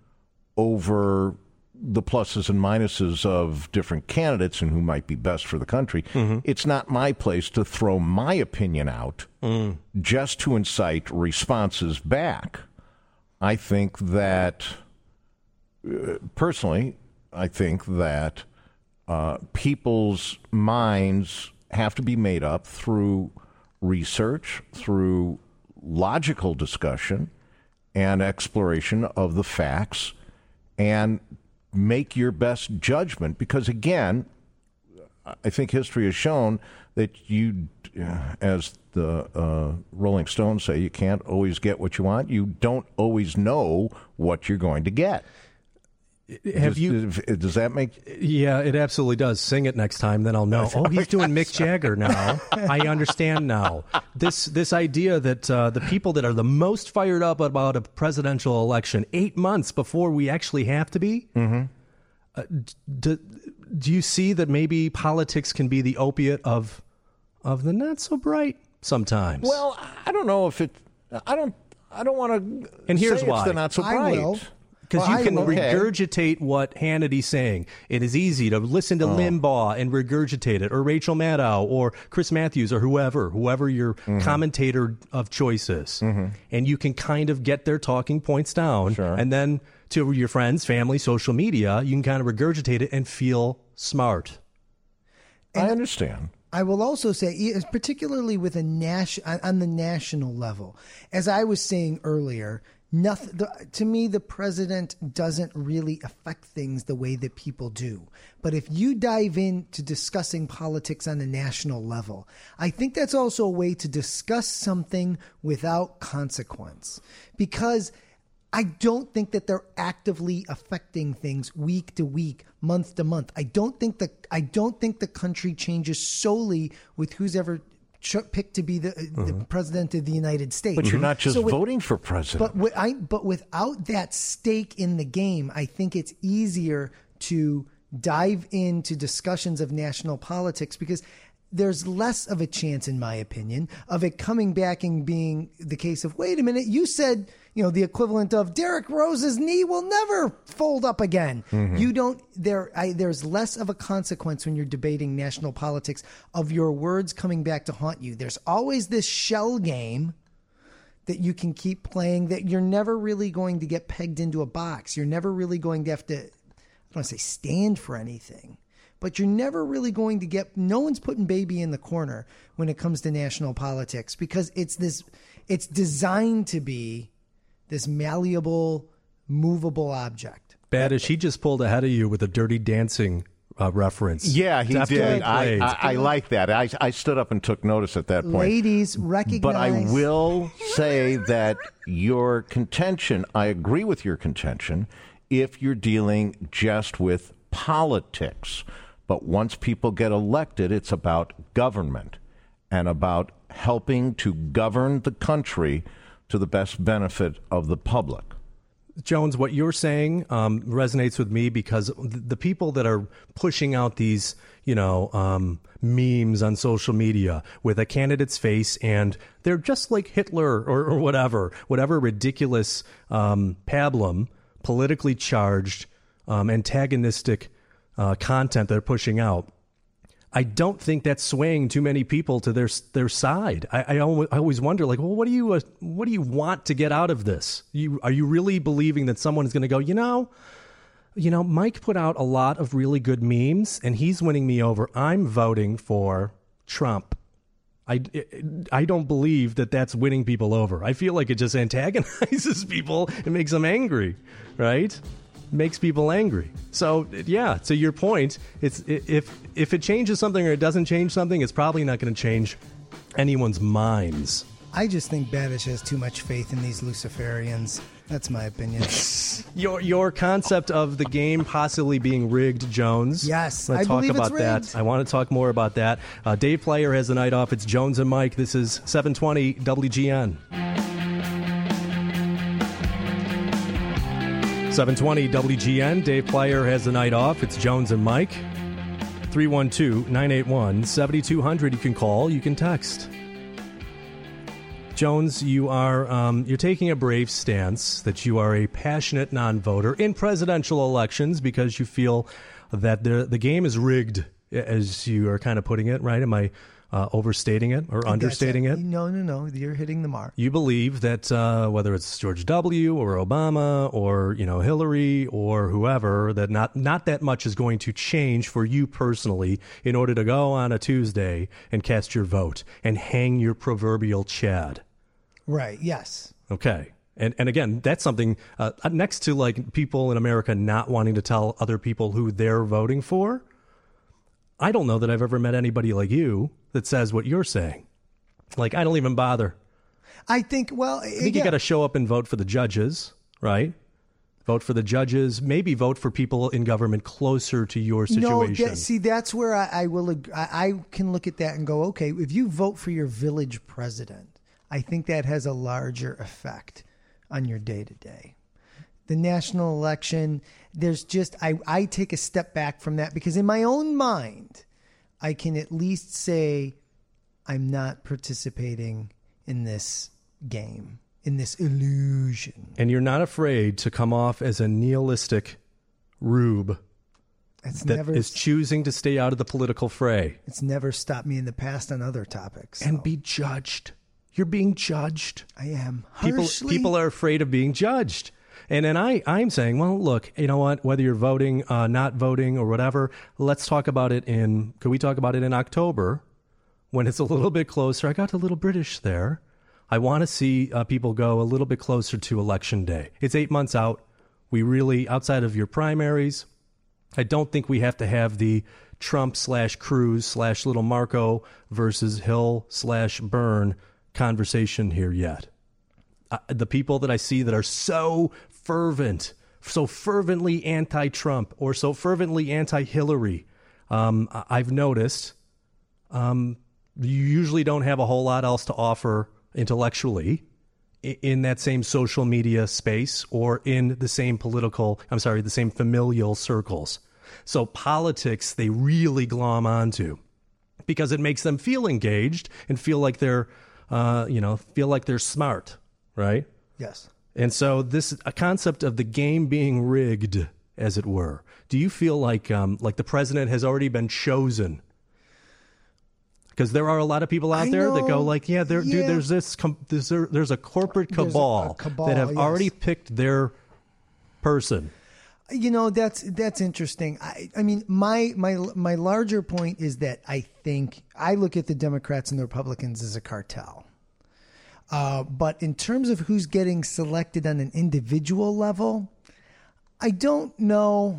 over the pluses and minuses of different candidates and who might be best for the country. It's not my place to throw my opinion out just to incite responses back. I think that, uh, personally, I think that uh, people's minds have to be made up through research, through logical discussion, and exploration of the facts, and make your best judgment. Because, again, I think history has shown that you, as the uh, Rolling Stones say, you can't always get what you want. You don't always know what you're going to get. Have does, you? Does that make? Yeah, it absolutely does. Sing it next time, then I'll know. Oh, he's doing Mick Jagger now. I understand now. This this idea that uh, the people that are the most fired up about a presidential election eight months before we actually have to be. Mm-hmm. Uh, do, do you see that maybe politics can be the opiate of of the not so bright sometimes? Well, I don't know if it. I don't. I don't want to. And here's say why. It's the not so I bright. will. Because Well, you can I- okay. regurgitate what Hannity's saying. It is easy to listen to Limbaugh and regurgitate it, or Rachel Maddow, or Chris Matthews, or whoever, whoever your Mm-hmm. commentator of choice is. And you can kind of get their talking points down. Sure. And then to your friends, family, social media, you can kind of regurgitate it and feel smart. I understand. I will also say, e- particularly with a nas- on on the national level, as I was saying earlier, nothing, the, to me, the president doesn't really affect things the way that people do. But if you dive into discussing politics on the national level, I think that's also a way to discuss something without consequence. Because I don't think that they're actively affecting things week to week, month to month. I don't think the I don't think the country changes solely with who's ever ch- picked to be the, uh, the president of the United States. But you're not just So with- voting for president. But wi- I but without that stake in the game, I think it's easier to dive into discussions of national politics because there's less of a chance, in my opinion, of it coming back and being the case of, wait a minute, you said, you know, the equivalent of Derrick Rose's knee will never fold up again. You don't, there, I, there's less of a consequence when you're debating national politics of your words coming back to haunt you. There's always this shell game that you can keep playing that you're never really going to get pegged into a box. You're never really going to have to, I don't want to say stand for anything, but you're never really going to get, no one's putting baby in the corner when it comes to national politics because it's this, it's designed to be this malleable, movable object. Badish, he just pulled ahead of you with a Dirty Dancing uh, reference. yeah, he Definitely did. I, played. I, I like that. I, I stood up and took notice at that point. Ladies, recognize. But I will say that your contention, I agree with your contention, if you're dealing just with politics. But once people get elected, it's about government and about helping to govern the country to the best benefit of the public. Jones, what you're saying um, resonates with me because the people that are pushing out these, you know, um, memes on social media with a candidate's face, and they're just like Hitler or, or whatever, whatever ridiculous um, pablum, politically charged, um, antagonistic uh, content they're pushing out. I don't think that's swaying too many people to their their side. I, I, always, I always wonder, like, well, what do you uh, what do you want to get out of this? You are you really believing that someone is going to go, you know, you know, Mike put out a lot of really good memes, and he's winning me over. I'm voting for Trump. I, I don't believe that that's winning people over. I feel like it just antagonizes people and makes them angry, right? Makes people angry. So yeah, to your point, it's if if it changes something or it doesn't change something, it's probably not going to change anyone's minds. I just think Badish has too much faith in these Luciferians. That's my opinion. Your your concept of the game possibly being rigged, Jones. Yes, let's I talk believe it's about that. rigged. I want to talk more about that. Uh, Dave Player has the night off. It's Jones and Mike. This is seven twenty W G N. seven twenty W G N. Dave Player has the night off. It's Jones and Mike. three one two, nine eight one, seven two zero zero. You can call. You can text. Jones, you are um, you're taking a brave stance that you are a passionate non-voter in presidential elections because you feel that the the game is rigged, as you are kind of putting it, right? Am I uh, overstating it or understating it? No, no, no. You're hitting the mark. You believe that uh, whether it's George W. or Obama or you know Hillary or whoever, that not not that much is going to change for you personally in order to go on a Tuesday and cast your vote and hang your proverbial Chad. Right. Yes. Okay. And and again, that's something uh, next to like people in America not wanting to tell other people who they're voting for. I don't know that I've ever met anybody like you that says what you're saying. Like, I don't even bother. I think, well, I think yeah. you got to show up and vote for the judges, right? Vote for the judges. Maybe vote for people in government closer to your situation. No, that, see, that's where I, I will. I, I can look at that and go, okay, if you vote for your village president, I think that has a larger effect on your day to day. The national election, there's just I, I take a step back from that because in my own mind, I can at least say I'm not participating in this game, in this illusion. And you're not afraid to come off as a nihilistic rube it's that never, is choosing to stay out of the political fray. It's never stopped me in the past on other topics. So. And be judged. You're being judged. I am. People, people are afraid of being judged. And then I, I'm saying, well, look, you know what? Whether you're voting, uh, not voting, or whatever, let's talk about it in, could we talk about it in October when it's a little bit closer? I got a little British there. I want to see uh, people go a little bit closer to Election Day. It's eight months out. We really, outside of your primaries, I don't think we have to have the Trump slash Cruz slash Little Marco versus Hill slash Byrne conversation here yet. Uh, the people that I see that are so fervent, so fervently anti-Trump or so fervently anti-Hillary, um, I've noticed um, you usually don't have a whole lot else to offer intellectually in that same social media space or in the same political, I'm sorry, the same familial circles. So politics, they really glom onto because it makes them feel engaged and feel like they're, uh, you know, feel like they're smart, right? Yes. And so this a concept of the game being rigged, as it were. Do you feel like um, like the president has already been chosen? Because there are a lot of people out I there know, that go like, yeah, there, yeah. dude, there's this, com- there's, a, there's a corporate cabal, a, a cabal that have yes. already picked their person. You know, that's that's interesting. I, I mean, my my my larger point is that I think I look at the Democrats and the Republicans as a cartel. Uh, but in terms of who's getting selected on an individual level, I don't know.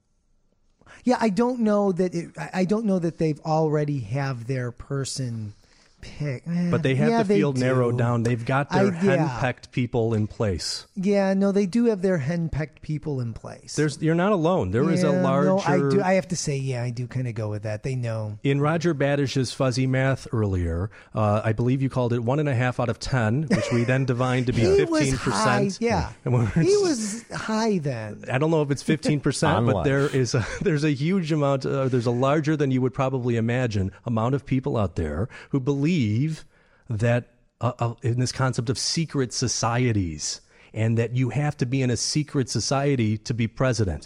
Yeah, I don't know that it, I don't know that they've already have their person picked. But they have yeah, the field they narrowed do. down. They've got their I, yeah. henpecked people in place. Yeah, no, they do have their henpecked people in place. There's, you're not alone. There yeah, is a larger... No, I do. I have to say, yeah, I do kind of go with that. They know. In Roger Badish's fuzzy math earlier, uh, I believe you called it one and a half out of ten, which we then divined to be he fifteen percent. Was high, yeah, he was high then. I don't know if it's fifteen percent, but there is a, there's a huge amount. Uh, there's a larger than you would probably imagine amount of people out there who believe that uh, uh, in this concept of secret societies, and that you have to be in a secret society to be president.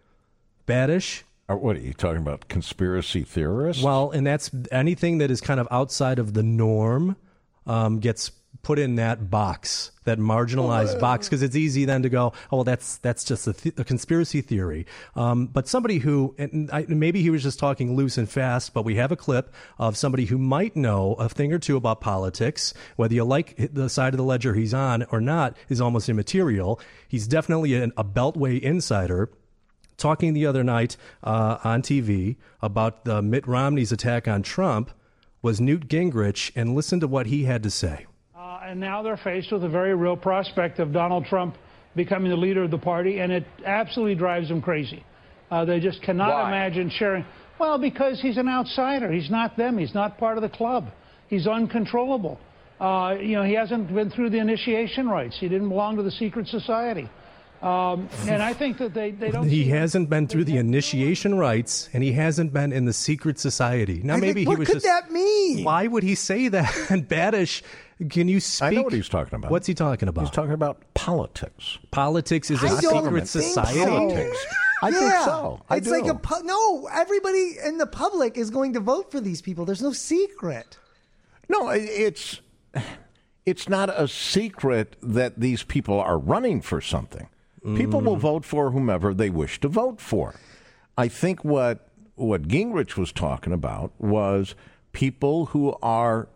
Badish? Or what are you talking about? Conspiracy theorists? Well, and that's anything that is kind of outside of the norm um, gets put in that box, that marginalized box, because it's easy then to go, oh, well, that's that's just a, th- a conspiracy theory. Um, but somebody who, and I, maybe he was just talking loose and fast, but we have a clip of somebody who might know a thing or two about politics. Whether you like the side of the ledger he's on or not is almost immaterial. He's definitely an, a Beltway insider. Talking the other night uh, on T V about the Mitt Romney's attack on Trump was Newt Gingrich, and listen to what he had to say. Uh, and now they're faced with a very real prospect of Donald Trump becoming the leader of the party, and it absolutely drives them crazy. Uh, they just cannot Why? imagine sharing. Well, because he's an outsider. He's not them. He's not part of the club. He's uncontrollable. Uh, you know, he hasn't been through the initiation rites. He didn't belong to the secret society. Um, and I think that they, they don't... He hasn't been through the initiation rites, and he hasn't been in the secret society. Now, I maybe think, he what was could just... that mean? Why would he say that? And Badish, can you speak? I know what he's talking about. What's he talking about? He's talking about politics. Politics is a I don't secret think society? so. Politics. I yeah. think so. I it's do. like a pu- no. Everybody in the public is going to vote for these people. There's no secret. No, it's it's not a secret that these people are running for something. People will vote for whomever they wish to vote for. I think what what Gingrich was talking about was people who are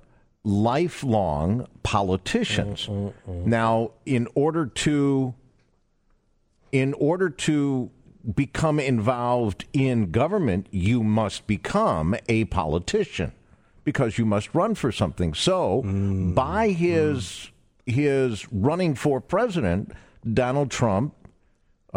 lifelong politicians. Mm, mm, mm. Now, in order to in order to become involved in government, you must become a politician because you must run for something. So mm. by his mm. his running for president, Donald Trump, uh,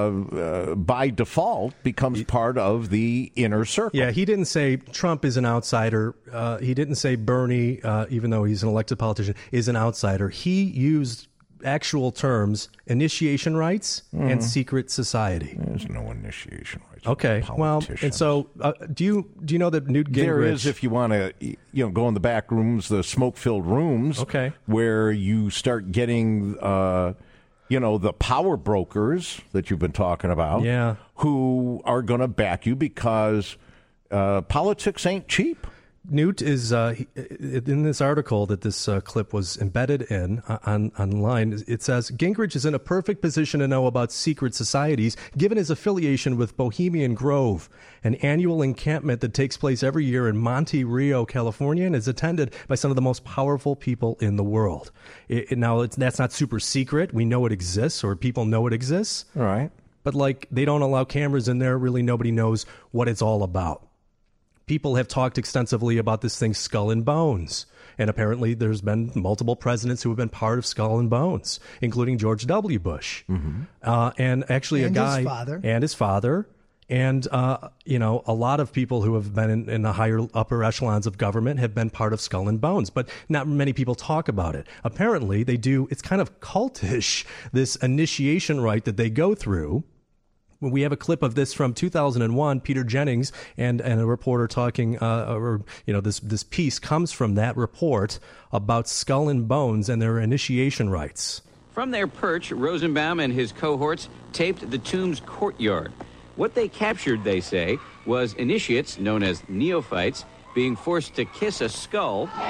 uh, by default, becomes he, part of the inner circle. Yeah, he didn't say Trump is an outsider. Uh, he didn't say Bernie, uh, even though he's an elected politician, is an outsider. He used actual terms, initiation rights mm. and secret society. There's no initiation rights. Okay, well, and so uh, do you do you know that Newt Gingrich... There is, if you want to, you know, go in the back rooms, the smoke-filled rooms, okay, where you start getting, uh, you know, the power brokers that you've been talking about, yeah, who are going to back you because uh, politics ain't cheap. Newt is uh, he, in this article that this uh, clip was embedded in uh, on online. It says Gingrich is in a perfect position to know about secret societies, given his affiliation with Bohemian Grove, an annual encampment that takes place every year in Monte Rio, California, and is attended by some of the most powerful people in the world. It, it, now, it's, that's not super secret. We know it exists, or people know it exists. All right, but like they don't allow cameras in there. Really, nobody knows what it's all about. People have talked extensively about this thing, Skull and Bones. And apparently there's been multiple presidents who have been part of Skull and Bones, including George W. Bush. Mm-hmm. Uh, and actually and a guy... his father. And his father. And, uh, you know, a lot of people who have been in, in the higher, upper echelons of government have been part of Skull and Bones. But not many people talk about it. Apparently they do... It's kind of cultish, this initiation rite that they go through. We have a clip of this from two thousand one. Peter Jennings and, and a reporter talking, uh, or, you know, this, this piece comes from that report about Skull and Bones and their initiation rites. From their perch, Rosenbaum and his cohorts taped the tomb's courtyard. What they captured, they say, was initiates, known as neophytes, being forced to kiss a skull. Oh,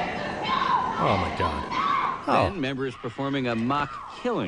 my God. Then Oh. members performing a mock killing.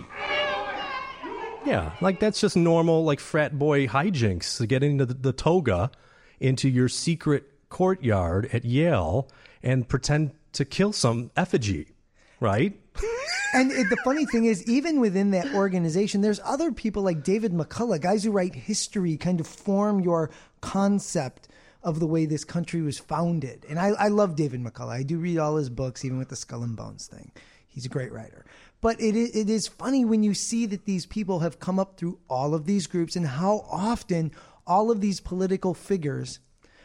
Yeah, like that's just normal, like frat boy hijinks to get into the, the toga into your secret courtyard at Yale and pretend to kill some effigy, right? And it, the funny thing is, even within that organization, there's other people like David McCullough, guys who write history, kind of form your concept of the way this country was founded. And I, I love David McCullough. I do read all his books, even with the Skull and Bones thing. He's a great writer. But it it is funny when you see that these people have come up through all of these groups and how often all of these political figures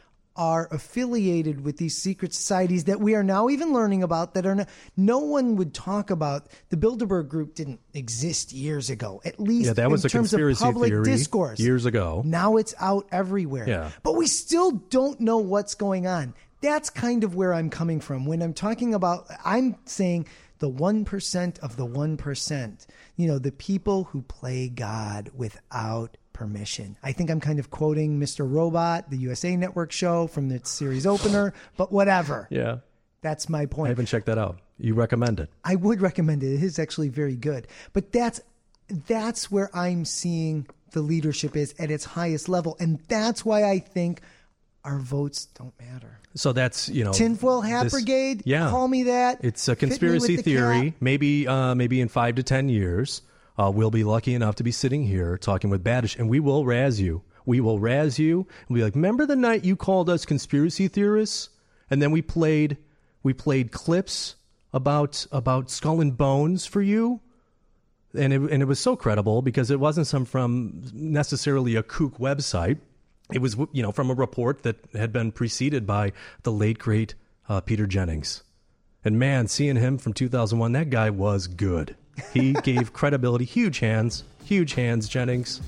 are affiliated with these secret societies that we are now even learning about that are no, no one would talk about. The Bilderberg Group didn't exist years ago, at least yeah, that was in a terms of conspiracy public theory discourse. Years ago. Now it's out everywhere. Yeah. But we still don't know what's going on. That's kind of where I'm coming from. When I'm talking about, I'm saying the one percent of the one percent, you know, the people who play God without permission. I think I'm kind of quoting Mister Robot, the U S A Network show from the series opener, but whatever. Yeah. That's my point. I haven't checked that out. You recommend it? I would recommend it. It is actually very good. But that's that's where I'm seeing the leadership is at its highest level. And that's why I think our votes don't matter. So that's, you know, Tinfoil Hat this, Brigade. Yeah, call me that. It's a Fit me conspiracy with the theory. cat. Maybe, uh, maybe in five to ten years, uh, we'll be lucky enough to be sitting here talking with Badish, and we will razz you. We will razz you and be like, "Remember the night you called us conspiracy theorists?" And then we played, we played clips about about Skull and Bones for you, and it and it was so credible because it wasn't some from necessarily a kook website. It was, you know, from a report that had been preceded by the late, great uh, Peter Jennings. And man, seeing him from two thousand one, that guy was good. He gave credibility. Huge hands. Huge hands, Jennings.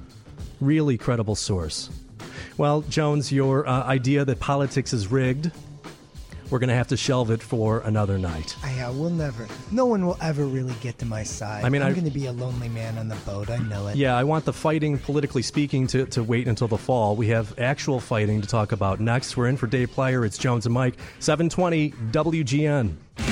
Really credible source. Well, Jones, your uh, idea that politics is rigged, we're going to have to shelve it for another night. Yeah, we'll never. No one will ever really get to my side. I mean, I'm I- going to be a lonely man on the boat. I know it. Yeah, I want the fighting, politically speaking, to, to wait until the fall. We have actual fighting to talk about next. We're in for Dave Plyer. It's Jones and Mike. seven twenty W G N.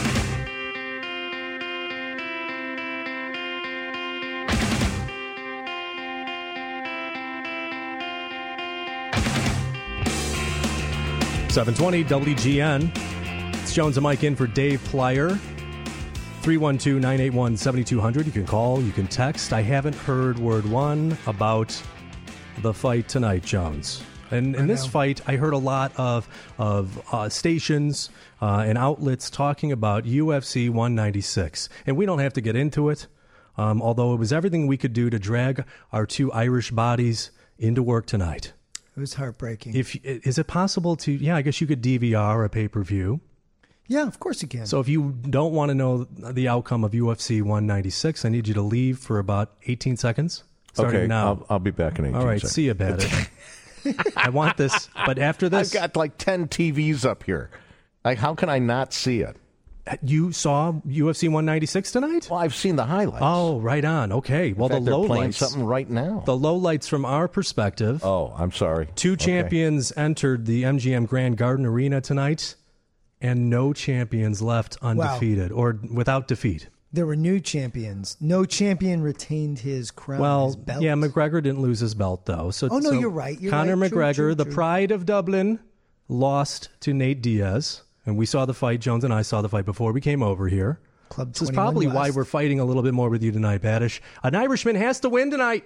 seven twenty W G N. It's Jones and Mike in for Dave Plyer. three one two, nine eight one, seven two zero zero. You can call, you can text. I haven't heard word one about the fight tonight, Jones. And in this fight, I heard a lot of of uh, stations uh, and outlets talking about U F C one ninety-six. And we don't have to get into it, um, although it was everything we could do to drag our two Irish bodies into work tonight. It was heartbreaking. If is it possible to, yeah, I guess you could D V R a pay-per-view. Yeah, of course you can. So if you don't want to know the outcome of U F C one ninety-six, I need you to leave for about eighteen seconds. Starting okay, now. I'll, I'll be back in eighteen All right, seconds. see you, Badditt. I want this, but after this... I've got like ten T Vs up here. Like, how can I not see it? You saw U F C one ninety-six tonight? Well, I've seen the highlights. Oh, right on. Okay. Well, In fact, the they're low playing lights... something right now. The low lights from our perspective... Oh, I'm sorry. Two Okay. champions entered the M G M Grand Garden Arena tonight, and no champions left undefeated or without defeat. There were new champions. No champion retained his crown, Well, his belt. yeah, McGregor didn't lose his belt, though. So, Oh, no, so you're right. You're Conor right. True, McGregor, true, the true. pride of Dublin, lost to Nate Diaz. And we saw the fight. Jones and I saw the fight before we came over here. Club This is twenty-one probably why West. we're fighting a little bit more with you tonight, Baddish. An Irishman has to win tonight.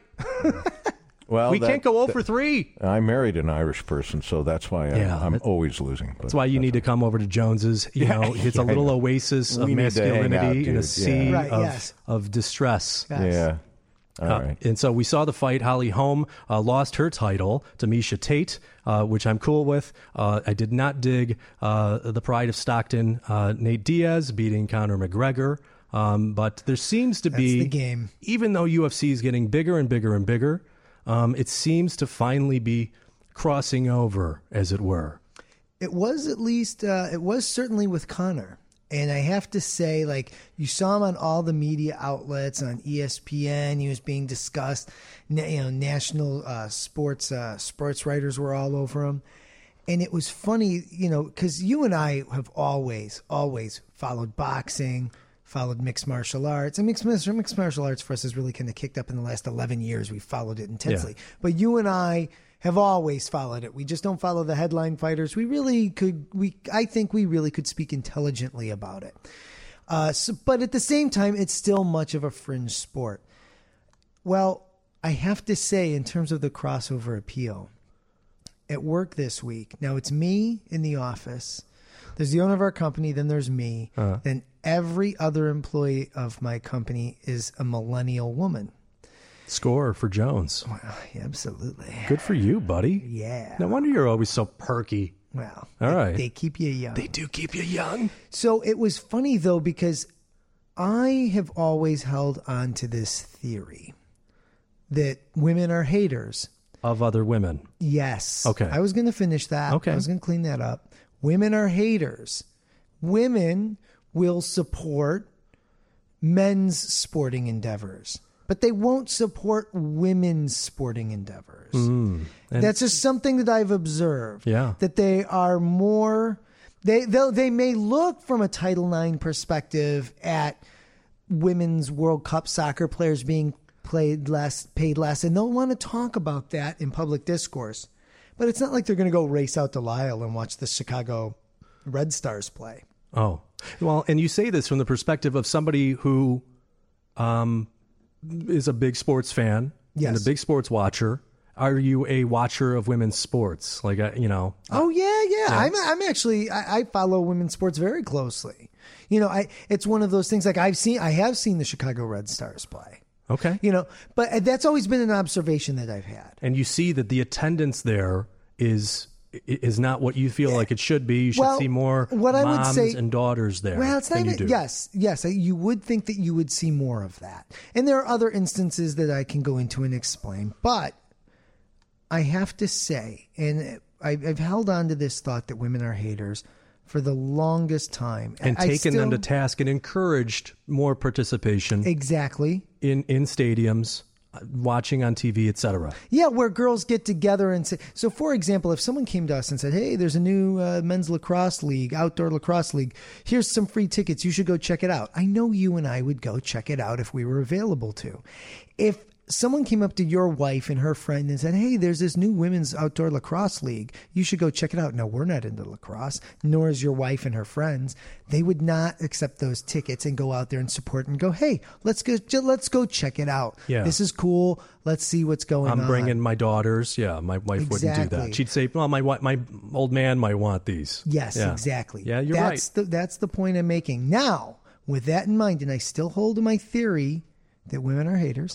Well, we that- can't go zero that- for three. I married an Irish person, so that's why I, Yeah, I'm that- always losing. But That's why you need to come over to Jones's. You Yeah, know, it's yeah, a I little know. oasis of We need to hang masculinity out, in a dude. sea Yeah. Right, of, yes. of distress. Yes. Yeah. All Uh, right. and so we saw the fight. Holly Holm uh, lost her title to Misha Tate, uh, which I'm cool with. Uh, I did not dig uh, the pride of Stockton, uh, Nate Diaz beating Conor McGregor. Um, but there seems to be, the game. even though U F C is getting bigger and bigger and bigger, um, it seems to finally be crossing over, as it were. It was at least, uh, it was certainly with Conor. And I have to say, like, you saw him on all the media outlets, on E S P N. He was being discussed. Na- you know, national uh, sports uh, sports writers were all over him. And it was funny, you know, because you and I have always, always followed boxing, followed mixed martial arts. And mixed, mixed martial arts for us has really kind of kicked up in the last eleven years. We've followed it intensely. Yeah. But you and I have always followed it. We just don't follow the headline fighters. We really could, we I think we really could speak intelligently about it. Uh, so, but at the same time, it's still much of a fringe sport. Well, I have to say, in terms of the crossover appeal, at work this week, now it's me in the office. There's the owner of our company, then there's me. Uh-huh. Then every other employee of my company is a millennial woman. Score for Jones. Well, yeah, absolutely. Good for you, buddy. Yeah. No wonder you're always so perky. Well, All they, right. they keep you young. They do keep you young. So it was funny, though, because I have always held on to this theory that women are haters. Of other women. Yes. Okay. I was going to finish that. Okay. I was going to clean that up. Women are haters. Women will support men's sporting endeavors, but they won't support women's sporting endeavors. Mm. And- That's just something that I've observed. Yeah. That they are more, they though they may look from a Title nine perspective at women's World Cup soccer players being played less, paid less, and they'll want to talk about that in public discourse. But it's not like they're going to go race out to Lisle and watch the Chicago Red Stars play. Oh, well, and you say this from the perspective of somebody who um, is a big sports fan and a Yes. big sports watcher. Are you a watcher of women's sports? Like, uh, you know, Oh yeah, yeah. I'm I'm actually I, I follow women's sports very closely. You know, I it's one of those things. Like I've seen, I have seen the Chicago Red Stars play. okay. You know, but that's always been an observation that I've had. And you see that the attendance there is is not what you feel like it should be. You should Well, see more what I would moms say- and daughters there. Well, it's not than you even, do. yes, yes. You would think that you would see more of that. And there are other instances that I can go into and explain. But I have to say, and I- I've held on to this thought that women are haters for the longest time. And I taken them to still- task and encouraged more participation Exactly. in, in stadiums, uh, watching on T V, et cetera. Yeah, where girls get together and say. So, for example, if someone came to us and said, "Hey, there's a new uh, men's lacrosse league, outdoor lacrosse league. Here's some free tickets. You should go check it out." I know you and I would go check it out if we were available to. If someone came up to your wife and her friend and said, hey, there's this new women's outdoor lacrosse league. You should go check it out. No, we're not into lacrosse, nor is your wife and her friends. They would not accept those tickets and go out there and support and go, hey, let's go, let's go check it out. Yeah. This is cool. Let's see what's going I'm on. I'm bringing my daughters. Yeah, my wife exactly. wouldn't do that. She'd say, well, my my old man might want these. Yes, yeah. exactly. Yeah, you're that's right. The, that's the point I'm making. Now, with that in mind, and I still hold to my theory that women are haters,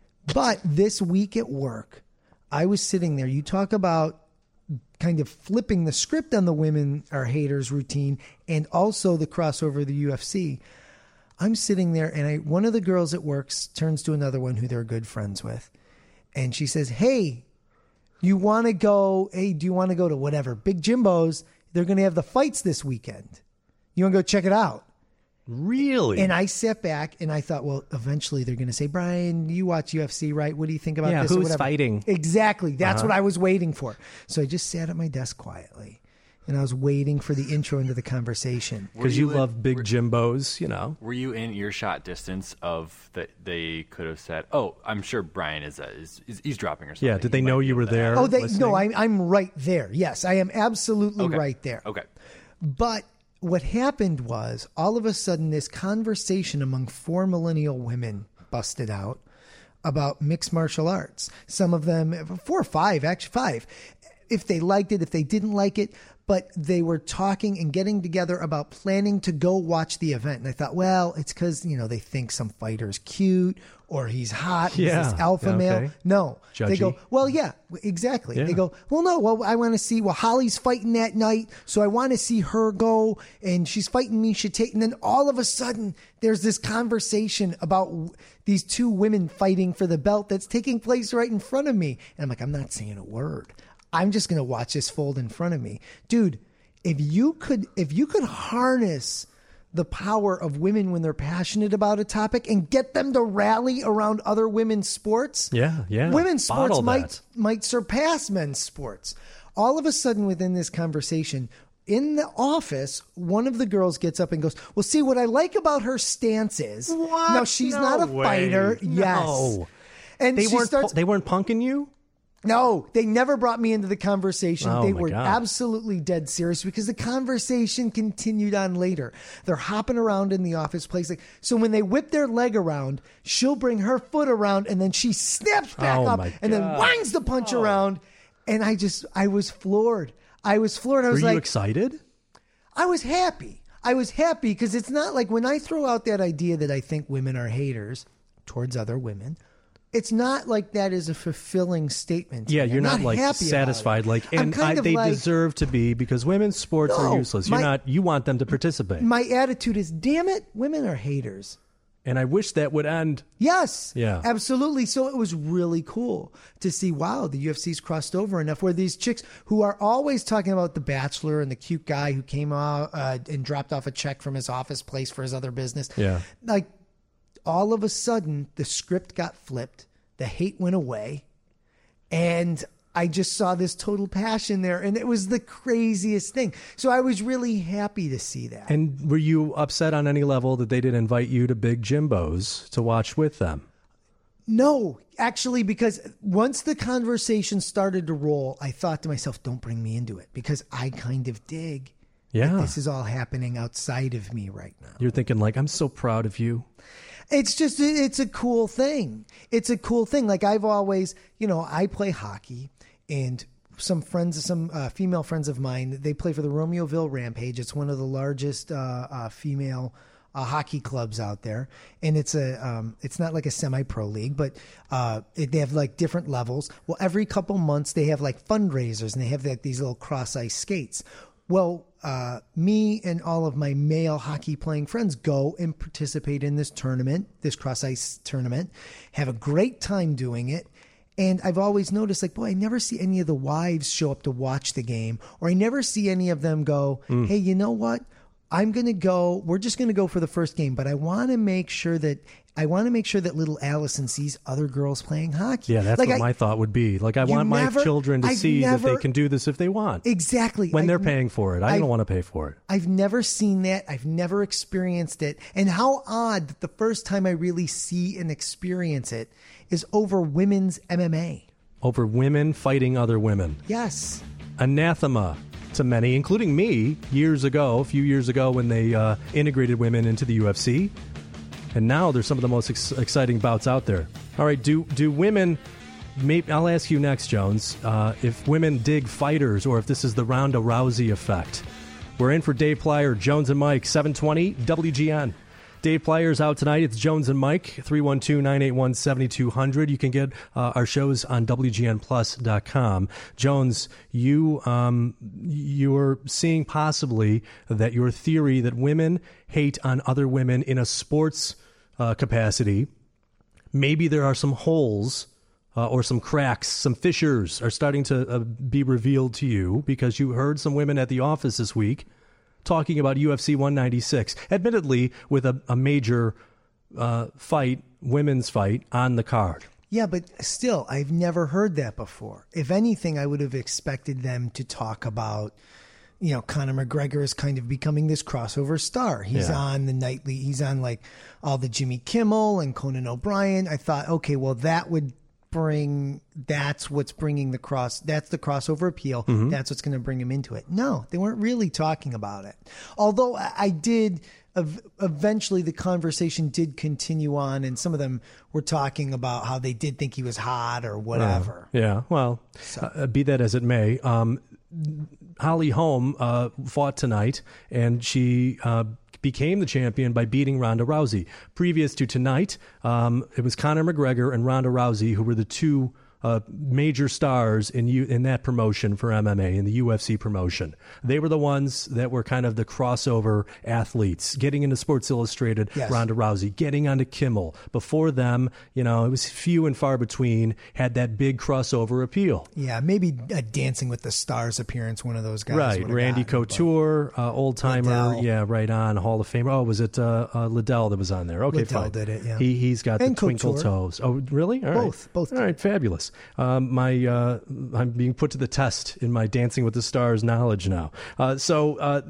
but this week at work, I was sitting there. You talk about kind of flipping the script on the women are haters routine and also the crossover of the U F C. I'm sitting there, and I one of the girls at work turns to another one who they're good friends with, and she says, hey, you want to go, hey, do you want to go to whatever, Big Jimbo's? They're going to have the fights this weekend. You want to go check it out? Really? And I sat back and I thought, well, eventually they're going to say, Brian, you watch U F C, right? What do you think about yeah, this? Who's fighting? Exactly. That's uh-huh. what I was waiting for. So I just sat at my desk quietly and I was waiting for the intro into the conversation. Because you, you love in, Big were, Jimbos, you know. Were you in earshot distance of that they could have said, oh, I'm sure Brian is, uh, is, is eavesdropping or something. Yeah, did they He know you were there? Oh, they listening? no, I'm, I'm right there. Yes, I am absolutely okay. right there. Okay. But what happened was, all of a sudden, this conversation among four millennial women busted out about mixed martial arts. Some of them, four or five, actually five, if they liked it, if they didn't like it, but they were talking and getting together about planning to go watch the event. And I thought, well, it's because, you know, they think some fighter's cute or he's hot. He's Yeah. this alpha Yeah, male. okay. No. Judgy. They go, well, yeah, exactly. Yeah. They go, well, no, well, I want to see, well, Holly's fighting that night, so I want to see her go, and she's fighting Misha Tate. And then all of a sudden, there's this conversation about w- these two women fighting for the belt that's taking place right in front of me. And I'm like, I'm not saying a word. I'm just going to watch this fold in front of me. Dude, if you could, if you could harness the power of women when they're passionate about a topic and get them to rally around other women's sports. Yeah, yeah. Women's sports Bottle might that. might surpass men's sports. All of a sudden within this conversation, in the office, one of the girls gets up and goes, well, see, what I like about her stance is, What? now she's No not a way. fighter. No. Yes. And They she weren't. starts, pu- they weren't punking you. no, they never brought me into the conversation. Oh, they my were God. absolutely dead serious because the conversation continued on later. They're hopping around in the office place. Like, so when they whip their leg around, she'll bring her foot around and then she snaps back Oh, up my and then God. winds the punch around. And I just, I was floored. I was floored. I Were was you like, excited? I was happy. I was happy because it's not like when I throw out that idea that I think women are haters towards other women, it's not like that is a fulfilling statement. to Yeah, me. you're I'm not, like happy about satisfied. it. Like, I'm and kind I, of they like, deserve to be because women's sports No, are useless. You're my- not. You want them to participate, My attitude is, damn it, women are haters. and I wish that would end. Yes. Yeah. Absolutely. So it was really cool to see, wow, the U F C's crossed over enough where these chicks who are always talking about The Bachelor and the cute guy who came out uh, and dropped off a check from his office place for his other business. Yeah. Like, all of a sudden, the script got flipped. The hate went away. And I just saw this total passion there. And it was the craziest thing. So I was really happy to see that. And were you upset on any level that they didn't invite you to Big Jimbo's to watch with them? No, actually, because once the conversation started to roll, I thought to myself, don't bring me into it, because I kind of dig Yeah. that this is all happening outside of me right now. You're thinking like, I'm so proud of you. It's just, it's a cool thing. It's a cool thing. Like, I've always, you know, I play hockey, and some friends, some uh, female friends of mine, they play for the Romeoville Rampage. It's one of the largest uh, uh, female uh, hockey clubs out there, and it's a, um, it's not like a semi-pro league, but uh, it, they have like different levels. Well, every couple months they have like fundraisers, and they have like these little cross ice skates. Well, uh, me and all of my male hockey playing friends go and participate in this tournament, this cross ice tournament, have a great time doing it. And I've always noticed, like, boy, I never see any of the wives show up to watch the game, or I never see any of them go, Mm. hey, you know what? I'm going to go, we're just going to go for the first game, but I want to make sure that I want to make sure that little Allison sees other girls playing hockey. Yeah, that's like what I, my thought would be. Like, I want never, my children to I've see never, that they can do this if they want. Exactly. When I've, they're paying for it. I I've, don't want to pay for it. I've never seen that. I've never experienced it. And how odd that the first time I really see and experience it is over women's M M A. Over women fighting other women. Yes. Anathema to many, including me, years ago, a few years ago when they uh, integrated women into the U F C. And now they're some of the most ex- exciting bouts out there. All right, do do women, maybe, I'll ask you next, Jones, uh, if women dig fighters or if this is the Ronda Rousey effect. We're in for Dave Plyer, Jones and Mike, seven twenty W G N. Dave Plyer's out tonight. It's Jones and Mike, three one two, nine eight one, seven two zero zero. You can get uh, our shows on W G N plus dot com. Jones, you, um, you're seeing possibly that your theory that women hate on other women in a sports uh, capacity, maybe there are some holes uh, or some cracks, some fissures are starting to uh, be revealed to you because you heard some women at the office this week talking about U F C one ninety-six, admittedly with a, a major uh, fight, women's fight, on the card. Yeah, but still, I've never heard that before. If anything, I would have expected them to talk about, you know, Conor McGregor is kind of becoming this crossover star. He's Yeah. on the nightly, he's on like all the Jimmy Kimmel and Conan O'Brien. I thought, okay, well, that would bring, that's what's bringing the cross, that's the crossover appeal. Mm-hmm. That's what's going to bring him into it. No, they weren't really talking about it. Although I, I did, ev- eventually the conversation did continue on, and some of them were talking about how they did think he was hot or whatever. Uh, yeah, well, so. uh, be that as it may, um, Holly Holm uh, fought tonight, and she uh, became the champion by beating Ronda Rousey. Previous to tonight, um, it was Conor McGregor and Ronda Rousey who were the two uh, major stars in U- in that promotion for M M A, in the U F C promotion. They were the ones that were kind of the crossover athletes, getting into Sports Illustrated, yes. Ronda Rousey, getting onto Kimmel. Before them, you know, it was few and far between, had that big crossover appeal. Yeah, maybe a Dancing with the Stars appearance, one of those guys. Right, Randy gotten, Couture, uh, old-timer, Liddell. yeah, right on, Hall of Famer. Oh, was it uh, uh, Liddell that was on there? Okay, Liddell fine. did it, yeah. He, he's got And the twinkle Couture. toes. Oh, really? All right. Both, both All right, fabulous. Um, my, uh, I'm being put to the test in my Dancing with the Stars knowledge now. Uh, so uh,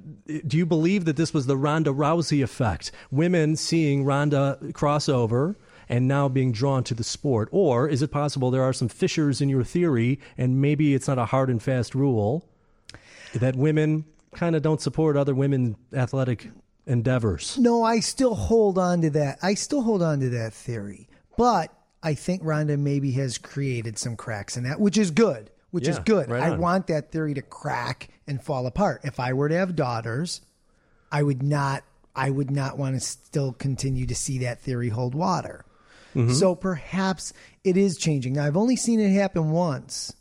do you believe that this was the Ronda Rousey effect? Women seeing Ronda crossover and now being drawn to the sport? Or is it possible there are some fissures in your theory and maybe it's not a hard and fast rule that women kind of don't support other women's athletic endeavors? No, I still hold on to that. I still hold on to that theory. But I think Ronda maybe has created some cracks in that, which is good, which Yeah, is good. right I on. want that theory to crack and fall apart. If I were to have daughters, I would not I would not want to still continue to see that theory hold water. Mm-hmm. So perhaps it is changing. Now, I've only seen it happen once,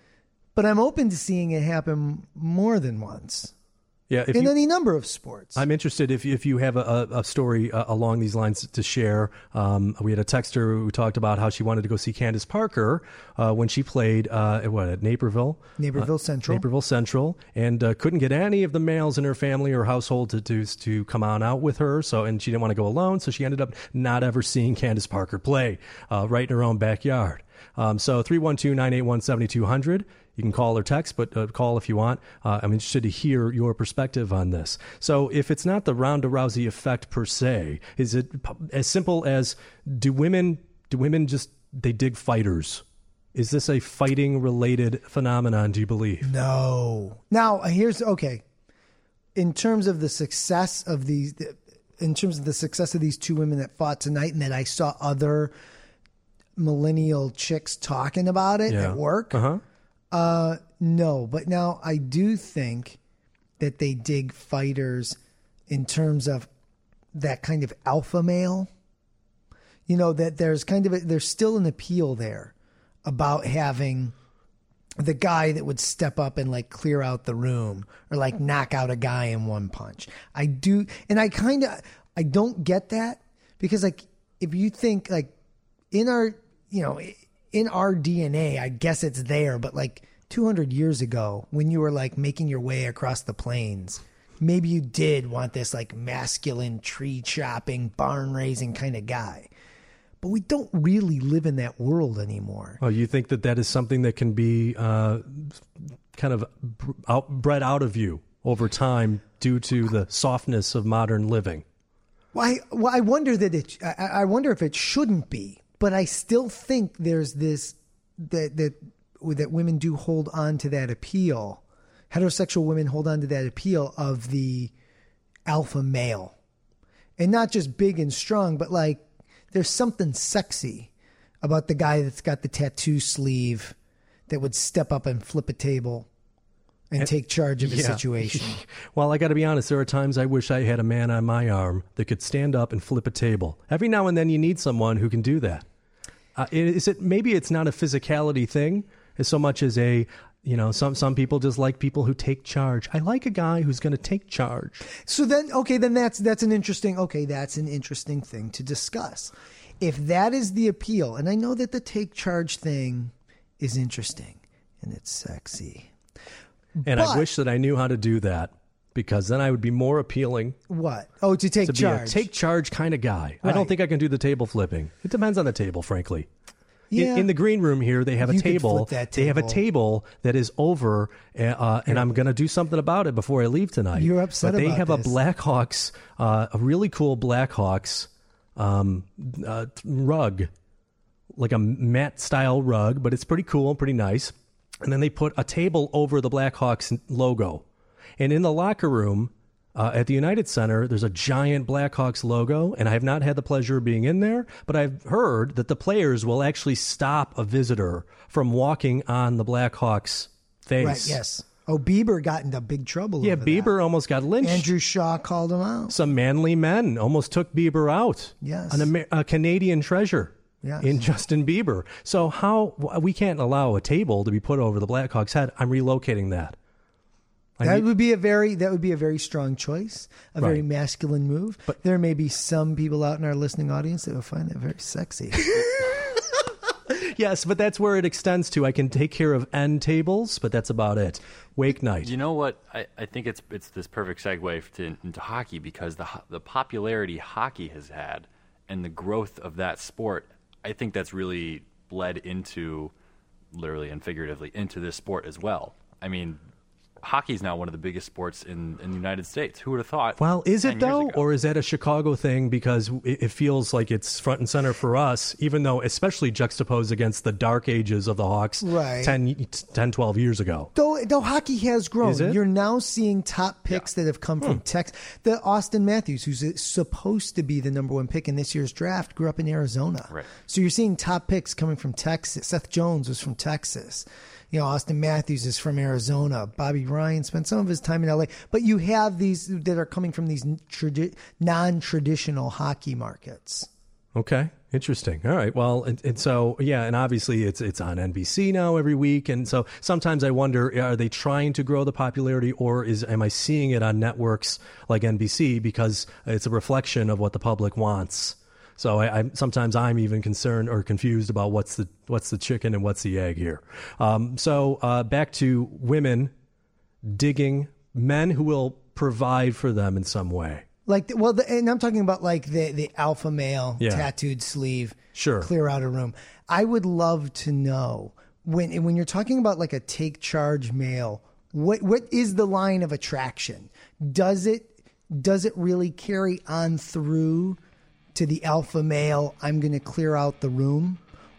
but I'm open to seeing it happen more than once. Yeah, if in you, any number of sports. I'm interested if if you have a, a story uh, along these lines to share. Um, we had a texter who talked about how she wanted to go see Candace Parker uh, when she played uh, at what at Naperville, Naperville uh, Central, Naperville Central, and uh, couldn't get any of the males in her family or household to, to to come on out with her. So and she didn't want to go alone, so she ended up not ever seeing Candace Parker play uh, right in her own backyard. Um, so three one two, nine eight one, seven two zero zero. You can call or text, but uh, call if you want. Uh, I'm interested to hear your perspective on this. So if it's not the Ronda Rousey effect per se, is it p- as simple as do women do women just, they dig fighters? Is this a fighting related phenomenon, do you believe? No. Now, here's, okay. In terms of the success of these, in terms of the success of these two women that fought tonight and that I saw other millennial chicks talking about it Yeah. at work, Uh-huh. Uh, no, but now I do think that they dig fighters in terms of that kind of alpha male. You know, that there's kind of a, there's still an appeal there about having the guy that would step up and like clear out the room or like knock out a guy in one punch. I do, and I kind of I don't get that because like if you think like in our you know. in our D N A, I guess it's there, but like two hundred years ago, when you were like making your way across the plains, maybe you did want this like masculine tree chopping, barn raising kind of guy. But we don't really live in that world anymore. Oh, you think that that is something that can be uh, kind of out, bred out of you over time due to the softness of modern living? Well, I, well, I wonder that it. I, I wonder if it shouldn't be, but I still think there's this that that that women do hold on to that appeal. Heterosexual women hold on to that appeal of the alpha male, and not just big and strong, but like. There's something sexy about the guy that's got the tattoo sleeve that would step up and flip a table and, and take charge of a yeah. situation. Well, I got to be honest. There are times I wish I had a man on my arm that could stand up and flip a table. Every now and then you need someone who can do that. Uh, is it maybe it's not a physicality thing as so much as a, you know, some some people just like people who take charge. I like a guy who's going to take charge. So then, okay, then that's that's an interesting. Okay, that's an interesting thing to discuss. If that is the appeal, and I know that the take charge thing is interesting and it's sexy, and but, I wish that I knew how to do that because then I would be more appealing. What? Oh, to take to charge. Be a take charge kind of guy. Right. I don't think I can do the table flipping. It depends on the table, frankly. Yeah. In, in the green room here, they have a You could table. flip that They have a table. table that is over, uh, and I'm going to do something about it before I leave tonight. You're upset But they about have this. a Blackhawks, uh, a really cool Blackhawks um, uh, rug, like a mat style rug, but it's pretty cool, pretty nice. And then they put a table over the Blackhawks logo, and in the locker room. Uh, at the United Center, there's a giant Blackhawks logo, and I have not had the pleasure of being in there, but I've heard that the players will actually stop a visitor from walking on the Blackhawks face. Right, yes. Oh, Bieber got into big trouble Yeah, over Bieber that. almost got lynched. Andrew Shaw called him out. Some manly men almost took Bieber out. Yes. An Amer- a Canadian treasure. Yes. In Justin Bieber. So how we can't allow a table to be put over the Blackhawks head. I'm relocating that. I That need- would be a very that would be a very strong choice, a very Right. masculine move. But there may be some people out in our listening audience that will find that very sexy. Yes, but that's where it extends to. I can take care of end tables, but that's about it. Wake night. You know what? I, I think it's it's this perfect segue to, into hockey because the ho- the popularity hockey has had and the growth of that sport, I think that's really bled into, literally and figuratively, into this sport as well. I mean, hockey is now one of the biggest sports in, in the United States. Who would have thought? Well, is ten it years though, ago? or is that a Chicago thing because it, it feels like it's front and center for us, even though especially juxtaposed against the dark ages of the Hawks Right. ten, ten twelve years ago. Though, though hockey has grown, Is it? you're now seeing top picks that have come from Texas. The Austin Matthews, who's supposed to be the number one pick in this year's draft, grew up in Arizona. Right. So you're seeing top picks coming from Texas. Seth Jones was from Texas. You know, Austin Matthews is from Arizona. Bobby Ryan spent some of his time in L A. But you have these that are coming from these tradi- non-traditional hockey markets. Okay, interesting. All right. Well, and, and so yeah, and obviously it's it's on N B C now every week, and so sometimes I wonder: are they trying to grow the popularity, or is am I seeing it on networks like N B C because it's a reflection of what the public wants? So I, I sometimes I'm even concerned or confused about what's the what's the chicken and what's the egg here. Um, so uh, back to women digging men who will provide for them in some way. Like, the, well, the, and I'm talking about like the, the alpha male Yeah. tattooed sleeve, Sure. clear out a room. I would love to know when when you're talking about like a take charge male, what what is the line of attraction? Does it does it really carry on through to the alpha male? I'm going to clear out the room,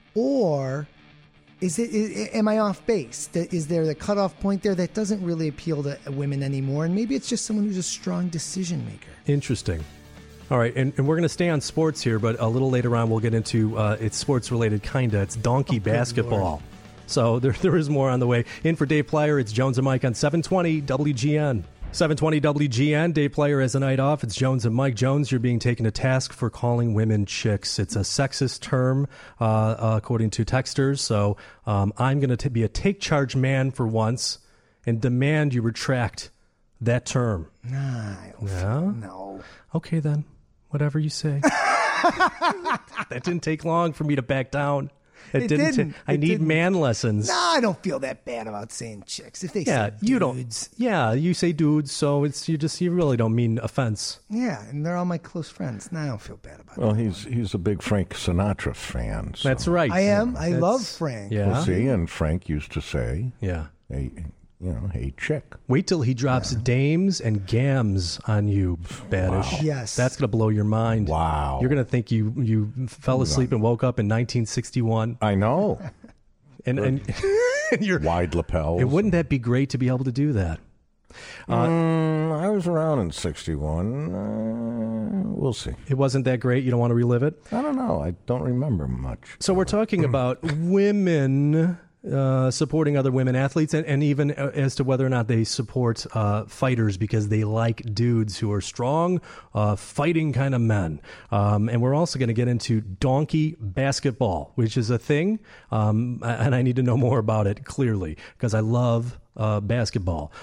or is it? Is, am I off base? Is there the cutoff point there that doesn't really appeal to women anymore? And maybe it's just someone who's a strong decision maker. Interesting. All right, and, and we're going to stay on sports here, but a little later on we'll get into uh, it's sports related, kinda. It's donkey Oh, good basketball. Lord. So there there is more on the way. In for Dave Plyer, it's Jones and Mike on seven twenty W G N. seven twenty W G N. Dave Plyer has a night off. It's Jones and Mike. Jones, you're being taken to task for calling women chicks. It's a sexist term, uh, uh, according to texters. So um, I'm going to be a take charge man for once and demand you retract that term. Nah, Yeah? no. Okay, then. Whatever you say. That didn't take long for me to back down. It, It didn't. didn't. I It need didn't. man lessons. No, I don't feel that bad about saying chicks. If they Yeah, say you dudes. don't. Yeah, you say dudes, so it's you just you really don't mean offense. Yeah, and they're all my close friends. Now I don't feel bad about it. Well, he's he's a big Frank Sinatra fan. So. That's right. I am. I That's- love Frank. Yeah. Well, see, and Frank used to say, Yeah. hey, you know, hey, chick. Wait till he drops dames and gams on you, Badish. Wow. Yes. That's going to blow your mind. Wow. You're going to think you, you fell asleep and woke up in nineteen sixty-one. I know. And, and, and you're, Wide lapels. and wouldn't that be great to be able to do that? Uh, Mm, I was around in sixty-one. Uh, we'll see. It wasn't that great. You don't want to relive it? I don't know. I don't remember much. So we're talking about women uh, supporting other women athletes, and, and even uh, as to whether or not they support uh, fighters because they like dudes who are strong, uh, fighting kind of men. Um, and we're also going to get into donkey basketball, which is a thing, um, and I need to know more about it clearly because I love uh, basketball.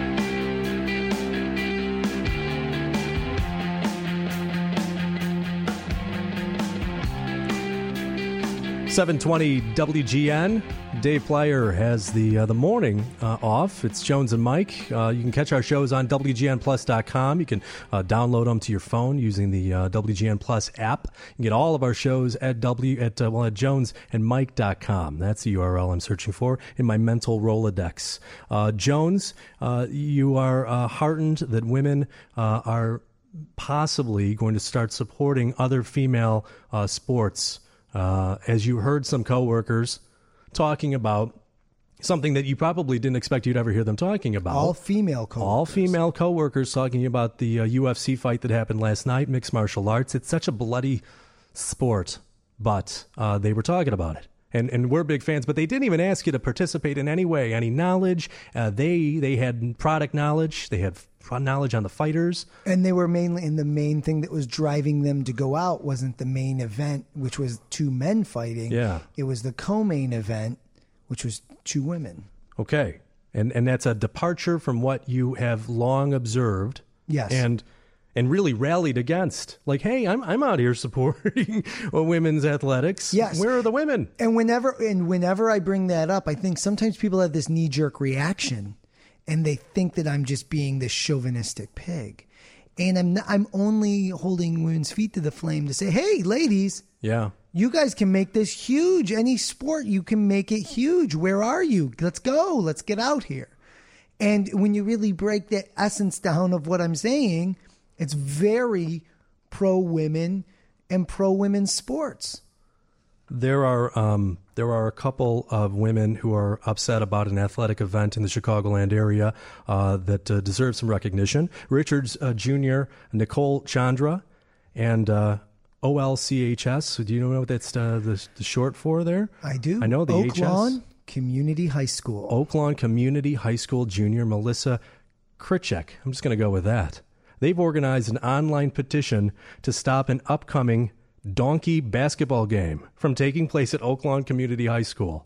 seven twenty W G N. Dave Plyer has the uh, the morning uh, off. It's Jones and Mike. Uh, you can catch our shows on W G N plus dot com. You can uh, download them to your phone using the uh, W G N Plus app. You can get all of our shows at W at uh, well at jones and mike dot com. That's the U R L I'm searching for in my mental Rolodex. Uh, Jones, uh, you are uh, heartened that women uh, are possibly going to start supporting other female uh, sports. Uh, as you heard some coworkers talking about something that you probably didn't expect you'd ever hear them talking about. All female coworkers. All female coworkers talking about the uh, U F C fight that happened last night, mixed martial arts. It's such a bloody sport, but uh, they were talking about it. And and we're big fans, but they didn't even ask you to participate in any way, any knowledge. Uh, they they had product knowledge. They had knowledge on the fighters. And they were mainly, and the main thing that was driving them to go out wasn't the main event, which was two men fighting. Yeah. It was the co-main event, which was two women. Okay. And and that's a departure from what you have long observed. Yes. And and really rallied against. Like, hey, I'm I'm out here supporting women's athletics. Yes. Where are the women? And whenever and whenever I bring that up, I think sometimes people have this knee-jerk reaction, and they think that I'm just being this chauvinistic pig. And I'm not, I'm only holding women's feet to the flame to say, hey, ladies, Yeah. you guys can make this huge. Any sport, you can make it huge. Where are you? Let's go. Let's get out here. And when you really break the essence down of what I'm saying, it's very pro-women and pro-women's sports. There are um, there are a couple of women who are upset about an athletic event in the Chicagoland area uh, that uh, deserves some recognition. Richards uh, Junior, Nicole Chandra, and uh, O L C H S. Do you know what that's uh, the, the short for there? I do. I know the Oak H S. Lawn Community High School. Oak Lawn Community High School junior Melissa Kritchek. I'm just going to go with that. They've organized an online petition to stop an upcoming donkey basketball game from taking place at Oak Lawn Community High School.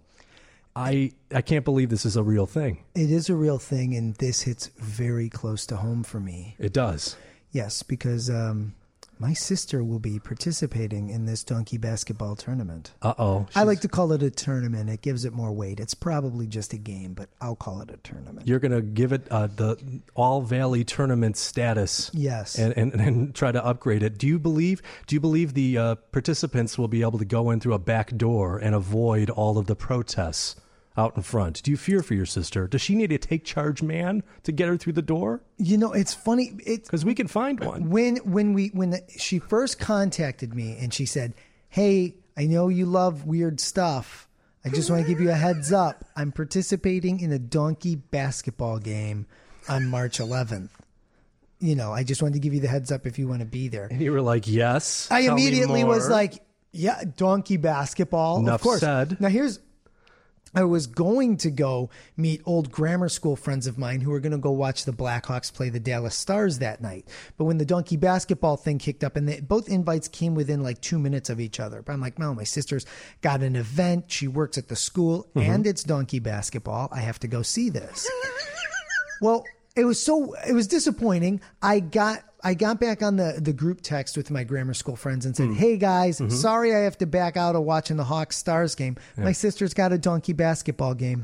I I can't believe this is a real thing. It is a real thing, and this hits very close to home for me. It does. Yes, because um, my sister will be participating in this donkey basketball tournament. Uh-oh. I like to call it a tournament. It gives it more weight. It's probably just a game, but I'll call it a tournament. You're going to give it uh, the All Valley tournament status. Yes. And, and and try to upgrade it. Do you believe do you believe the uh, participants will be able to go in through a back door and avoid all of the protests out in front? Do you fear for your sister? Does she need a take charge man to get her through the door? You know, it's funny. It's because we can find one. When when we when the, she first contacted me and she said, "Hey, I know you love weird stuff. I just want to give you a heads up. I'm participating in a donkey basketball game on March eleventh. You know, I just wanted to give you the heads up if you want to be there." And you were like, "Yes." I tell me immediately was more. like, "Yeah, donkey basketball." Enough of course. said. Now here's. I was going to go meet old grammar school friends of mine who were going to go watch the Blackhawks play the Dallas Stars that night. But when the donkey basketball thing kicked up, and they, both invites came within like two minutes of each other. But I'm like, no, my sister's got an event. She works at the school, Mm-hmm. and it's donkey basketball. I have to go see this. Well, it was so it was disappointing. I got I got back on the, the group text with my grammar school friends and said, Mm. hey guys, Mm-hmm. sorry I have to back out of watching the Hawks Stars game. Yeah. My sister's got a donkey basketball game.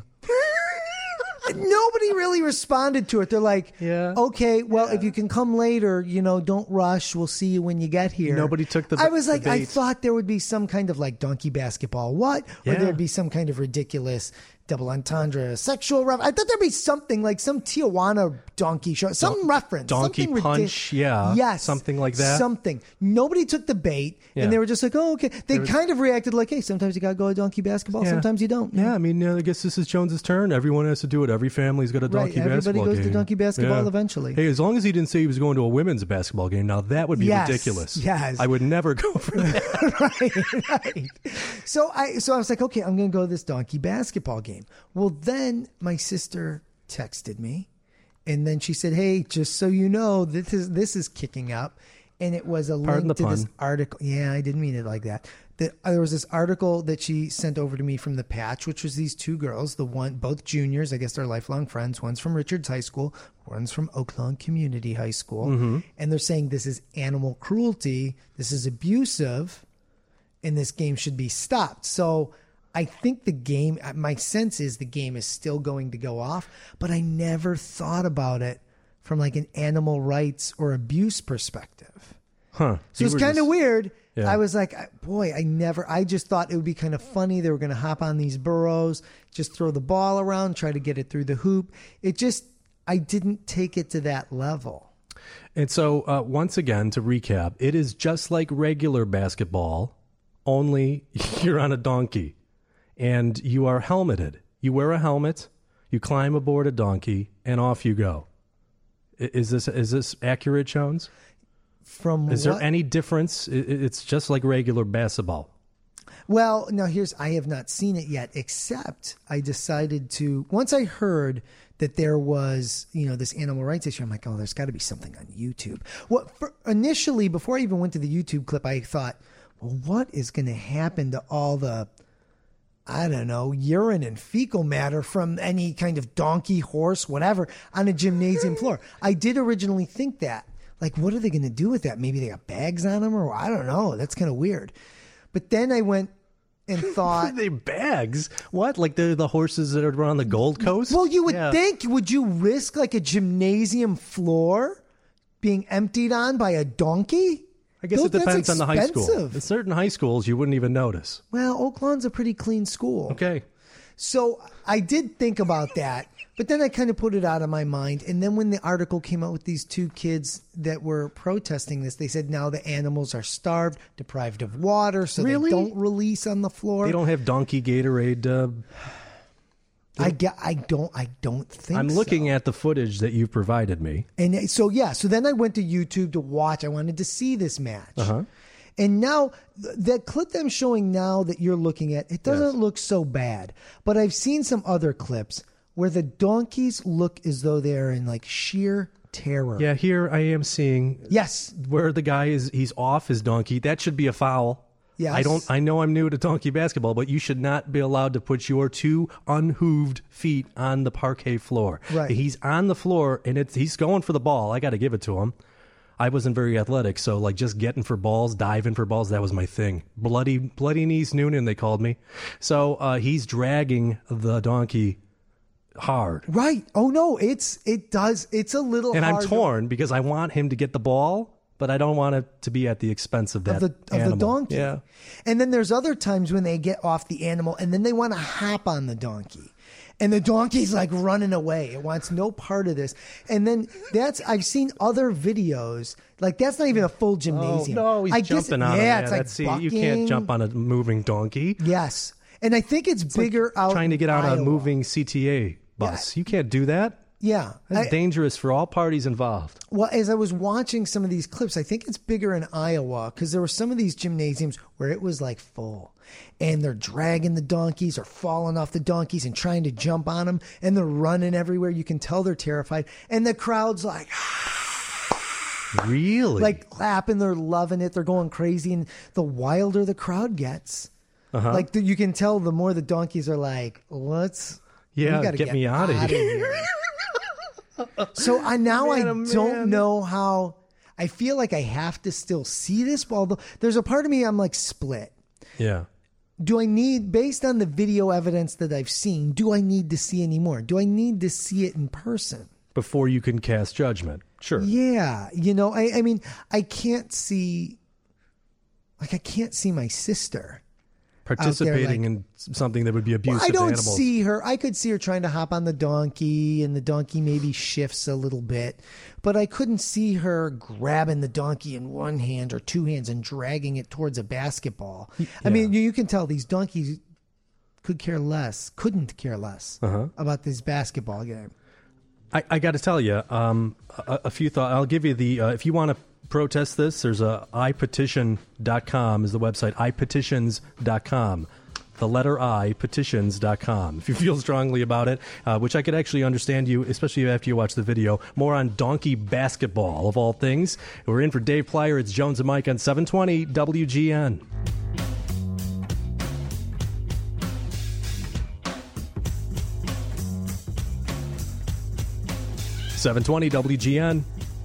Nobody really responded to it. They're like, Yeah. okay, well, if you can come later, you know, don't rush. We'll see you when you get here. Nobody took the I was like, the I bait. thought there would be some kind of like donkey basketball. What? Or Yeah. there'd be some kind of ridiculous double entendre, sexual reference. I thought there'd be something like some Tijuana donkey show, some Don- reference. Donkey something Punch, ridic- yeah. Yes. Something like that. Something. Nobody took the bait, Yeah. and they were just like, oh, okay. They was- kind of reacted like, hey, sometimes you got to go to donkey basketball, Yeah. sometimes you don't. Yeah, I mean, uh, I guess this is Jones's turn. Everyone has to do it. Every family's got a Right, donkey everybody basketball goes to game. donkey basketball eventually. Hey, as long as he didn't say he was going to a women's basketball game, now that would be Yes, ridiculous. yes. I would never go for that. right, right. So I so I was like, okay, I'm going to go to this donkey basketball game. Well, then my sister texted me, and then she said, "Hey, just so you know, this is this is kicking up," and it was a Pardon link the to this pun. article. Yeah, I didn't mean it like that. That uh, there was this article that she sent over to me from the Patch, which was these two girls, the one both juniors, I guess they're lifelong friends. One's from Richards High School, one's from Oaklawn Community High School, Mm-hmm. and they're saying this is animal cruelty, this is abusive, and this game should be stopped. So I think the game, my sense is the game is still going to go off, but I never thought about it from like an animal rights or abuse perspective. Huh. So it's kind of weird. Yeah. I was like, boy, I never, I just thought it would be kind of funny. They were going to hop on these burros, just throw the ball around, try to get it through the hoop. It just, I didn't take it to that level. And so, uh, once again, to recap, it is just like regular basketball, only you're on a donkey and you are helmeted. You wear a helmet, you climb aboard a donkey, and off you go. I- Is this is this accurate, Jones? From Is what? there any difference? I- I- It's just like regular basketball. Well, now here's, I have not seen it yet, except I decided to, once I heard that there was, you know, this animal rights issue, I'm like, oh, there's got to be something on YouTube. Well, for, initially, before I even went to the YouTube clip, I thought, well, what is going to happen to all the, I don't know, urine and fecal matter from any kind of donkey, horse, whatever, on a gymnasium floor? I did originally think that. Like, what are they going to do with that? Maybe they got bags on them, or I don't know. That's kind of weird. But then I went and thought, They bags? What? Like the the horses that are on the Gold Coast? well, you would Yeah. think, would you risk like a gymnasium floor being emptied on by a donkey? I guess Those- it depends that's on the high school. expensive. In certain high schools, you wouldn't even notice. Well, Oaklawn's a pretty clean school. Okay. So I did think about that, but then I kind of put it out of my mind. And then when the article came out with these two kids that were protesting this, they said now the animals are starved, deprived of water, so Really? they don't release on the floor. They don't have donkey Gatorade. Uh, I, get, I don't. I don't think. I'm so. looking at the footage that you've provided me. And so, yeah, so then I went to YouTube to watch. I wanted to see this match. Uh-huh. And now, th- that clip that I'm showing now that you're looking at, it doesn't Yes. look so bad. But I've seen some other clips where the donkeys look as though they're in like sheer terror. Yeah, here I am seeing Yes. where the guy is. He's off his donkey. That should be a foul. Yes. I don't. I know I'm new to donkey basketball, but you should not be allowed to put your two unhooved feet on the parquet floor. Right. He's on the floor and it's he's going for the ball. I got to give it to him. I wasn't very athletic, so like just getting for balls, diving for balls, that was my thing. Bloody, bloody knees Noonan, they called me. So uh, he's dragging the donkey hard. Right. Oh, no, it's, it does. It's a little And I'm hard to- torn because I want him to get the ball, but I don't want it to be at the expense of that of the of animal. the donkey. Yeah. And then there's other times when they get off the animal and then they want to hop on the donkey. And the donkey's like running away. It wants no part of this. And then that's I've seen other videos. Like that's not even a full gymnasium. Oh, no, he's I guess- jumping on him. yeah, it's like that's, see, you bucking. can't jump on a moving donkey. Yes. And I think it's, It's like bigger out trying to in get out Iowa. a moving C T A bus. You can't do that. Yeah. That's I- dangerous for all parties involved. Well, as I was watching some of these clips, I think it's bigger in Iowa because there were some of these gymnasiums where it was like full and they're dragging the donkeys or falling off the donkeys and trying to jump on them and they're running everywhere. You can tell they're terrified. And the crowd's like, Really? like clapping. They're loving it. They're going crazy. And the wilder the crowd gets, Uh-huh. like the, you can tell the more the donkeys are like, let's, Yeah, we gotta get me outta outta here. here. So I now Man, I oh, don't man. know how. I feel like I have to still see this. Although there's a part of me I'm like split. Yeah. Do I need, based on the video evidence that I've seen, do I need to see any more? Do I need to see it in person? Before you can cast judgment. Sure. Yeah. You know, I, I mean, I can't see, like, I can't see my sister participating there, like, in something that would be abusive well, I don't to animals. see her. I could see her trying to hop on the donkey, and the donkey maybe shifts a little bit, but I couldn't see her grabbing the donkey in one hand or two hands and dragging it towards a basketball. Yeah. I mean, you, you can tell these donkeys could care less, couldn't care less uh-huh. about this basketball game. I, I got to tell you, um, a, a few thoughts. I'll give you the, uh, if you want to protest this, there's a i petition dot com is the website, i petitions dot com. The letter I, petitions dot com. If you feel strongly about it, uh, which I could actually understand you, especially after you watch the video, more on donkey basketball, of all things. We're in for Dave Plyer. It's Jones and Mike on seven twenty W G N. seven twenty W G N.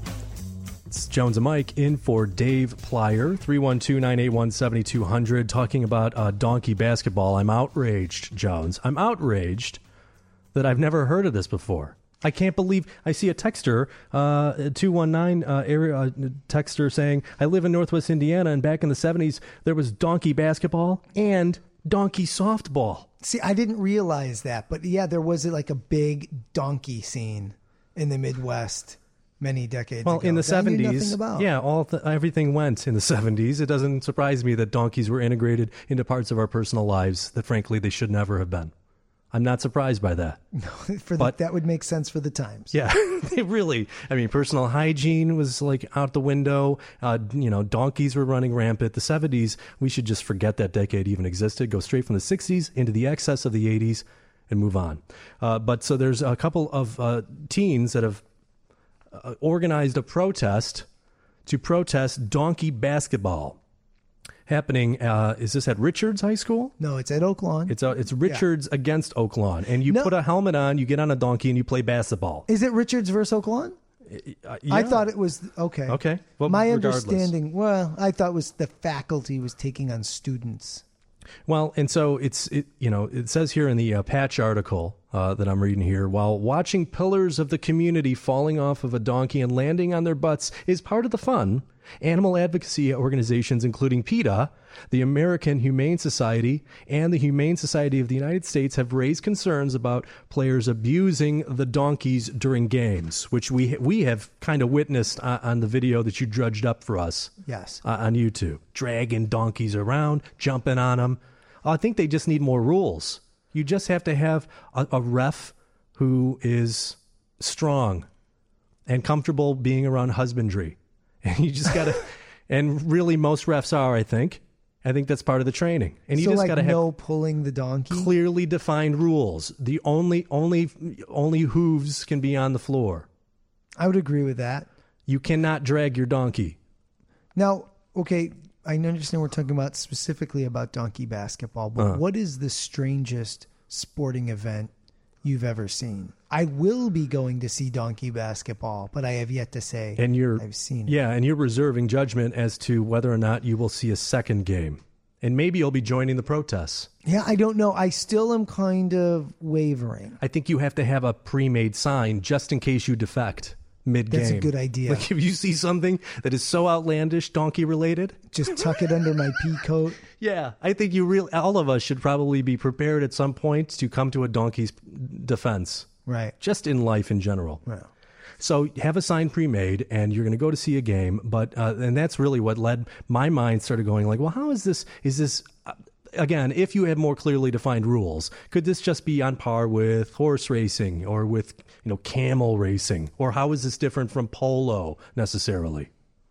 It's Jones and Mike in for Dave Plyer. three one two, nine eight one, seven two zero zero. Talking about uh, donkey basketball. I'm outraged, Jones. I'm outraged that I've never heard of this before. I can't believe I see a texter, uh, two one nine uh, area uh, texter saying, I live in Northwest Indiana, and back in the seventies, there was donkey basketball and donkey softball. See, I didn't realize that, but yeah, there was like a big donkey scene in the Midwest many decades well, ago. in the that I knew seventies, nothing about. yeah, all th- everything went in the seventies. It doesn't surprise me that donkeys were integrated into parts of our personal lives that, frankly, they should never have been. I'm not surprised by that. No, for but, the, that would make sense for the times. Yeah, they really. I mean, personal hygiene was like out the window. Uh, you know, donkeys were running rampant. The seventies, we should just forget that decade even existed. Go straight from the sixties into the excess of the eighties and move on. Uh, but so there's a couple of uh, teens that have uh, organized a protest to protest donkey basketball. Happening, uh, is this at Richards High School? No, it's at Oak Lawn. It's uh, it's Richards yeah. against Oak Lawn. And you no. put a helmet on, you get on a donkey, and you play basketball. Is it Richards versus Oak Lawn? Uh, yeah. I thought it was, okay. Okay. Well, My regardless. understanding, well, I thought it was the faculty was taking on students. Well, and so it's, it, you know, it says here in the uh, Patch article uh, that I'm reading here, while watching pillars of the community falling off of a donkey and landing on their butts is part of the fun, animal advocacy organizations, including PETA, the American Humane Society, and the Humane Society of the United States have raised concerns about players abusing the donkeys during games, which we we have kind of witnessed uh, on the video that you drudged up for us. Yes. Uh, on YouTube. Dragging donkeys around, jumping on them. I think they just need more rules. You just have to have a, a ref who is strong and comfortable being around husbandry. And you just got to, and really most refs are, I think. I think that's part of the training. And you so just like got to no have pulling the donkey? Clearly defined rules. The only, only, only hooves can be on the floor. I would agree with that. You cannot drag your donkey. Now, okay, I understand we're talking about specifically about donkey basketball, but uh-huh. what is the strangest sporting event you've ever seen? I will be going to see donkey basketball, but I have yet to say and you're, I've seen yeah, it. And you're reserving judgment as to whether or not you will see a second game. And maybe you'll be joining the protests. Yeah, I don't know. I still am kind of wavering. I think you have to have a pre-made sign just in case you defect mid-game. That's a good idea. Like if you see something that is so outlandish, donkey-related. Just tuck it under my pea coat. Yeah, I think you really, all of us should probably be prepared at some point to come to a donkey's defense. Right. Just in life in general. Wow. So have a sign pre-made, and you're going to go to see a game. But uh, and that's really what led my mind started going like, well, how is this? Is this uh, again? If you had more clearly defined rules, could this just be on par with horse racing or with you know camel racing, or how is this different from polo necessarily?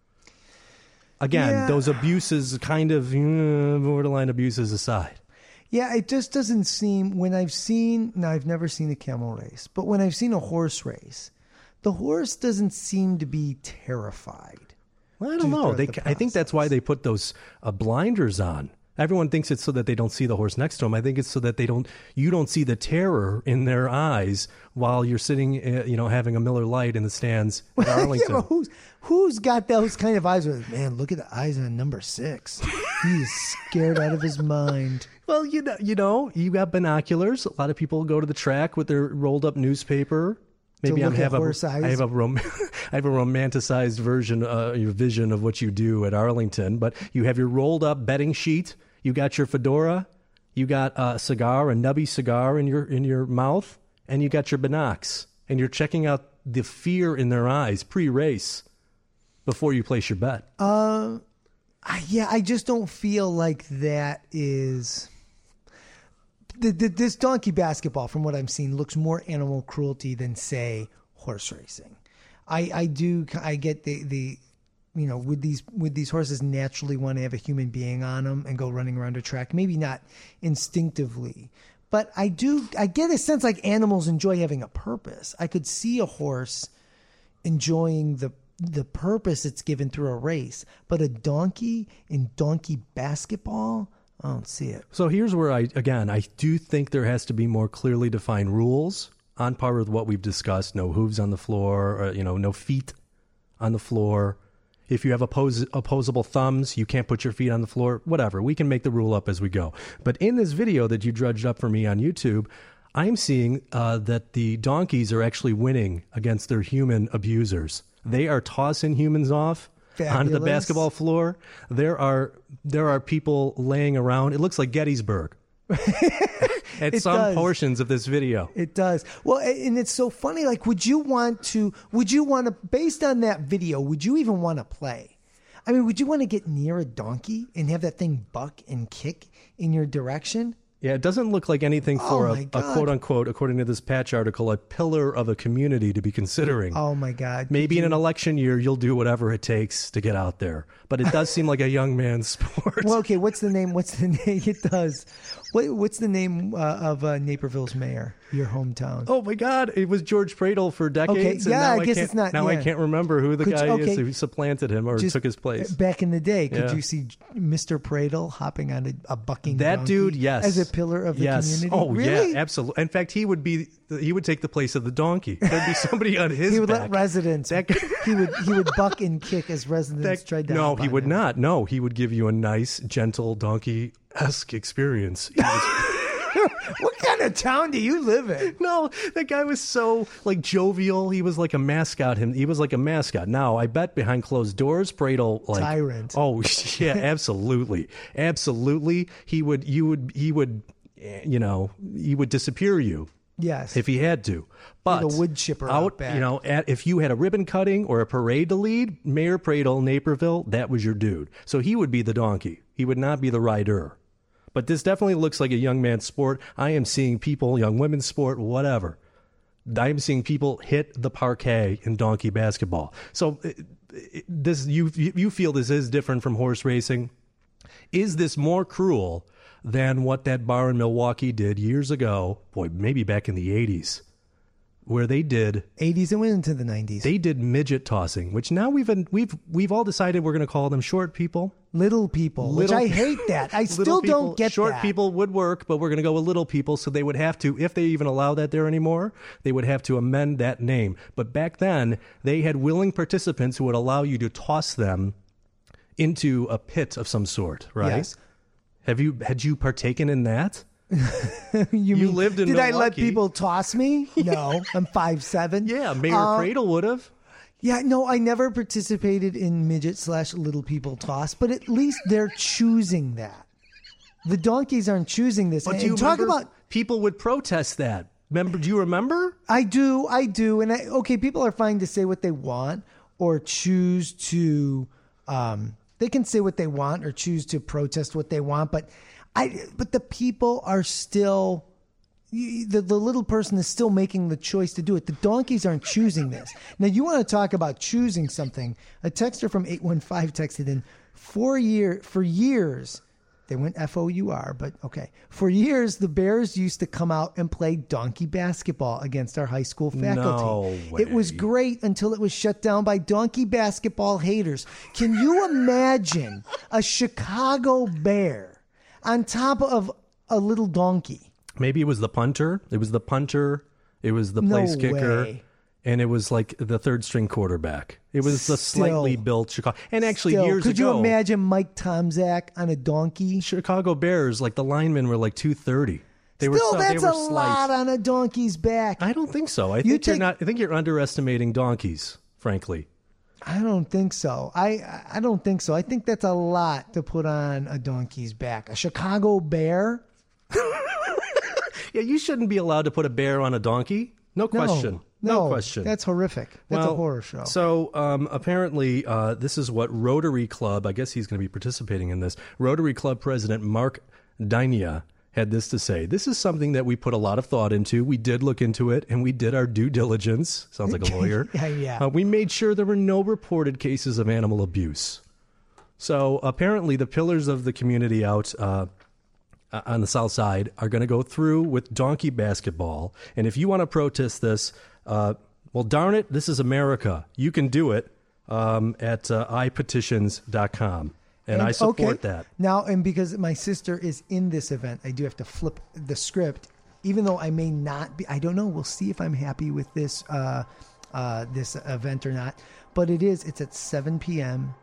Again, yeah. those abuses, kind of uh, borderline abuses aside. Yeah, it just doesn't seem, when I've seen, now I've never seen a camel race, but when I've seen a horse race, the horse doesn't seem to be terrified. Well, I don't know. They, the I think that's why they put those uh, blinders on. Everyone thinks it's so that they don't see the horse next to them. I think it's so that they don't, you don't see the terror in their eyes while you're sitting, uh, you know, having a Miller Lite in the stands at Arlington. Yeah, but who's who's got those kind of eyes? Where, man, look at the eyes on number six. He's scared out of his mind. Well, you know, you know, you got binoculars. A lot of people go to the track with their rolled up newspaper. Maybe I have a, I have a rom- I have a romanticized version, uh, your vision of what you do at Arlington. But you have your rolled up betting sheet. You got your fedora. You got a cigar, a nubby cigar in your in your mouth, and you got your binocs, and you're checking out the fear in their eyes pre-race before you place your bet. Uh, I, yeah, I just don't feel like that is. The, the, this donkey basketball, from what I'm seeing, looks more animal cruelty than, say, horse racing. I, I do I get the, the you know with these with these horses naturally want to have a human being on them and go running around a track. Maybe not instinctively, but I do I get a sense like animals enjoy having a purpose. I could see a horse enjoying the the purpose it's given through a race, but a donkey in donkey basketball. I don't see it. So here's where I, again, I do think there has to be more clearly defined rules on par with what we've discussed. No hooves on the floor, or, you know, no feet on the floor. If you have oppos- opposable thumbs, you can't put your feet on the floor, whatever. We can make the rule up as we go. But in this video that you drudged up for me on YouTube, I'm seeing uh, that the donkeys are actually winning against their human abusers. They are tossing humans off. Fabulous. Onto the basketball floor. There are there are people laying around. It looks like Gettysburg at It some does. portions of this video. It does. Well, and it's so funny. Like, would you want to, would you want to, based on that video, would you even want to play? I mean, would you want to get near a donkey and have that thing buck and kick in your direction? Yeah, it doesn't look like anything for Oh a, my a God. quote unquote, according to this Patch article, a pillar of a community to be considering. Oh my God. Maybe in an election year, you'll do whatever it takes to get out there. But it does seem like a young man's sport. Well, okay, what's the name? What's the name? It does. What, what's the name uh, of uh, Naperville's mayor, your hometown? Oh my God! It was George Pradle for decades. Okay, and yeah, now I guess can't- it's not- Now yeah. I can't remember who the Could you- guy okay. is who supplanted him or Just took his place. Back in the day, could Yeah. you see Mister Pradle hopping on a, a bucking That donkey dude, yes, as a pillar of the yes. community? Oh really? yeah, absolutely. In fact, he would be he would take the place of the donkey. There'd be somebody on his He would back. let residents. That guy- he would he would buck and kick as residents That- tried to. no, hop he on would him. not. No, he would give you a nice, gentle donkey-esque experience. He was- What kind of town do you live in? No, that guy was so like jovial. He was like a mascot. Him, he was like a mascot. Now, I bet behind closed doors, Pradle like Tyrant. Oh yeah, absolutely, absolutely. He would, you would, he would, eh, you know, he would disappear you. Yes. If he had to. But Like a wood chipper out out, back. you know, at, if you had a ribbon cutting or a parade to lead, Mayor Pradle, Naperville, that was your dude. So he would be the donkey. He would not be the rider. But this definitely looks like a young man's sport. I am seeing people, young women's sport, whatever. I am seeing people hit the parquet in donkey basketball. So it, it, this you you feel this is different from horse racing. Is this more cruel than what that bar in Milwaukee did years ago? Boy, maybe back in the eighties, where they did eighties and went into the nineties. they did midget tossing, which now we've we've we've all decided we're going to call them short people. Little people, Little which I pe- hate that. I Little still people- don't get short that. people would work, but we're going to go with little people, so they would have to, if they even allow that there anymore, they would have to amend that name. But back then, they had willing participants who would allow you to toss them into a pit of some sort, right? Yes. Have you had you partaken in that? you You mean, lived in Did I let Milwaukee. people toss me? No, I'm five seven. Yeah, Mayor Uh, Pradle would have. Yeah, no, I never participated in midget slash little people toss, but at least they're choosing that. The donkeys aren't choosing this. But and do you talk remember about people would protest that? Remember? Do you remember? I do, I do, and I, okay, people are fine to say what they want or choose to. Um, they can say what they want or choose to protest what they want, but I. But the people are still. you- The, the little person is still making the choice to do it. The donkeys aren't choosing this. Now, you want to talk about choosing something. A texter from eight one five texted in, for, year, for years, they went F O U R, but okay. For years, the Bears used to come out and play donkey basketball against our high school faculty. No It was way. great until it was shut down by donkey basketball haters. Can you imagine a Chicago Bear on top of a little donkey. Maybe it was the punter. It was the punter. It was the No place kicker. way. And it was like the third string quarterback. It was the Still. slightly built Chicago. And actually, Still, years could ago, you imagine Mike Tomczak on a donkey? Chicago Bears, like the linemen were like two thirty. They were Still, so, that's they were a sliced. lot on a donkey's back. I don't think so. I You think you're take- not. I think you're underestimating donkeys. Frankly, I don't think so. I I don't think so. I think that's a lot to put on a donkey's back. A Chicago Bear? yeah, you shouldn't be allowed to put a bear on a donkey. No question. No, No question. That's horrific. That's Well, a horror show. So um, apparently, uh, this is what Rotary Club, I guess he's going to be participating in this. Rotary Club President Mark Dynia had this to say. This is something that we put a lot of thought into. We did look into it, and we did our due diligence. Sounds like a lawyer. Yeah, yeah. Uh, we made sure there were no reported cases of animal abuse. So apparently, the pillars of the community out uh, uh, on the south side are going to go through with donkey basketball. And if you want to protest this, uh, well, darn it, this is America. You can do it um, at uh, i petitions dot com. And, I support okay, that. Now, and because my sister is in this event, I do have to flip the script, even though I may not be. I don't know. We'll see if I'm happy with this uh, uh, this event or not. But it is. It's at seven p.m.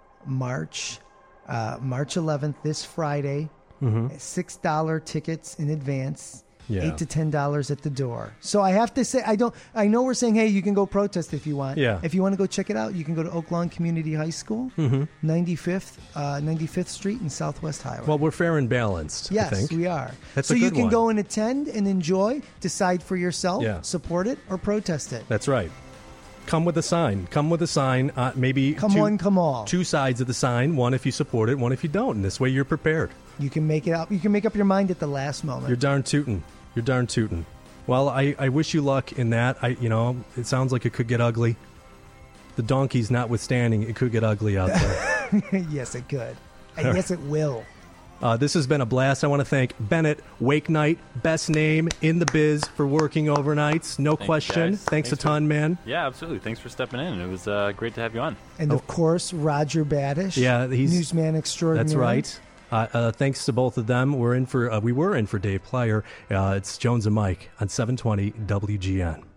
March uh, March eleventh, this Friday. Mm-hmm. Six dollar tickets in advance. Yeah. Eight to ten dollars at the door. So I have to say, I don't. I know we're saying, hey, you can go protest if you want. Yeah. If you want to go check it out, you can go to Oak Lawn Community High School, Mm-hmm. ninety-fifth, uh, ninety-fifth Street and Southwest Highway. Well, we're fair and balanced, yes, I think. we are. That's so a you good can one. go and attend and enjoy, decide for yourself, Yeah. support it or protest it. That's right. Come with a sign. Come with a sign. Uh, maybe Come two, one, come all. two sides of the sign. One if you support it, one if you don't. And this way you're prepared. You can make it up. You can make up your mind at the last moment. You're darn tootin'. You're darn tootin'. Well, I, I wish you luck in that. I you know, it sounds like it could get ugly. The donkeys notwithstanding, it could get ugly out there. Yes, it could. And yes, it will. Uh, this has been a blast. I want to thank Bennett Wake Night, best name in the biz for working overnights. No Thank you, question. guys. Thanks, Thanks a for- ton, man. Yeah, absolutely. Thanks for stepping in. It was uh, great to have you on. And of course, Roger Badish. Yeah, he's newsman extraordinary. That's right. Uh, uh, thanks to both of them. We're in for uh, we were in for Dave Plyer. Uh, it's Jones and Mike on seven twenty W G N.